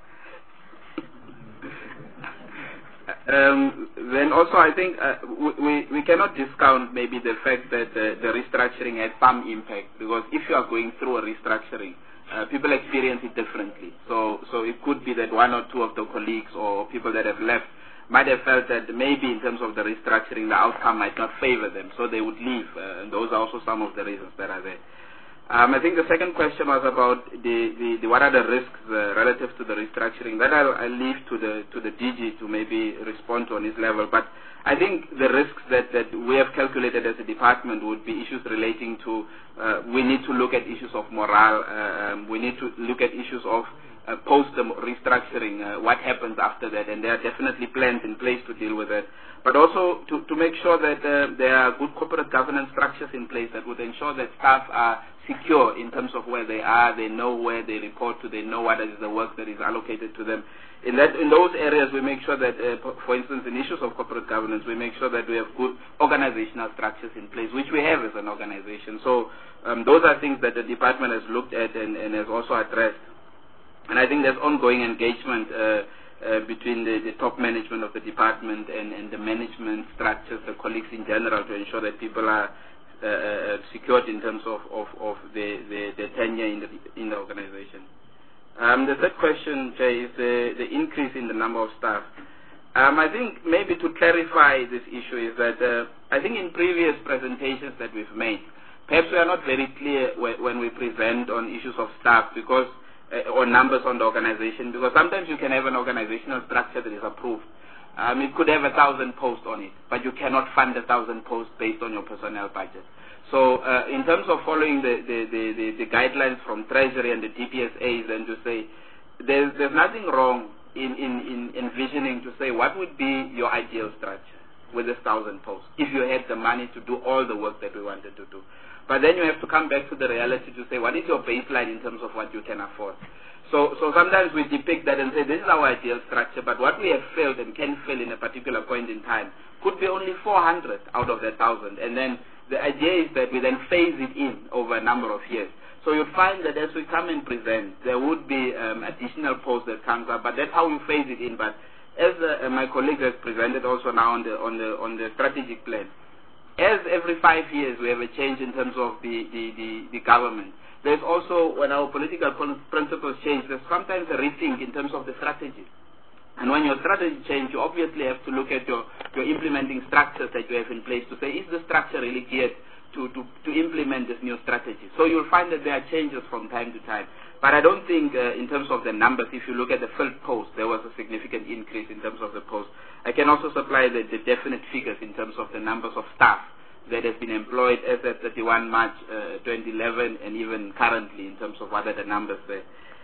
Um, then also I think uh, we, we cannot discount maybe the fact that uh, the restructuring had some impact, because if you are going through a restructuring, uh, people experience it differently. So, so it could be that one or two of the colleagues or people that have left might have felt that maybe in terms of the restructuring the outcome might not favor them, so they would leave, uh, and those are also some of the reasons that are there. Um, I think the second question was about the, the, the what are the risks uh, relative to the restructuring. That I'll, I'll leave to the to the D G to maybe respond to on his level. But I think the risks that, that we have calculated as a department would be issues relating to uh, we need to look at issues of morale. Uh, um, we need to look at issues of uh, post the restructuring. Uh, what happens after that? And there are definitely plans in place to deal with that. But also to, to make sure that uh, there are good corporate governance structures in place that would ensure that staff are secure in terms of where they are, they know where they report to, they know what is the work that is allocated to them. In that, in those areas, we make sure that, uh, for instance, in issues of corporate governance, we make sure that we have good organizational structures in place, which we have as an organization. So um, those are things that the department has looked at and, and has also addressed. And I think there's ongoing engagement uh, uh, between the, the top management of the department and, and the management structures, the colleagues in general, to ensure that people are uh, uh, secured in terms of, of, of the, the, the tenure in the, in the organization. Um, the third question, Jay, is the, the increase in the number of staff. Um, I think maybe to clarify this issue is that uh, I think in previous presentations that we've made, perhaps we are not very clear when, when we present on issues of staff because uh, or numbers on the organization, because sometimes you can have an organizational structure that is approved. Um, it could have a thousand posts on it, but you cannot fund a thousand posts based on your personnel budget. So uh, in terms of following the, the, the, the, the guidelines from Treasury and the D P S As, and to say there's, there's nothing wrong in, in, in envisioning to say what would be your ideal structure with this thousand posts if you had the money to do all the work that we wanted to do. But then you have to come back to the reality to say what is your baseline in terms of what you can afford. So, so sometimes we depict that and say this is our ideal structure, but what we have failed and can fail in a particular point in time could be only four hundred out of that thousand, and then the idea is that we then phase it in over a number of years. So you'll find that as we come and present, there would be um, additional posts that comes up, but that's how you phase it in. But as uh, my colleague has presented also now on the on the on the strategic plan, as every five years we have a change in terms of the the, the, the government. There's also, when our political principles change, there's sometimes a rethink in terms of the strategy. And when your strategy changes, you obviously have to look at your, your implementing structures that you have in place to say, is the structure really geared to, to, to implement this new strategy? So you'll find that there are changes from time to time. But I don't think uh, in terms of the numbers, if you look at the filled posts, there was a significant increase in terms of the posts. I can also supply the, the definite figures in terms of the numbers of staff that has been employed as at thirty-first March uh, twenty eleven, and even currently in terms of what are the numbers there.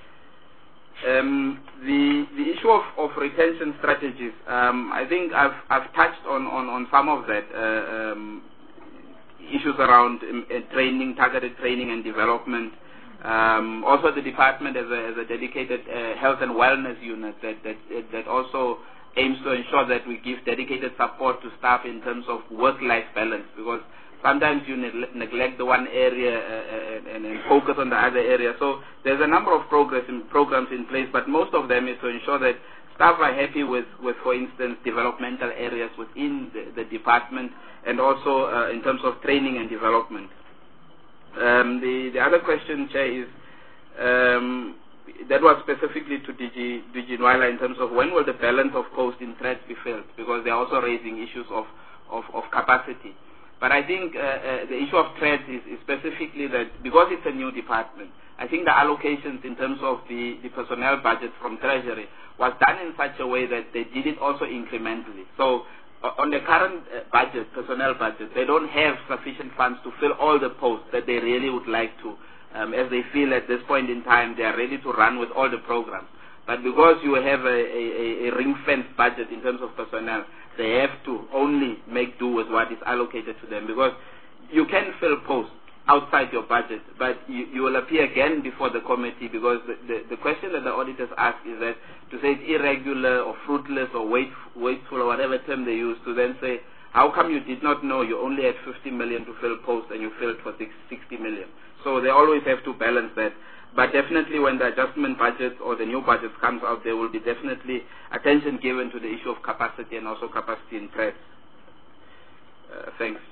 Um, the the issue of, of retention strategies, um, I think I've I've touched on, on, on some of that uh, um, issues around um, uh, training, targeted training and development. Um, also, the department has a, has a dedicated uh, health and wellness unit that that that also aims to ensure that we give dedicated support to staff in terms of work-life balance, because sometimes you ne- neglect the one area uh, and, and focus on the other area. So there's a number of progress in, programs in place, but most of them is to ensure that staff are happy with, with for instance, developmental areas within the, the department, and also uh, in terms of training and development. Um, the, the other question, Chair, is um, that was specifically to D G, D G Dinwala in terms of when will the balance of posts in threats be filled, because they're also raising issues of, of, of capacity. But I think uh, uh, the issue of threats is, is specifically that because it's a new department, I think the allocations in terms of the, the personnel budget from Treasury was done in such a way that they did it also incrementally. So uh, on the current uh, budget, personnel budget, they don't have sufficient funds to fill all the posts that they really would like to, um, as they feel at this point in time they are ready to run with all the programs. But because you have a, a, a ring-fenced budget in terms of personnel, they have to only make do with what is allocated to them, because you can fill posts outside your budget, but you, you will appear again before the committee, because the, the, the question that the auditors ask is that to say it's irregular or fruitless or wait, wasteful or whatever term they use, to then say, how come you did not know you only had fifty million to fill posts and you filled for sixty million? So they always have to balance that. But definitely when the adjustment budget or the new budget comes out, there will be definitely attention given to the issue of capacity and also capacity in threats. Uh, thanks.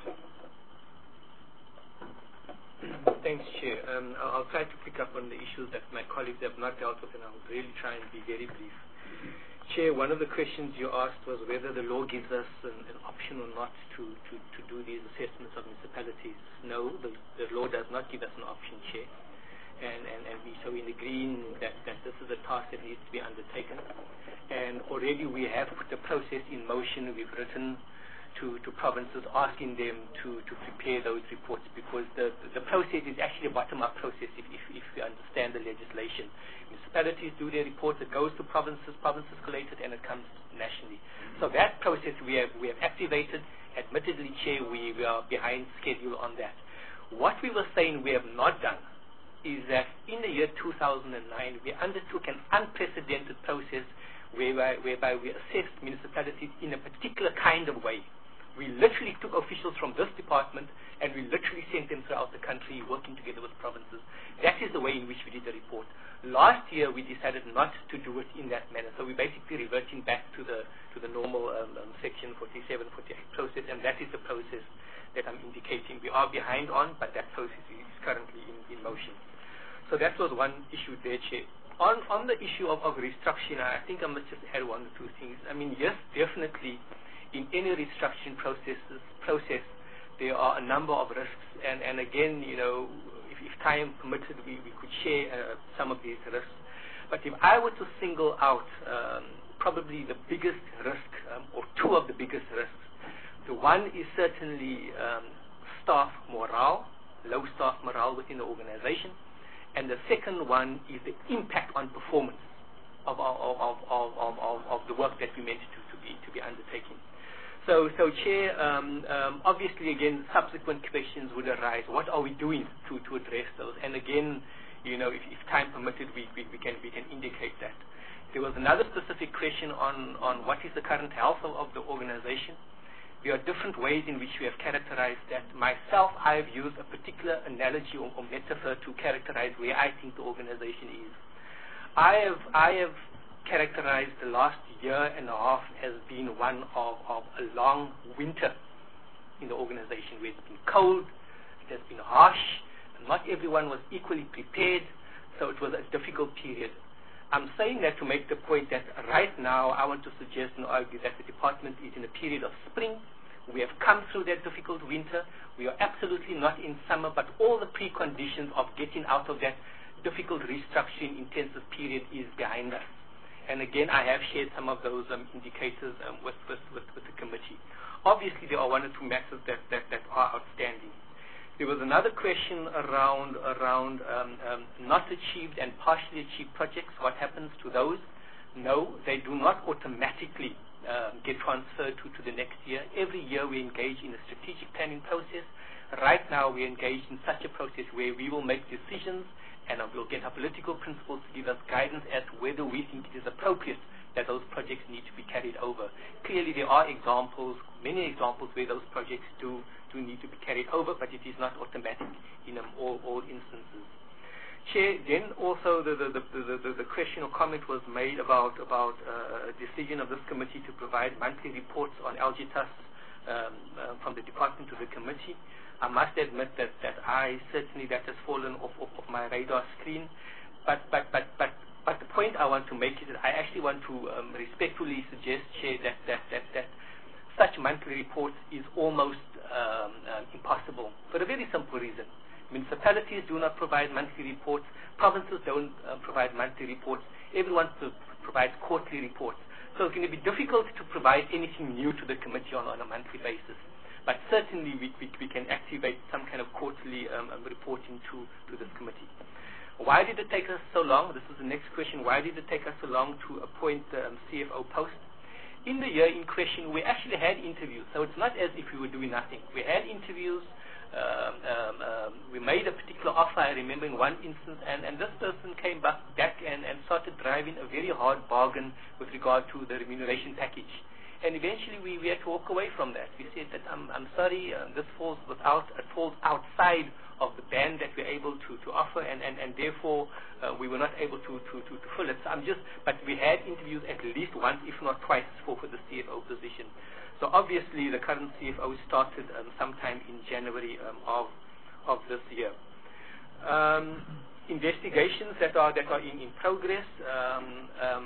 Thanks, Chair. Um, I'll, I'll try to pick up on the issues that my colleagues have not dealt with, and I'll really try and be very brief. Chair, one of the questions you asked was whether the law gives us an, an option or not to, to, to do these assessments of municipalities. No, the, the law does not give us an option, Chair. And, and, and we, so in agreeing that, that this is a task that needs to be undertaken. And already we have put the process in motion. We've written to, to provinces asking them to, to prepare those reports, because the, the process is actually a bottom-up process if, if, if we understand the legislation. Municipalities do their reports, it goes to provinces, provinces collate it, and it comes nationally. So that process we have, we have activated. Admittedly, Chair, we, we are behind schedule on that. What we were saying we have not done is that in the year two thousand nine, we undertook an unprecedented process whereby, whereby we assessed municipalities in a particular kind of way. We literally took officials from this department and we literally sent them throughout the country working together with provinces. That is the way in which we did the report. Last year, we decided not to do it in that manner. So we're basically reverting back to the to the normal um, um, Section forty-seven, forty-eight process, and that is the process that I'm indicating. We are behind on, but that process is currently in, in motion. So that was one issue there, Chair. On, on the issue of, of restructuring, I think I must just add one or two things. I mean, yes, definitely, in any restructuring processes, process, there are a number of risks. And, and again, you know, if, if time permitted, we, we could share uh, some of these risks. But if I were to single out um, probably the biggest risk, um, or two of the biggest risks, the one is certainly um, staff morale, low staff morale within the organization. And the second one is the impact on performance of, of, of, of, of, of, of the work that we meant to, to, be, to be undertaking. So, so Chair, um, um, obviously, again, subsequent questions would arise. What are we doing to, to address those? And again, you know, if, if time permitted, we, we, we, can, we can indicate that. There was another specific question on, on what is the current health of, of the organization. There are different ways in which we have characterized that. Myself, I have used a particular analogy or, or metaphor to characterize where I think the organization is. I have, I have characterized the last year and a half as being one of, of a long winter in the organization, where it's been cold, it has been harsh, and not everyone was equally prepared, so it was a difficult period. I'm saying that to make the point that right now I want to suggest and argue that the department is in a period of spring. We have come through that difficult winter. We are absolutely not in summer, but all the preconditions of getting out of that difficult restructuring intensive period is behind us. And again, I have shared some of those um, indicators um, with, with, with, with the committee. Obviously, there are one or two matters that, that, that are outstanding. There was another question around around um, um, not achieved and partially achieved projects. What happens to those? No, they do not automatically um, get transferred to, to the next year. Every year we engage in a strategic planning process. Right now we engage in such a process where we will make decisions and we'll get our political principles to give us guidance as to whether we think it is appropriate that those projects need to be carried over. Clearly there are examples, many examples where those projects do do need to be carried over, but it is not automatic in um, all, all instances. Chair, then also the, the, the, the, the question or comment was made about, about uh, a decision of this committee to provide monthly reports on L G T A S um, uh, from the department to the committee. I must admit that, that I certainly, that has fallen off, off, off my radar screen, but, but, but, but but the point I want to make is that I actually want to um, respectfully suggest, Chair, that, that, that, that such monthly reports is almost um, uh, impossible for a very simple reason. Municipalities do not provide monthly reports. Provinces don't uh, provide monthly reports. Everyone pro- provides quarterly reports. So it's going to be difficult to provide anything new to the committee on, on a monthly basis. But certainly we, we, we can activate some kind of quarterly um, um, reporting to, to this committee. Why did it take us so long? This is the next question. Why did it take us so long to appoint the um, C F O post? In the year in question, we actually had interviews. So it's not as if we were doing nothing. We had interviews. Um, um, um, we made a particular offer, I remember in one instance, and, and this person came back, back and, and started driving a very hard bargain with regard to the remuneration package. And eventually we, we had to walk away from that. We said that, I'm, I'm sorry, uh, this falls without, it falls outside of the band that we're able to, to offer, and, and, and therefore uh, we were not able to, to, to, to fill it. So I'm just, but we had interviews at least once, if not twice, for, for the C F O position. So obviously the current C F O started um, sometime in January um, of of this year. Um, investigations that are that are in, in progress. Um, um,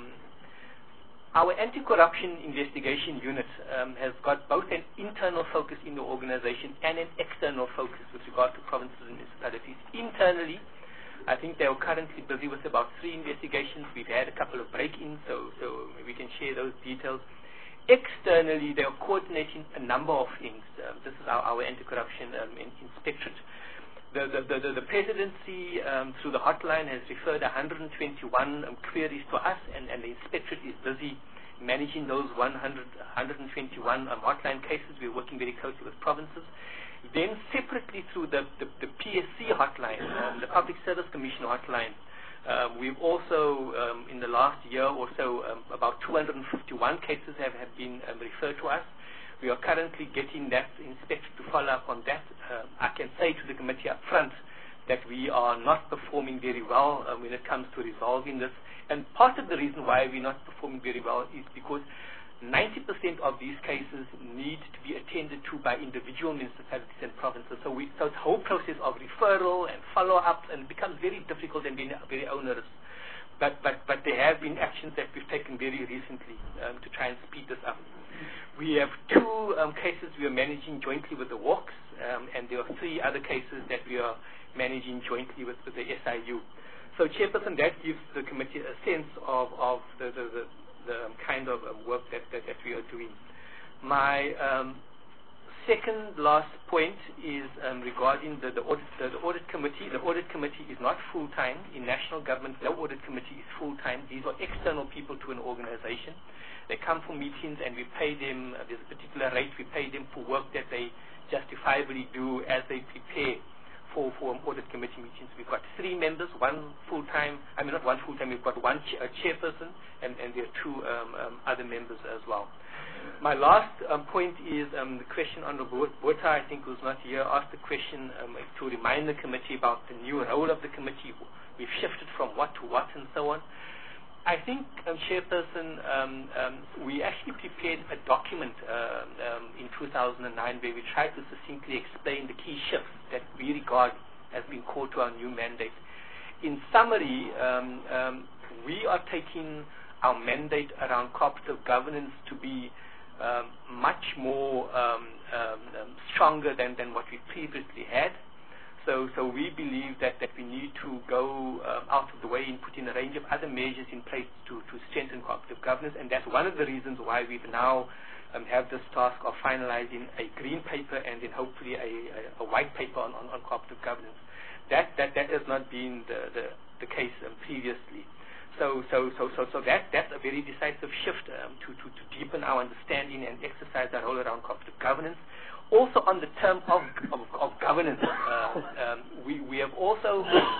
our anti-corruption investigation unit um, has got both an internal focus in the organization and an external focus with regard to provinces and municipalities. Internally, I think they are currently busy with about three investigations. We've had a couple of break-ins, so so we can share those details. Externally, they are coordinating a number of things. Um, this is our, our anti-corruption um, in, inspectorate. The, the, the, the presidency, um, through the hotline, has referred one hundred twenty-one um, queries to us, and, and the inspectorate is busy managing those one hundred, one hundred twenty-one um, hotline cases. We're working very closely with provinces. Then separately through the, the, the P S C hotline, um, the Public Service Commission hotline, Um, we've also, um, in the last year or so, um, about two hundred fifty-one cases have, have been um, referred to us. We are currently getting that inspector to follow up on that. Uh, I can say to the committee up front that we are not performing very well uh, when it comes to resolving this. And part of the reason why we're not performing very well is because ninety percent of these cases need to be attended to by individual municipalities and provinces. So, we, so it's a whole process of referral and follow-up, and it becomes very difficult and very, very onerous. But, but, but there have been actions that we've taken very recently um, to try and speed this up. We have two um, cases we are managing jointly with the W A C S, um, and there are three other cases that we are managing jointly with, with the S I U. So, Chairperson, that gives the committee a sense of, of the, the, the the kind of um, work that, that, that we are doing. My um, second last point is um, regarding the, the, audit, the, the audit committee. The audit committee is not full-time. In national government, no audit committee is full-time. These are external people to an organization. They come for meetings and we pay them, uh, there's a particular rate, we pay them for work that they justifiably do as they prepare for, for audit committee meetings. We've got three members, one full-time, I mean not one full-time, we've got one ch a chairperson, and, and there are two um, um, other members as well. My last um, point is um, the question on the Botha, I think was not here, asked the question um, to remind the committee about the new role of the committee. We've shifted from what to what and so on. I think, um, Chairperson, um, um, we actually prepared a document uh, um, in two thousand nine where we tried to succinctly explain the key shifts that we regard as being core to our new mandate. In summary, um, um, we are taking our mandate around cooperative governance to be um, much more um, um, um, stronger than, than what we previously had. So, so we believe that, that we need to go um, out of the way in putting a range of other measures in place to, to strengthen cooperative governance, and that's one of the reasons why we've now um, have this task of finalizing a green paper and then hopefully a, a, a white paper on, on, on cooperative governance. That, that, that has not been the, the, the case um, previously. So, so, so, so, so that, that's a very decisive shift um, to, to, to deepen our understanding and exercise our role around cooperative governance. Also on the term of, of, of governance, uh, um, we, we have also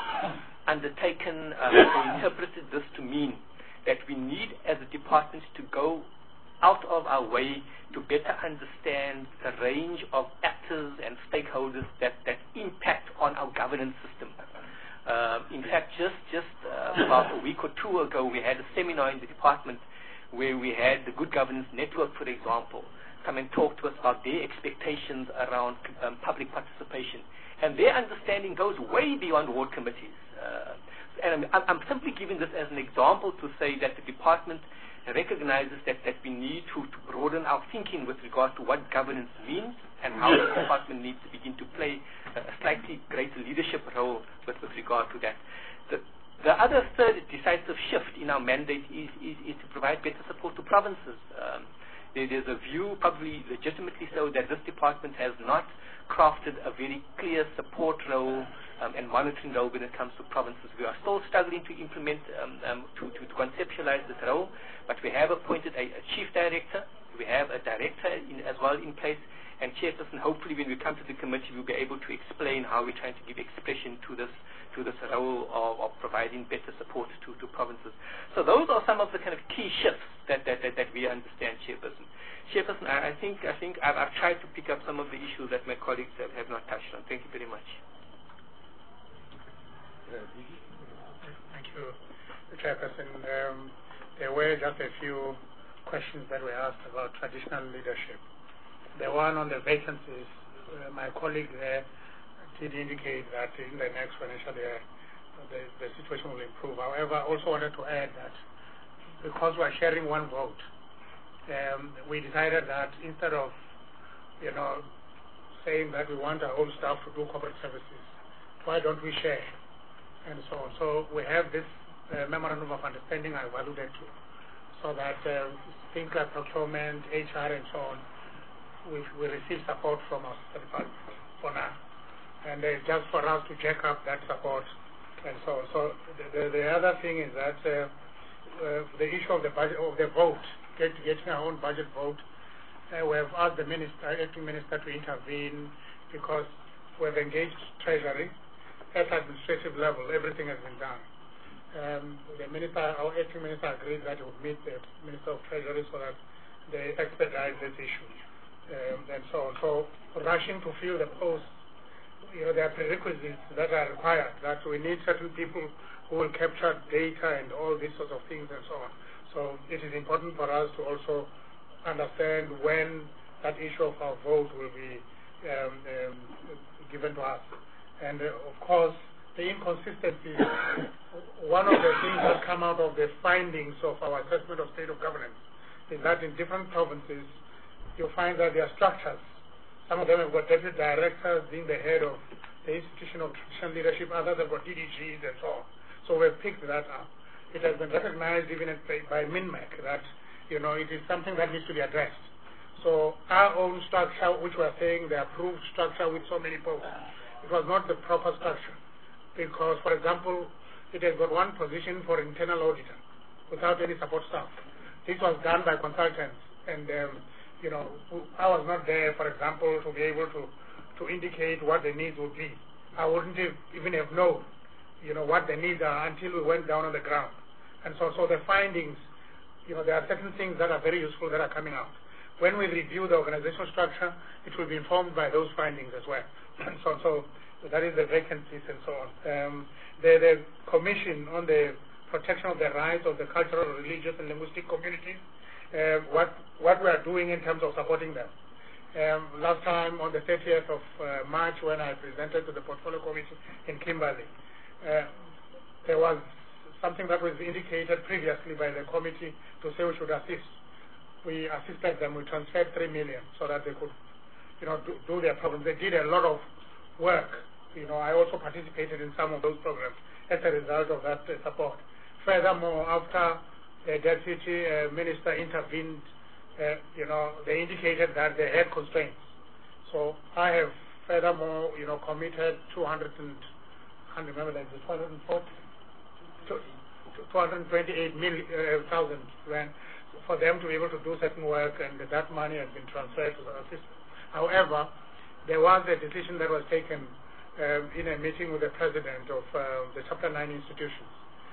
undertaken uh, or interpreted this to mean that we need as a department to go out of our way to better understand the range of actors and stakeholders that, that impact on our governance system. Uh, in fact, just, just uh, about a week or two ago, we had a seminar in the department where we had the Good Governance Network, for example, come and talk to us about their expectations around um, public participation. And their understanding goes way beyond ward committees. Uh, and I'm, I'm simply giving this as an example to say that the department recognizes that, that we need to, to broaden our thinking with regard to what governance means and how the department needs to begin to play a slightly greater leadership role with, with regard to that. The, the other third decisive shift in our mandate is, is, is to provide better support to provinces. Um, there, there's a view, probably legitimately so, that this department has not crafted a very clear support role um, and monitoring role when it comes to provinces. We are still struggling to implement, um, um, to, to, to conceptualize this role, but we have appointed a, a chief director, we have a director in, as well in place, and chairperson, hopefully when we come to the committee we'll be able to explain how we're trying to give expression to this to this role of, of providing better support to, to provinces. So those are some of the kind of key shifts that, that, that, that we understand, Chairperson. Chairperson, I, I think, I think I've, I've tried to pick up some of the issues that my colleagues have, have not touched on. Thank you very much. Thank you, Chairperson. Um, there were just a few questions that were asked about traditional leadership. The one on the vacancies, uh, my colleague there did indicate that in the next financial year uh, the, the situation will improve. However, I also wanted to add that because we are sharing one vote, um, we decided that instead of, you know, saying that we want our own staff to do corporate services, why don't we share? And so on. So we have this uh, memorandum of understanding I alluded to, so that uh, things like procurement, H R, and so on, we, we receive support from our department for now. And uh, just for us to check up that support and so on. So the, the, the other thing is that uh, uh, the issue of the budget, of the vote, get, getting our own budget vote, uh, we have asked the minister, acting minister to intervene because we have engaged Treasury at administrative level. Everything has been done. Um, the minister, our acting minister, agreed that he would meet the Minister of Treasury so that they expedite this issue um, and so on. So rushing to fill the post. You know, there are prerequisites that are required, that we need certain people who will capture data and all these sorts of things and so on. So it is important for us to also understand when that issue of our vote will be um, um, given to us. And uh, of course, the inconsistencies, one of the things that come out of the findings of our assessment of state of governance is that in different provinces, you find that there are structures. Some of them have got deputy directors being the head of the institution of traditional leadership, others have got D D Gs and so on. So we've picked that up. It has been recognized even at, by MINMAC that, you know, it is something that needs to be addressed. So our own structure, which we are saying the approved structure with so many posts, it was not the proper structure. Because, for example, it has got one position for internal auditor without any support staff. This was done by consultants and um, you know, I was not there, for example, to be able to, to indicate what the needs would be. I wouldn't have, even have known, you know, what the needs are until we went down on the ground. And so, so the findings, you know, there are certain things that are very useful that are coming out. When we review the organizational structure, it will be informed by those findings as well. And so, so that is the vacancies and so on. Um, the, the Commission on the Protection of the Rights of the Cultural, Religious, and Linguistic Communities, Uh, what what we are doing in terms of supporting them. Um, last time on the thirtieth of uh, March when I presented to the Portfolio Committee in Kimberley, uh, there was something that was indicated previously by the committee to say we should assist. We assisted them, we transferred three million so that they could, you know, do, do their programs. They did a lot of work. You know, I also participated in some of those programs as a result of that uh, support. Furthermore, after the deputy uh, minister intervened, uh, you know, they indicated that they had constraints. So I have furthermore, you know, committed two hundred and, I can't remember that, two hundred forty, two hundred twenty-eight thousand uh, for them to be able to do certain work, and that money has been transferred to the system. However, there was a decision that was taken um, in a meeting with the president of uh, the Chapter nine institutions.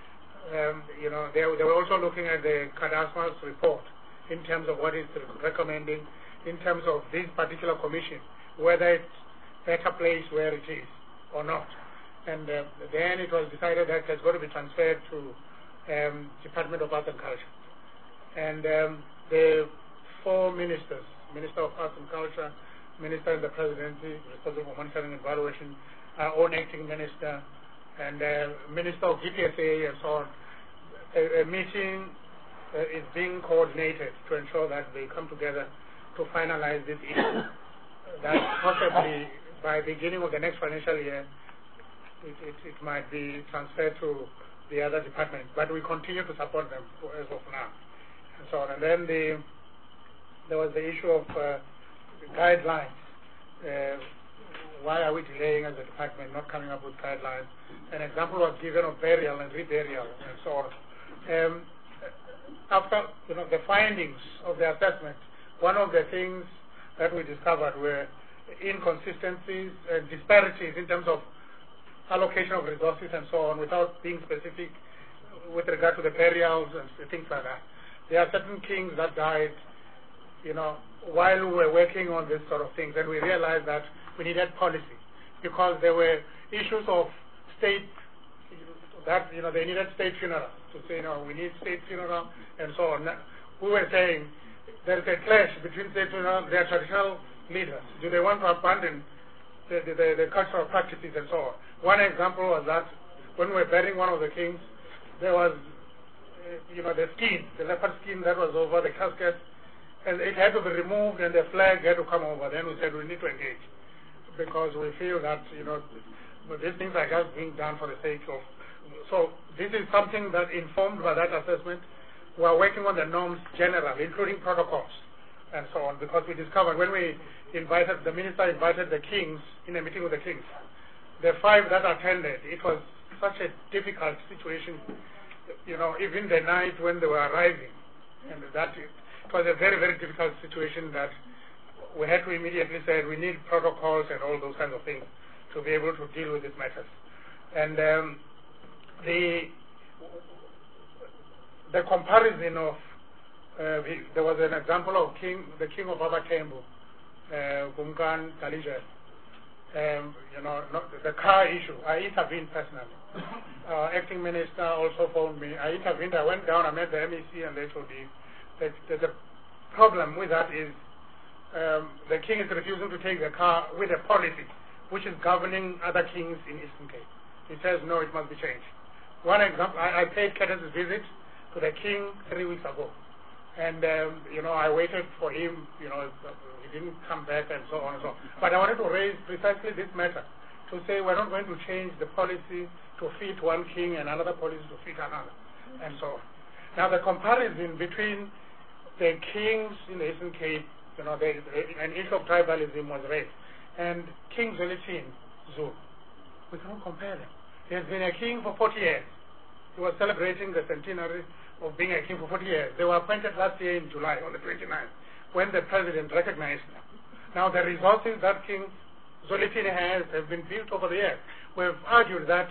Um, you know, they, they were also looking at the Cadasmas report in terms of what it's recommending, in terms of this particular commission, whether it's better placed where it is or not. And uh, then it was decided that it's got to be transferred to um, Department of Arts and Culture. And um, the four ministers, Minister of Arts and Culture, Minister in the Presidency, responsible for monitoring and evaluation, our own acting minister, and uh, Minister of G P S A and so on. A, a meeting uh, is being coordinated to ensure that they come together to finalize this issue. That possibly by beginning of the next financial year, it, it, it might be transferred to the other departments, but we continue to support them as of now, and so on. And then the, there was the issue of uh, guidelines. Uh, why are we delaying as a department, not coming up with guidelines? An example was given of burial and reburial and so on. Um, after you know the findings of the assessment, one of the things that we discovered were inconsistencies and disparities in terms of allocation of resources and so on, without being specific with regard to the burials and things like that. There are certain kings that died, you know, while we were working on this sort of things, and we realized that we needed policy because there were issues of state that, you know, they needed state funeral to say, you know, we need state funeral and so on. We were saying there is a clash between state funeral, their traditional leaders. Do they want to abandon the, the, the, the cultural practices and so on? One example was that when we were burying one of the kings, there was, uh, you know, the skin, the leopard skin that was over the casket, and it had to be removed and the flag had to come over. Then we said we need to engage because we feel that, you know, these things are just being done for the sake of. So this is something that informed by that assessment. We are working on the norms generally, including protocols and so on, because we discovered when we invited, the minister invited the kings in a meeting with the kings, the five that attended, it was such a difficult situation, you know, even the night when they were arriving, and that it, it was a very, very difficult situation that we had to immediately say we need protocols and all those kinds of things to be able to deal with these matters. And um, the the comparison of uh, the, there was an example of king, the king of Abatembu, Gumkan uh, Kalija. Um, you know, not, the car issue, I intervened personally. Uh, acting minister also phoned me. I intervened, I went down, I met the M E C and the H O D. The, the, the problem with that is um, the king is refusing to take the car with a policy which is governing other kings in Eastern Cape. He says, no, it must be changed. One example, I, I paid courtesy visit to the king three weeks ago. And, um, you know, I waited for him, you know, he didn't come back and so on and so on. But I wanted to raise precisely this matter, to say we're not going to change the policy to fit one king and another policy to fit another, and so on. Now, the comparison between the kings in the Eastern Cape, you know, the, the, an issue of tribalism was raised, and King Zwelithini Zulu, we cannot compare them. He has been a king for forty years. He was celebrating the centenary of being a king for forty years. They were appointed last year in July, on the twenty-ninth, when the president recognized them. Now, the resources that King Zwelithini has have been built over the years. We've argued that,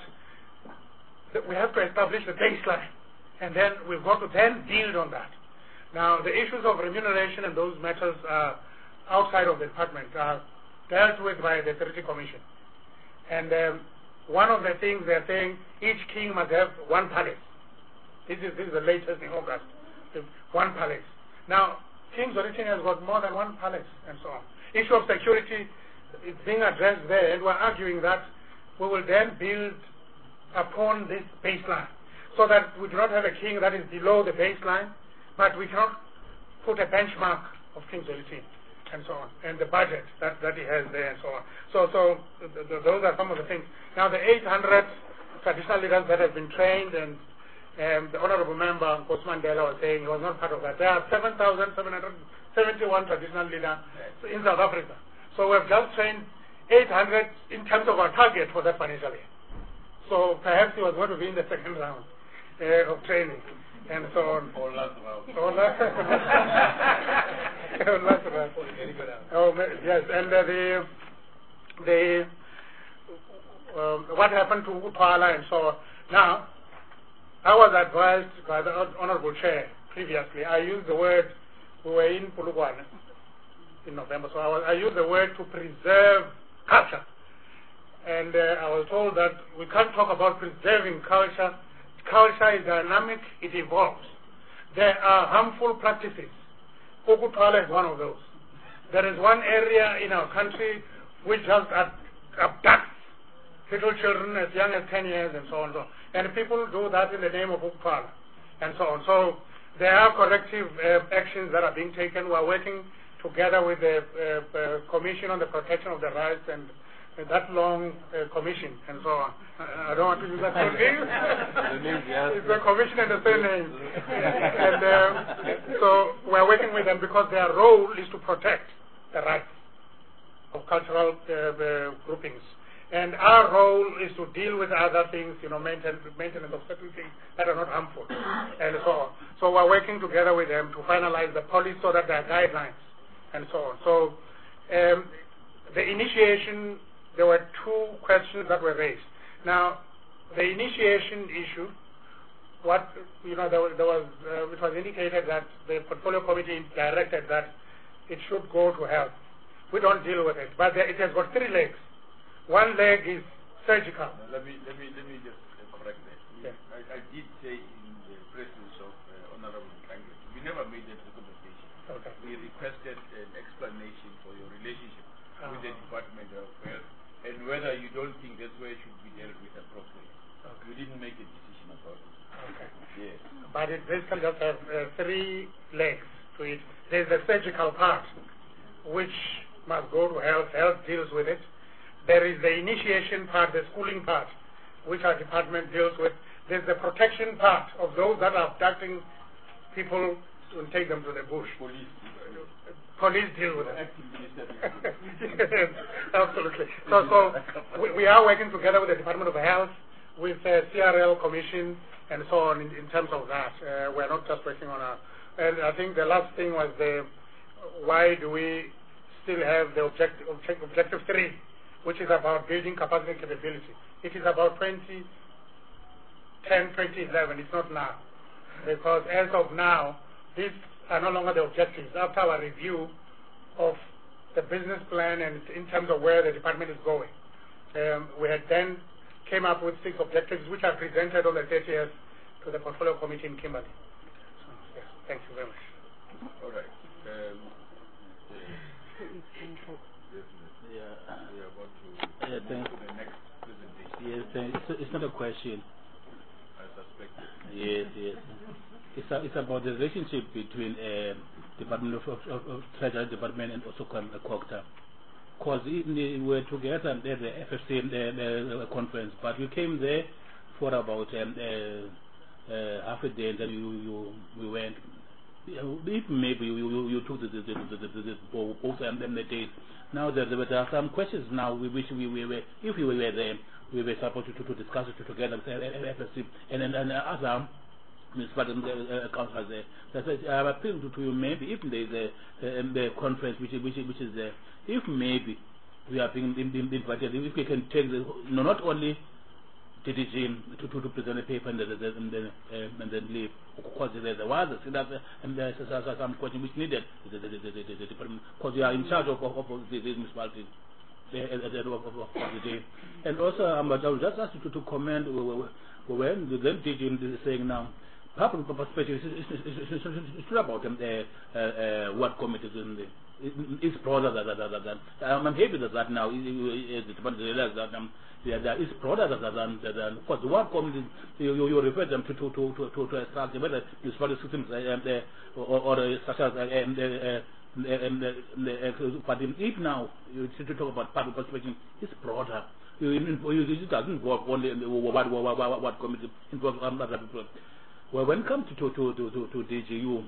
that we have to establish the baseline, and then we've got to then build on that. Now, the issues of remuneration and those matters are outside of the department, are dealt with by the Treaty Commission. And um, one of the things they're saying, each king must have one palace. This is, this is the latest in August, one palace. Now, King Zwelithini has got more than one palace, and so on. Issue of security is being addressed there, and we're arguing that we will then build upon this baseline, so that we do not have a king that is below the baseline, but we cannot put a benchmark of King Zwelithini, and so on, and the budget that, that he has there, and so on. So, so th th those are some of the things. Now, the eight hundred traditional leaders that have been trained, and um, the Honorable Member, Nkosi Mandela, was saying he was not part of that. There are seven thousand seven hundred seventy-one traditional leaders in South Africa. So we have just trained eight hundred in terms of our target for that financial year. So perhaps he was going to be in the second round uh, of training, and so on. Or last round. Or last round. last round. Oh, yes, and uh, the the um, what happened to Uthwala and so on. Now, I was advised by the Honorable Chair previously. I used the word, we were in Polokwane in November, so I, was, I used the word to preserve culture. And uh, I was told that we can't talk about preserving culture. Culture is dynamic, it evolves. There are harmful practices. Ukutwala is one of those. There is one area in our country which just abducts little children as young as ten years and so on and so on. And people do that in the name of Upala and so on. So there are corrective uh, actions that are being taken. We are working together with the uh, uh, Commission on the Protection of the Rights and uh, that long uh, commission and so on. I, I don't want to use that whole name. It's the commission and the surname. And uh, so we are working with them because their role is to protect the rights of cultural uh, uh, groupings. And our role is to deal with other things, you know, maintenance, maintenance of certain things that are not harmful, and so on. So we're working together with them to finalize the policy so that there are guidelines, and so on. So um, the initiation, there were two questions that were raised. Now, the initiation issue, what, you know, there was, there was uh, it was indicated that the portfolio committee directed that it should go to health. We don't deal with it, but there, it has got three legs. One leg is surgical. Uh, let me let me let me just uh, correct that. Yeah. I, I did say in the presence of uh, Honorable Congress, we never made that recommendation. Okay. We requested an explanation for your relationship uh-huh. with the Department of Health and whether you don't think that's where it should be dealt with appropriately. Okay. We didn't make a decision about it. Okay. Yes. But it basically just have uh, three legs to it. There's the surgical part, which must go to health. Health deals with it. There is the initiation part, the schooling part, which our department deals with. There's the protection part of those that are abducting people and take them to the bush. Police. Police deal with it. Yes, absolutely. So, so we, we are working together with the Department of Health, with the C R L Commission, and so on in, in terms of that. Uh, we're not just working on our... And I think the last thing was the why do we still have the objective, object, objective three, which is about building capacity and capability. It is about twenty ten, twenty eleven. It's not now. Because as of now, these are no longer the objectives. After our review of the business plan and in terms of where the department is going, um, we had then came up with six objectives, which are presented on the thirtieth to the Portfolio Committee in Kimberley. So, yes, thank you very much. All right. Um, Yeah. We are about to Yeah, move thanks. to the next presentation. Yes, thanks. It's, it's not a question. I suspect. Yes, yes. It's, a, it's about the relationship between uh, Department of, of, of, of Treasury Department and also Com- uh, COGTA. Because we were together at the F F C the, the, the conference, but we came there for about um, uh, uh, half a day, and then you, you, we went. If maybe you, you, you took the, the, the, the, the, the, both of them the days. Now there, there are some questions now we wish we, we were, if we were there, we were supposed to, to, to discuss it together with F F C and then and other municipal uh, councils there. That's why I'm appealing to, to you maybe if there is a, um, the conference which, which, which is there, if maybe we are being invited, if we can take the, you know, not only D D G to, to, to present a paper and then, and then, uh, and then leave. Because there was a, and there's some question which needed the, the, the, the, the department, because you are in charge of, of, of the municipality at the end of, of, of the day. And also, um, I would just ask you to, to comment when the then D G is saying now, public perspective, it's not about um, uh, uh, what committees in the. It's broader than that. I'm happy that that now the department realizes that um, yeah, that is broader than that. Than because the one committee you, you, you refer them to to to to to, to a structure, whether it's for the systems uh, uh, or, or uh, such as uh, and, uh, and, uh, and, but if now you to talk about public perspective, it's broader. You, you, it doesn't involve only what what what, what committee involves other people. Well, when it comes to to to to, to D G U.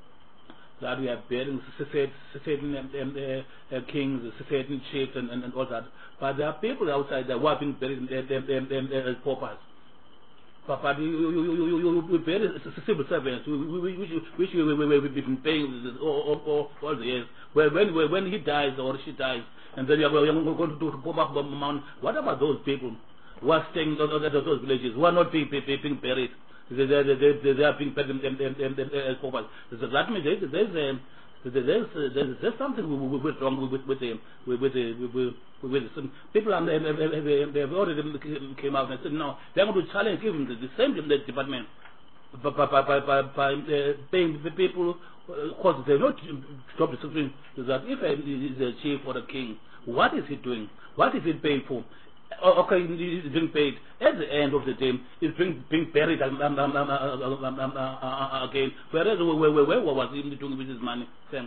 That we are bearing certain um, uh, uh, kings, certain chiefs, and, and, and all that. But there are people outside that are being buried as paupers. But, but you, you, you, you, you bury civil servants, which, which we, we, we, we've been paying all, all, all the years. Well, when, when he dies or she dies, and then you are going to do to up the mountain, what about those people who are staying in those, those villages, who are not being, being buried? They, they, they, they are being paid as paupers. So that means there's, there's, um, there's, there's, there's something with wrong with with the with with the with, with some people and they have already came out and said no, they're going to challenge even the, the same department by by by by, by uh, paying the people because they're not stop the supreme that if he's a chief or a king, what is he doing? What is he paying for? Oh, okay, it's being paid. At the end of the day, it's being, being buried um, um, um, um, um, um, um, uh, again. Whereas, where, where, where was he doing with his money? Thanks.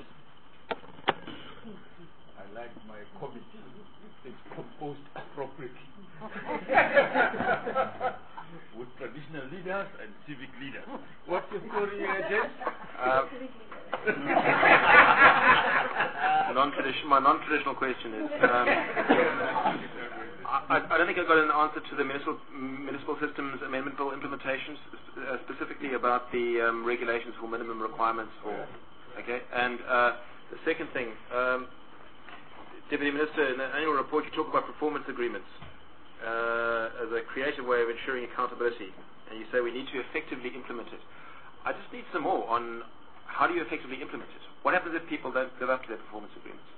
I like my committee. It's composed appropriately. With traditional leaders and civic leaders. What's your story, uh, James? Uh, non-traditional, my non-traditional question is, um, I, I don't think I got an answer to the municipal, municipal systems amendment bill implementations, uh, specifically about the um, regulations for minimum requirements for, okay, and uh, the second thing, um, Deputy Minister, in the annual report you talk about performance agreements uh, as a creative way of ensuring accountability, and you say we need to effectively implement it. I just need some more on how do you effectively implement it? What happens if people don't live up to their performance agreements?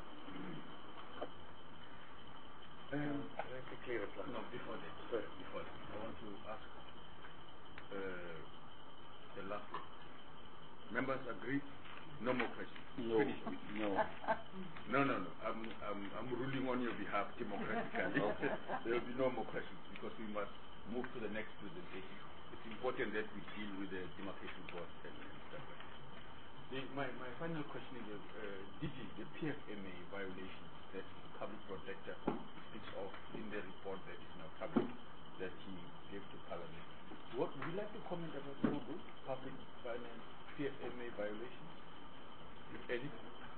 Um, Can I quickly reply? No, before that. Sorry. Before that. I want to ask uh, the last one. Members agree? No more questions. No. Finish with No. No, no, no. I'm, I'm, I'm ruling on your behalf democratically. Okay. There will be no more questions because we must move to the next presentation. It's important that we deal with the demarcation board and, and stuff like that. The, my, my final question is, uh, D G, the P F M A violations that the public protector speaks of in the report that is now public that he gave to Parliament. What would you like to comment about some of those public finance P F M A violations, if any?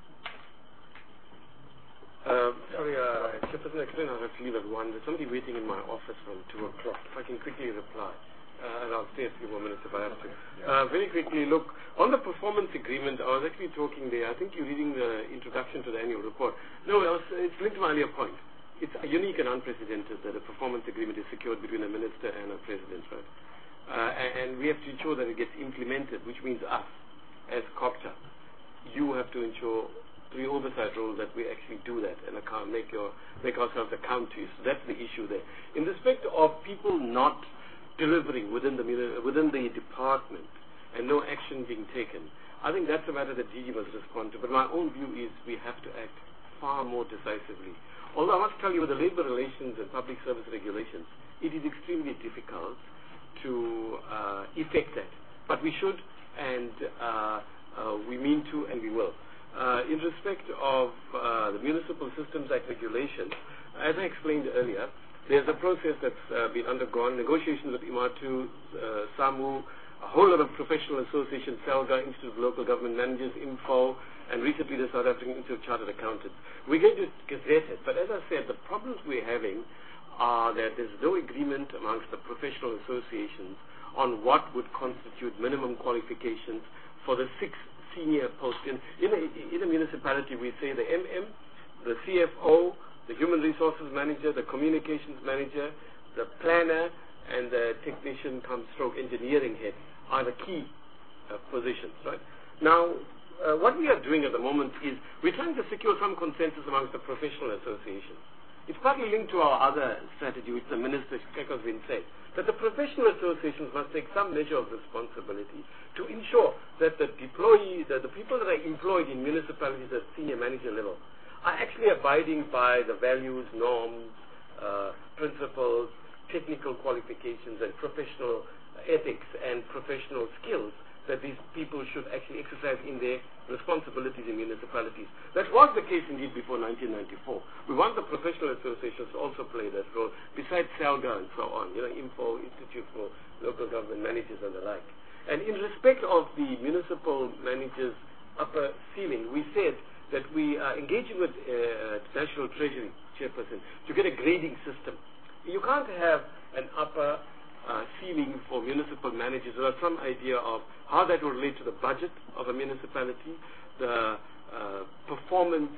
Uh, sorry, uh, Chairperson, I explained I have to leave at one. There's somebody waiting in my office from two o'clock. If I can quickly reply. Uh, and I'll stay a few more minutes if I have to. Uh, very quickly, look, on the performance agreement, I was actually talking there. I think you're reading the introduction to the annual report. No, I was, it's linked to my earlier point. It's unique and unprecedented that a performance agreement is secured between a minister and a president, right? Uh, and, and we have to ensure that it gets implemented, which means us, as COPTA. You have to ensure through your oversight role that we actually do that and account, make, your, make ourselves account to you. So that's the issue there. In respect of people not delivering within the within the department and no action being taken, I think that's a matter that D G must respond to. But my own view is we have to act far more decisively. Although I must tell you, with the labor relations and public service regulations, it is extremely difficult to uh, effect that. But we should, and uh, uh, we mean to, and we will. Uh, in respect of uh, the Municipal Systems Act regulation, as I explained earlier, there's a process that's uh, been undergone, negotiations with IMATU, uh, SAMU, a whole lot of professional associations, SELGA, Institute of Local Government Managers, INFO, and recently the South African Institute of Chartered Accountants. We're going to gazette it, but as I said, the problems we're having are that there's no agreement amongst the professional associations on what would constitute minimum qualifications for the six senior posts. In, in, a, in a municipality, we say the M M, the C F O, the Human Resources Manager, the Communications Manager, the Planner, and the Technician come stroke Engineering Head are the key uh, positions, right? Now, uh, what we are doing at the moment is we're trying to secure some consensus amongst the professional associations. It's partly linked to our other strategy, which the Minister Keko has been saying, that the professional associations must take some measure of responsibility to ensure that the deployee, that the people that are employed in municipalities at senior manager level are actually abiding by the values, norms, uh, principles, technical qualifications, and professional ethics and professional skills that these people should actually exercise in their responsibilities in municipalities. That was the case indeed before nineteen ninety-four. We want the professional associations to also play that role, besides SELGA and so on, you know, INFO, Institute for Local Government Managers and the like. And in respect of the municipal managers' upper ceiling, we said that we are engaging with uh, National Treasury Chairperson to get a grading system. You can't have an upper uh, ceiling for municipal managers without some idea of how that will relate to the budget of a municipality, the uh, performance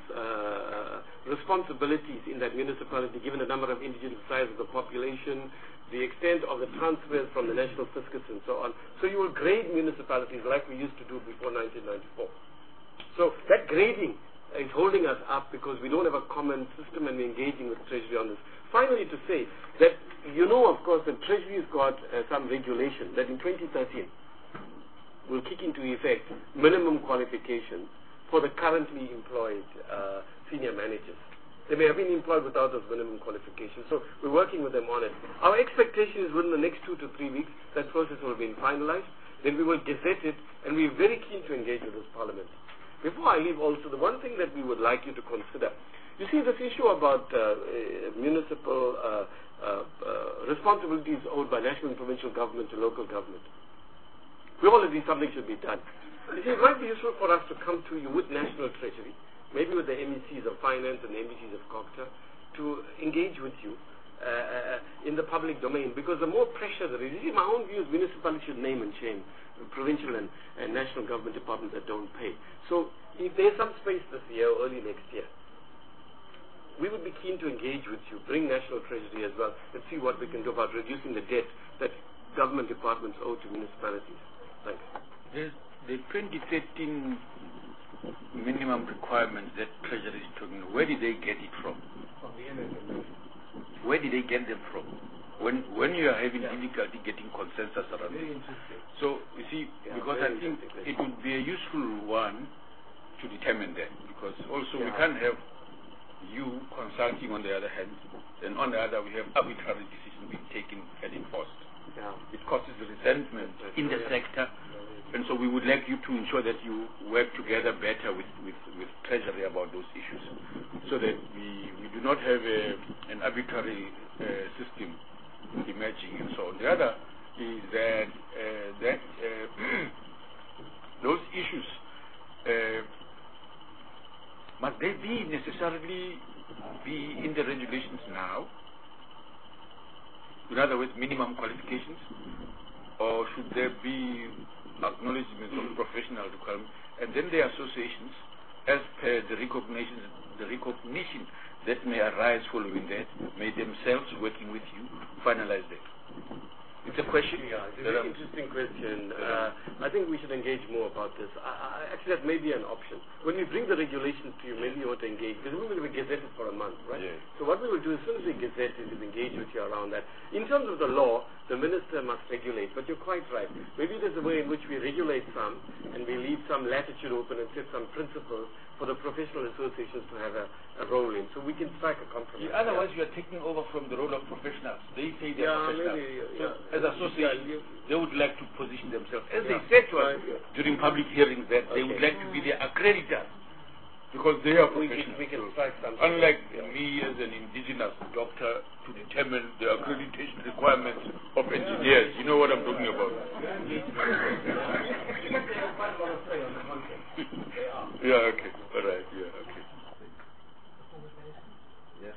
uh, responsibilities in that municipality given the number of indigent size of the population, the extent of the transfers from the national fiscus and so on. So you will grade municipalities like we used to do before nineteen ninety-four. So that grading is holding us up because we don't have a common system and we're engaging with Treasury on this. Finally, to say that, you know, of course, that Treasury has got uh, some regulation that in twenty thirteen will kick into effect minimum qualifications for the currently employed uh, senior managers. They may have been employed without those minimum qualifications. So we're working with them on it. Our expectation is within the next two to three weeks, that process will be finalized. Then we will gazette it, and we're very keen to engage with this Parliament. Before I leave also, the one thing that we would like you to consider, you see this issue about uh, uh, municipal uh, uh, uh, responsibilities owed by national and provincial government to local government. We all agree something should be done. You see, it might be useful for us to come to you with National Treasury, maybe with the M E Cs of Finance and the M E Cs of COGTA, to engage with you uh, uh, in the public domain, because the more pressure there is, you see, my own view is municipalities should name and shame provincial and, and national government departments that don't pay. So if there's some space this year or early next year, we would be keen to engage with you, bring National Treasury as well, and see what we can do about reducing the debt that government departments owe to municipalities. Thanks. There's the twenty thirteen minimum requirements that Treasury is talking about, where did they get it from? From the N S M. Where did they get them from? When when you are having yeah. difficulty getting consensus around very it. Interesting. So, you see, yeah, because I think it would be a useful one to determine that, because also yeah. we can't have you consulting on the other hand, and on the other we have arbitrary decisions being taken and enforced. Yeah. It causes resentment in the yeah. sector. And so we would like you to ensure that you work together better with, with, with Treasury about those issues, so that we, we do not have a, an arbitrary uh, system emerging and so on. The other is that, uh, that uh, those issues, uh, must they be necessarily be in the regulations now? In other words, minimum qualifications? Or should there be acknowledgement of professional requirements, and then the associations, as per the recognition, the recognition that may arise following that, may themselves, working with you, finalize that. It's a question. Yeah, it's a very interesting question. Uh, I think we should engage more about this. I, I, actually, that may be an option. When we bring the regulations to you, maybe you want to engage, because we will be gazetted for a month, right? Yeah. So what we will do as soon as we gazette it is engage with you around that. In terms of the law, the minister must regulate, but you're quite right. Maybe there's a way in which we regulate some, and we leave some latitude open and set some principles for the professional associations to have a, a role in. So we can strike a compromise. Yeah, otherwise, yeah. you are taking over from the role of professionals. They say they're yeah, professionals. Maybe, so yeah. as associations, yeah, they would like to position themselves, as yeah. they said to us right. during public hearings, that okay. they would like to be their accreditors, because they are professionals. We can, we can strike something. Unlike yeah. me as an indigenous doctor to determine the accreditation requirements of engineers. You know what I'm talking about. Yeah, okay. All right, yeah, okay. Yeah.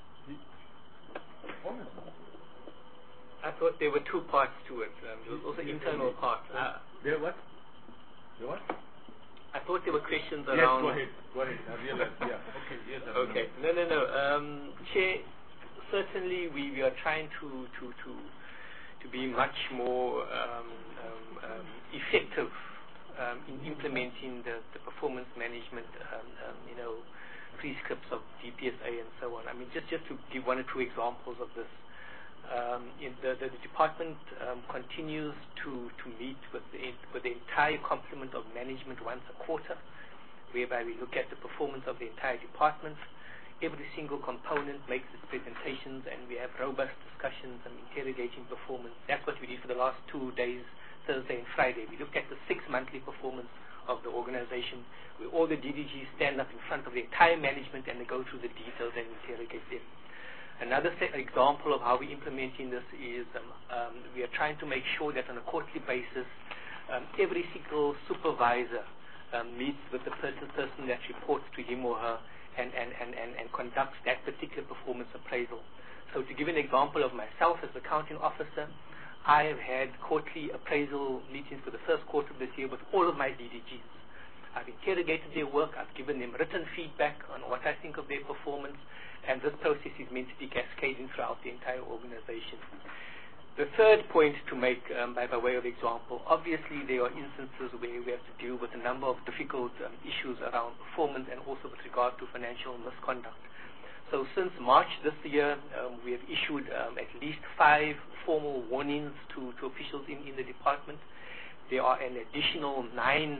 I thought there were two parts to it. Um, there was also internal part. Uh, there what? There what? I thought there were questions yes, around... Yes, go ahead. Go ahead. I realized. Yeah. Okay. Yes. I okay. No, no, no. Um, Chair, certainly we, we are trying to to to to be much more um, um, um, effective um, in implementing the, the performance management, um, um, you know, prescripts of D P S A and so on. I mean, just just to give one or two examples of this. Um, in the, the, the department um, continues to, to meet with the, with the entire complement of management once a quarter, whereby we look at the performance of the entire department. Every single component makes its presentations, and we have robust discussions and interrogating performance. That's what we did for the last two days, Thursday and Friday. We looked at the six monthly performance of the organization, where all the D D Gs stand up in front of the entire management and they go through the details and interrogate them. Another example of how we're implementing this is um, um, we are trying to make sure that on a quarterly basis, um, every single supervisor um, meets with the person that reports to him or her and, and, and, and, and conducts that particular performance appraisal. So to give an example of myself as accounting officer, I have had quarterly appraisal meetings for the first quarter of this year with all of my D D Gs. I've interrogated their work, I've given them written feedback on what I think of their performance, and this process is meant to be cascading throughout the entire organization. The third point to make, um, by, by way of example, obviously there are instances where we have to deal with a number of difficult um, issues around performance and also with regard to financial misconduct. So since March this year, um, we have issued um, at least five formal warnings to, to officials in, in the department. There are an additional nine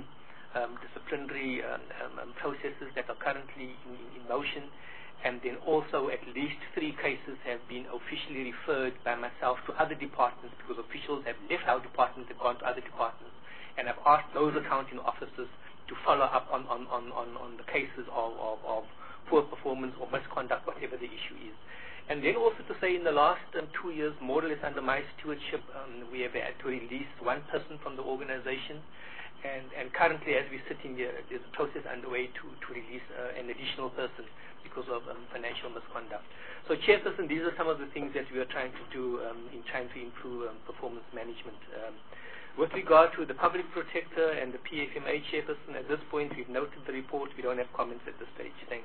um, disciplinary um, um, processes that are currently in, in motion. And then also at least three cases have been officially referred by myself to other departments because officials have left our department and gone to other departments. And I've asked those accounting officers to follow up on, on, on, on, on the cases of, of, of poor performance or misconduct, whatever the issue is. And then also to say in the last um, two years, more or less under my stewardship, um, we have had to release one person from the organization. And, and currently, as we're sitting here, there's a process underway to, to release uh, an additional person because of um, financial misconduct. So, Chairperson, these are some of the things that we are trying to do um, in trying to improve um, performance management. Um, with regard to the Public Protector and the P F M A Chairperson, at this point, we've noted the report. We don't have comments at this stage. Thanks.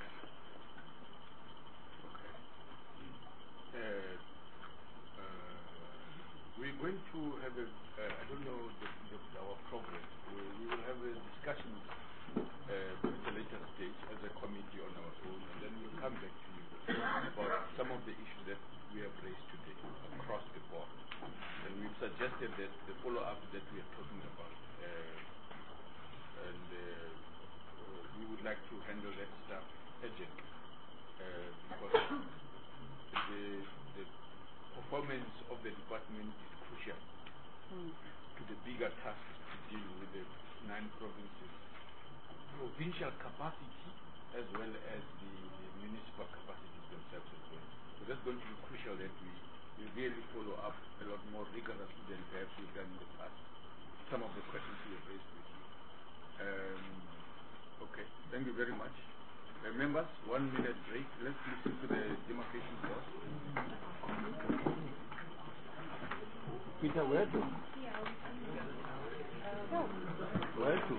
Uh, uh, we're going to have a, uh, I don't know the, the, our progress. We, we will have a discussion uh, at a later stage as a committee on our own, and then we'll come back to you about some of the issues that we have raised today across the board. And we've suggested that the follow-up that we are talking about, uh, and uh, we would like to handle that stuff urgently, uh, because the, the performance of the department is crucial mm. to the bigger tasks to deal with the nine provinces, provincial capacity as well as the, the municipal capacities themselves as well. So that's going to be crucial that we, we really follow up a lot more rigorously than perhaps we've done in the past. Some of the questions we have raised with you. Um, okay, thank you very much. Uh, members, one minute break. Let's listen to the demarcation board. Peter, where to? Where to?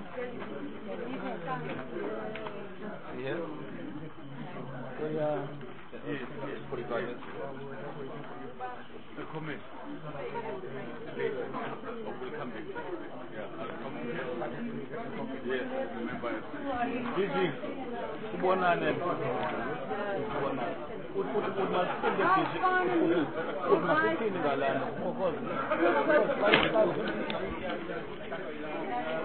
Yeah. So, yeah. Yes, yes, forty-five minutes. A comment. Later. Oh, we'll come back. Yeah, I'll come back. Yes, remember. Gigi, Kubonane. Kubonane. Umasinde Gigi. Umasinde Galana.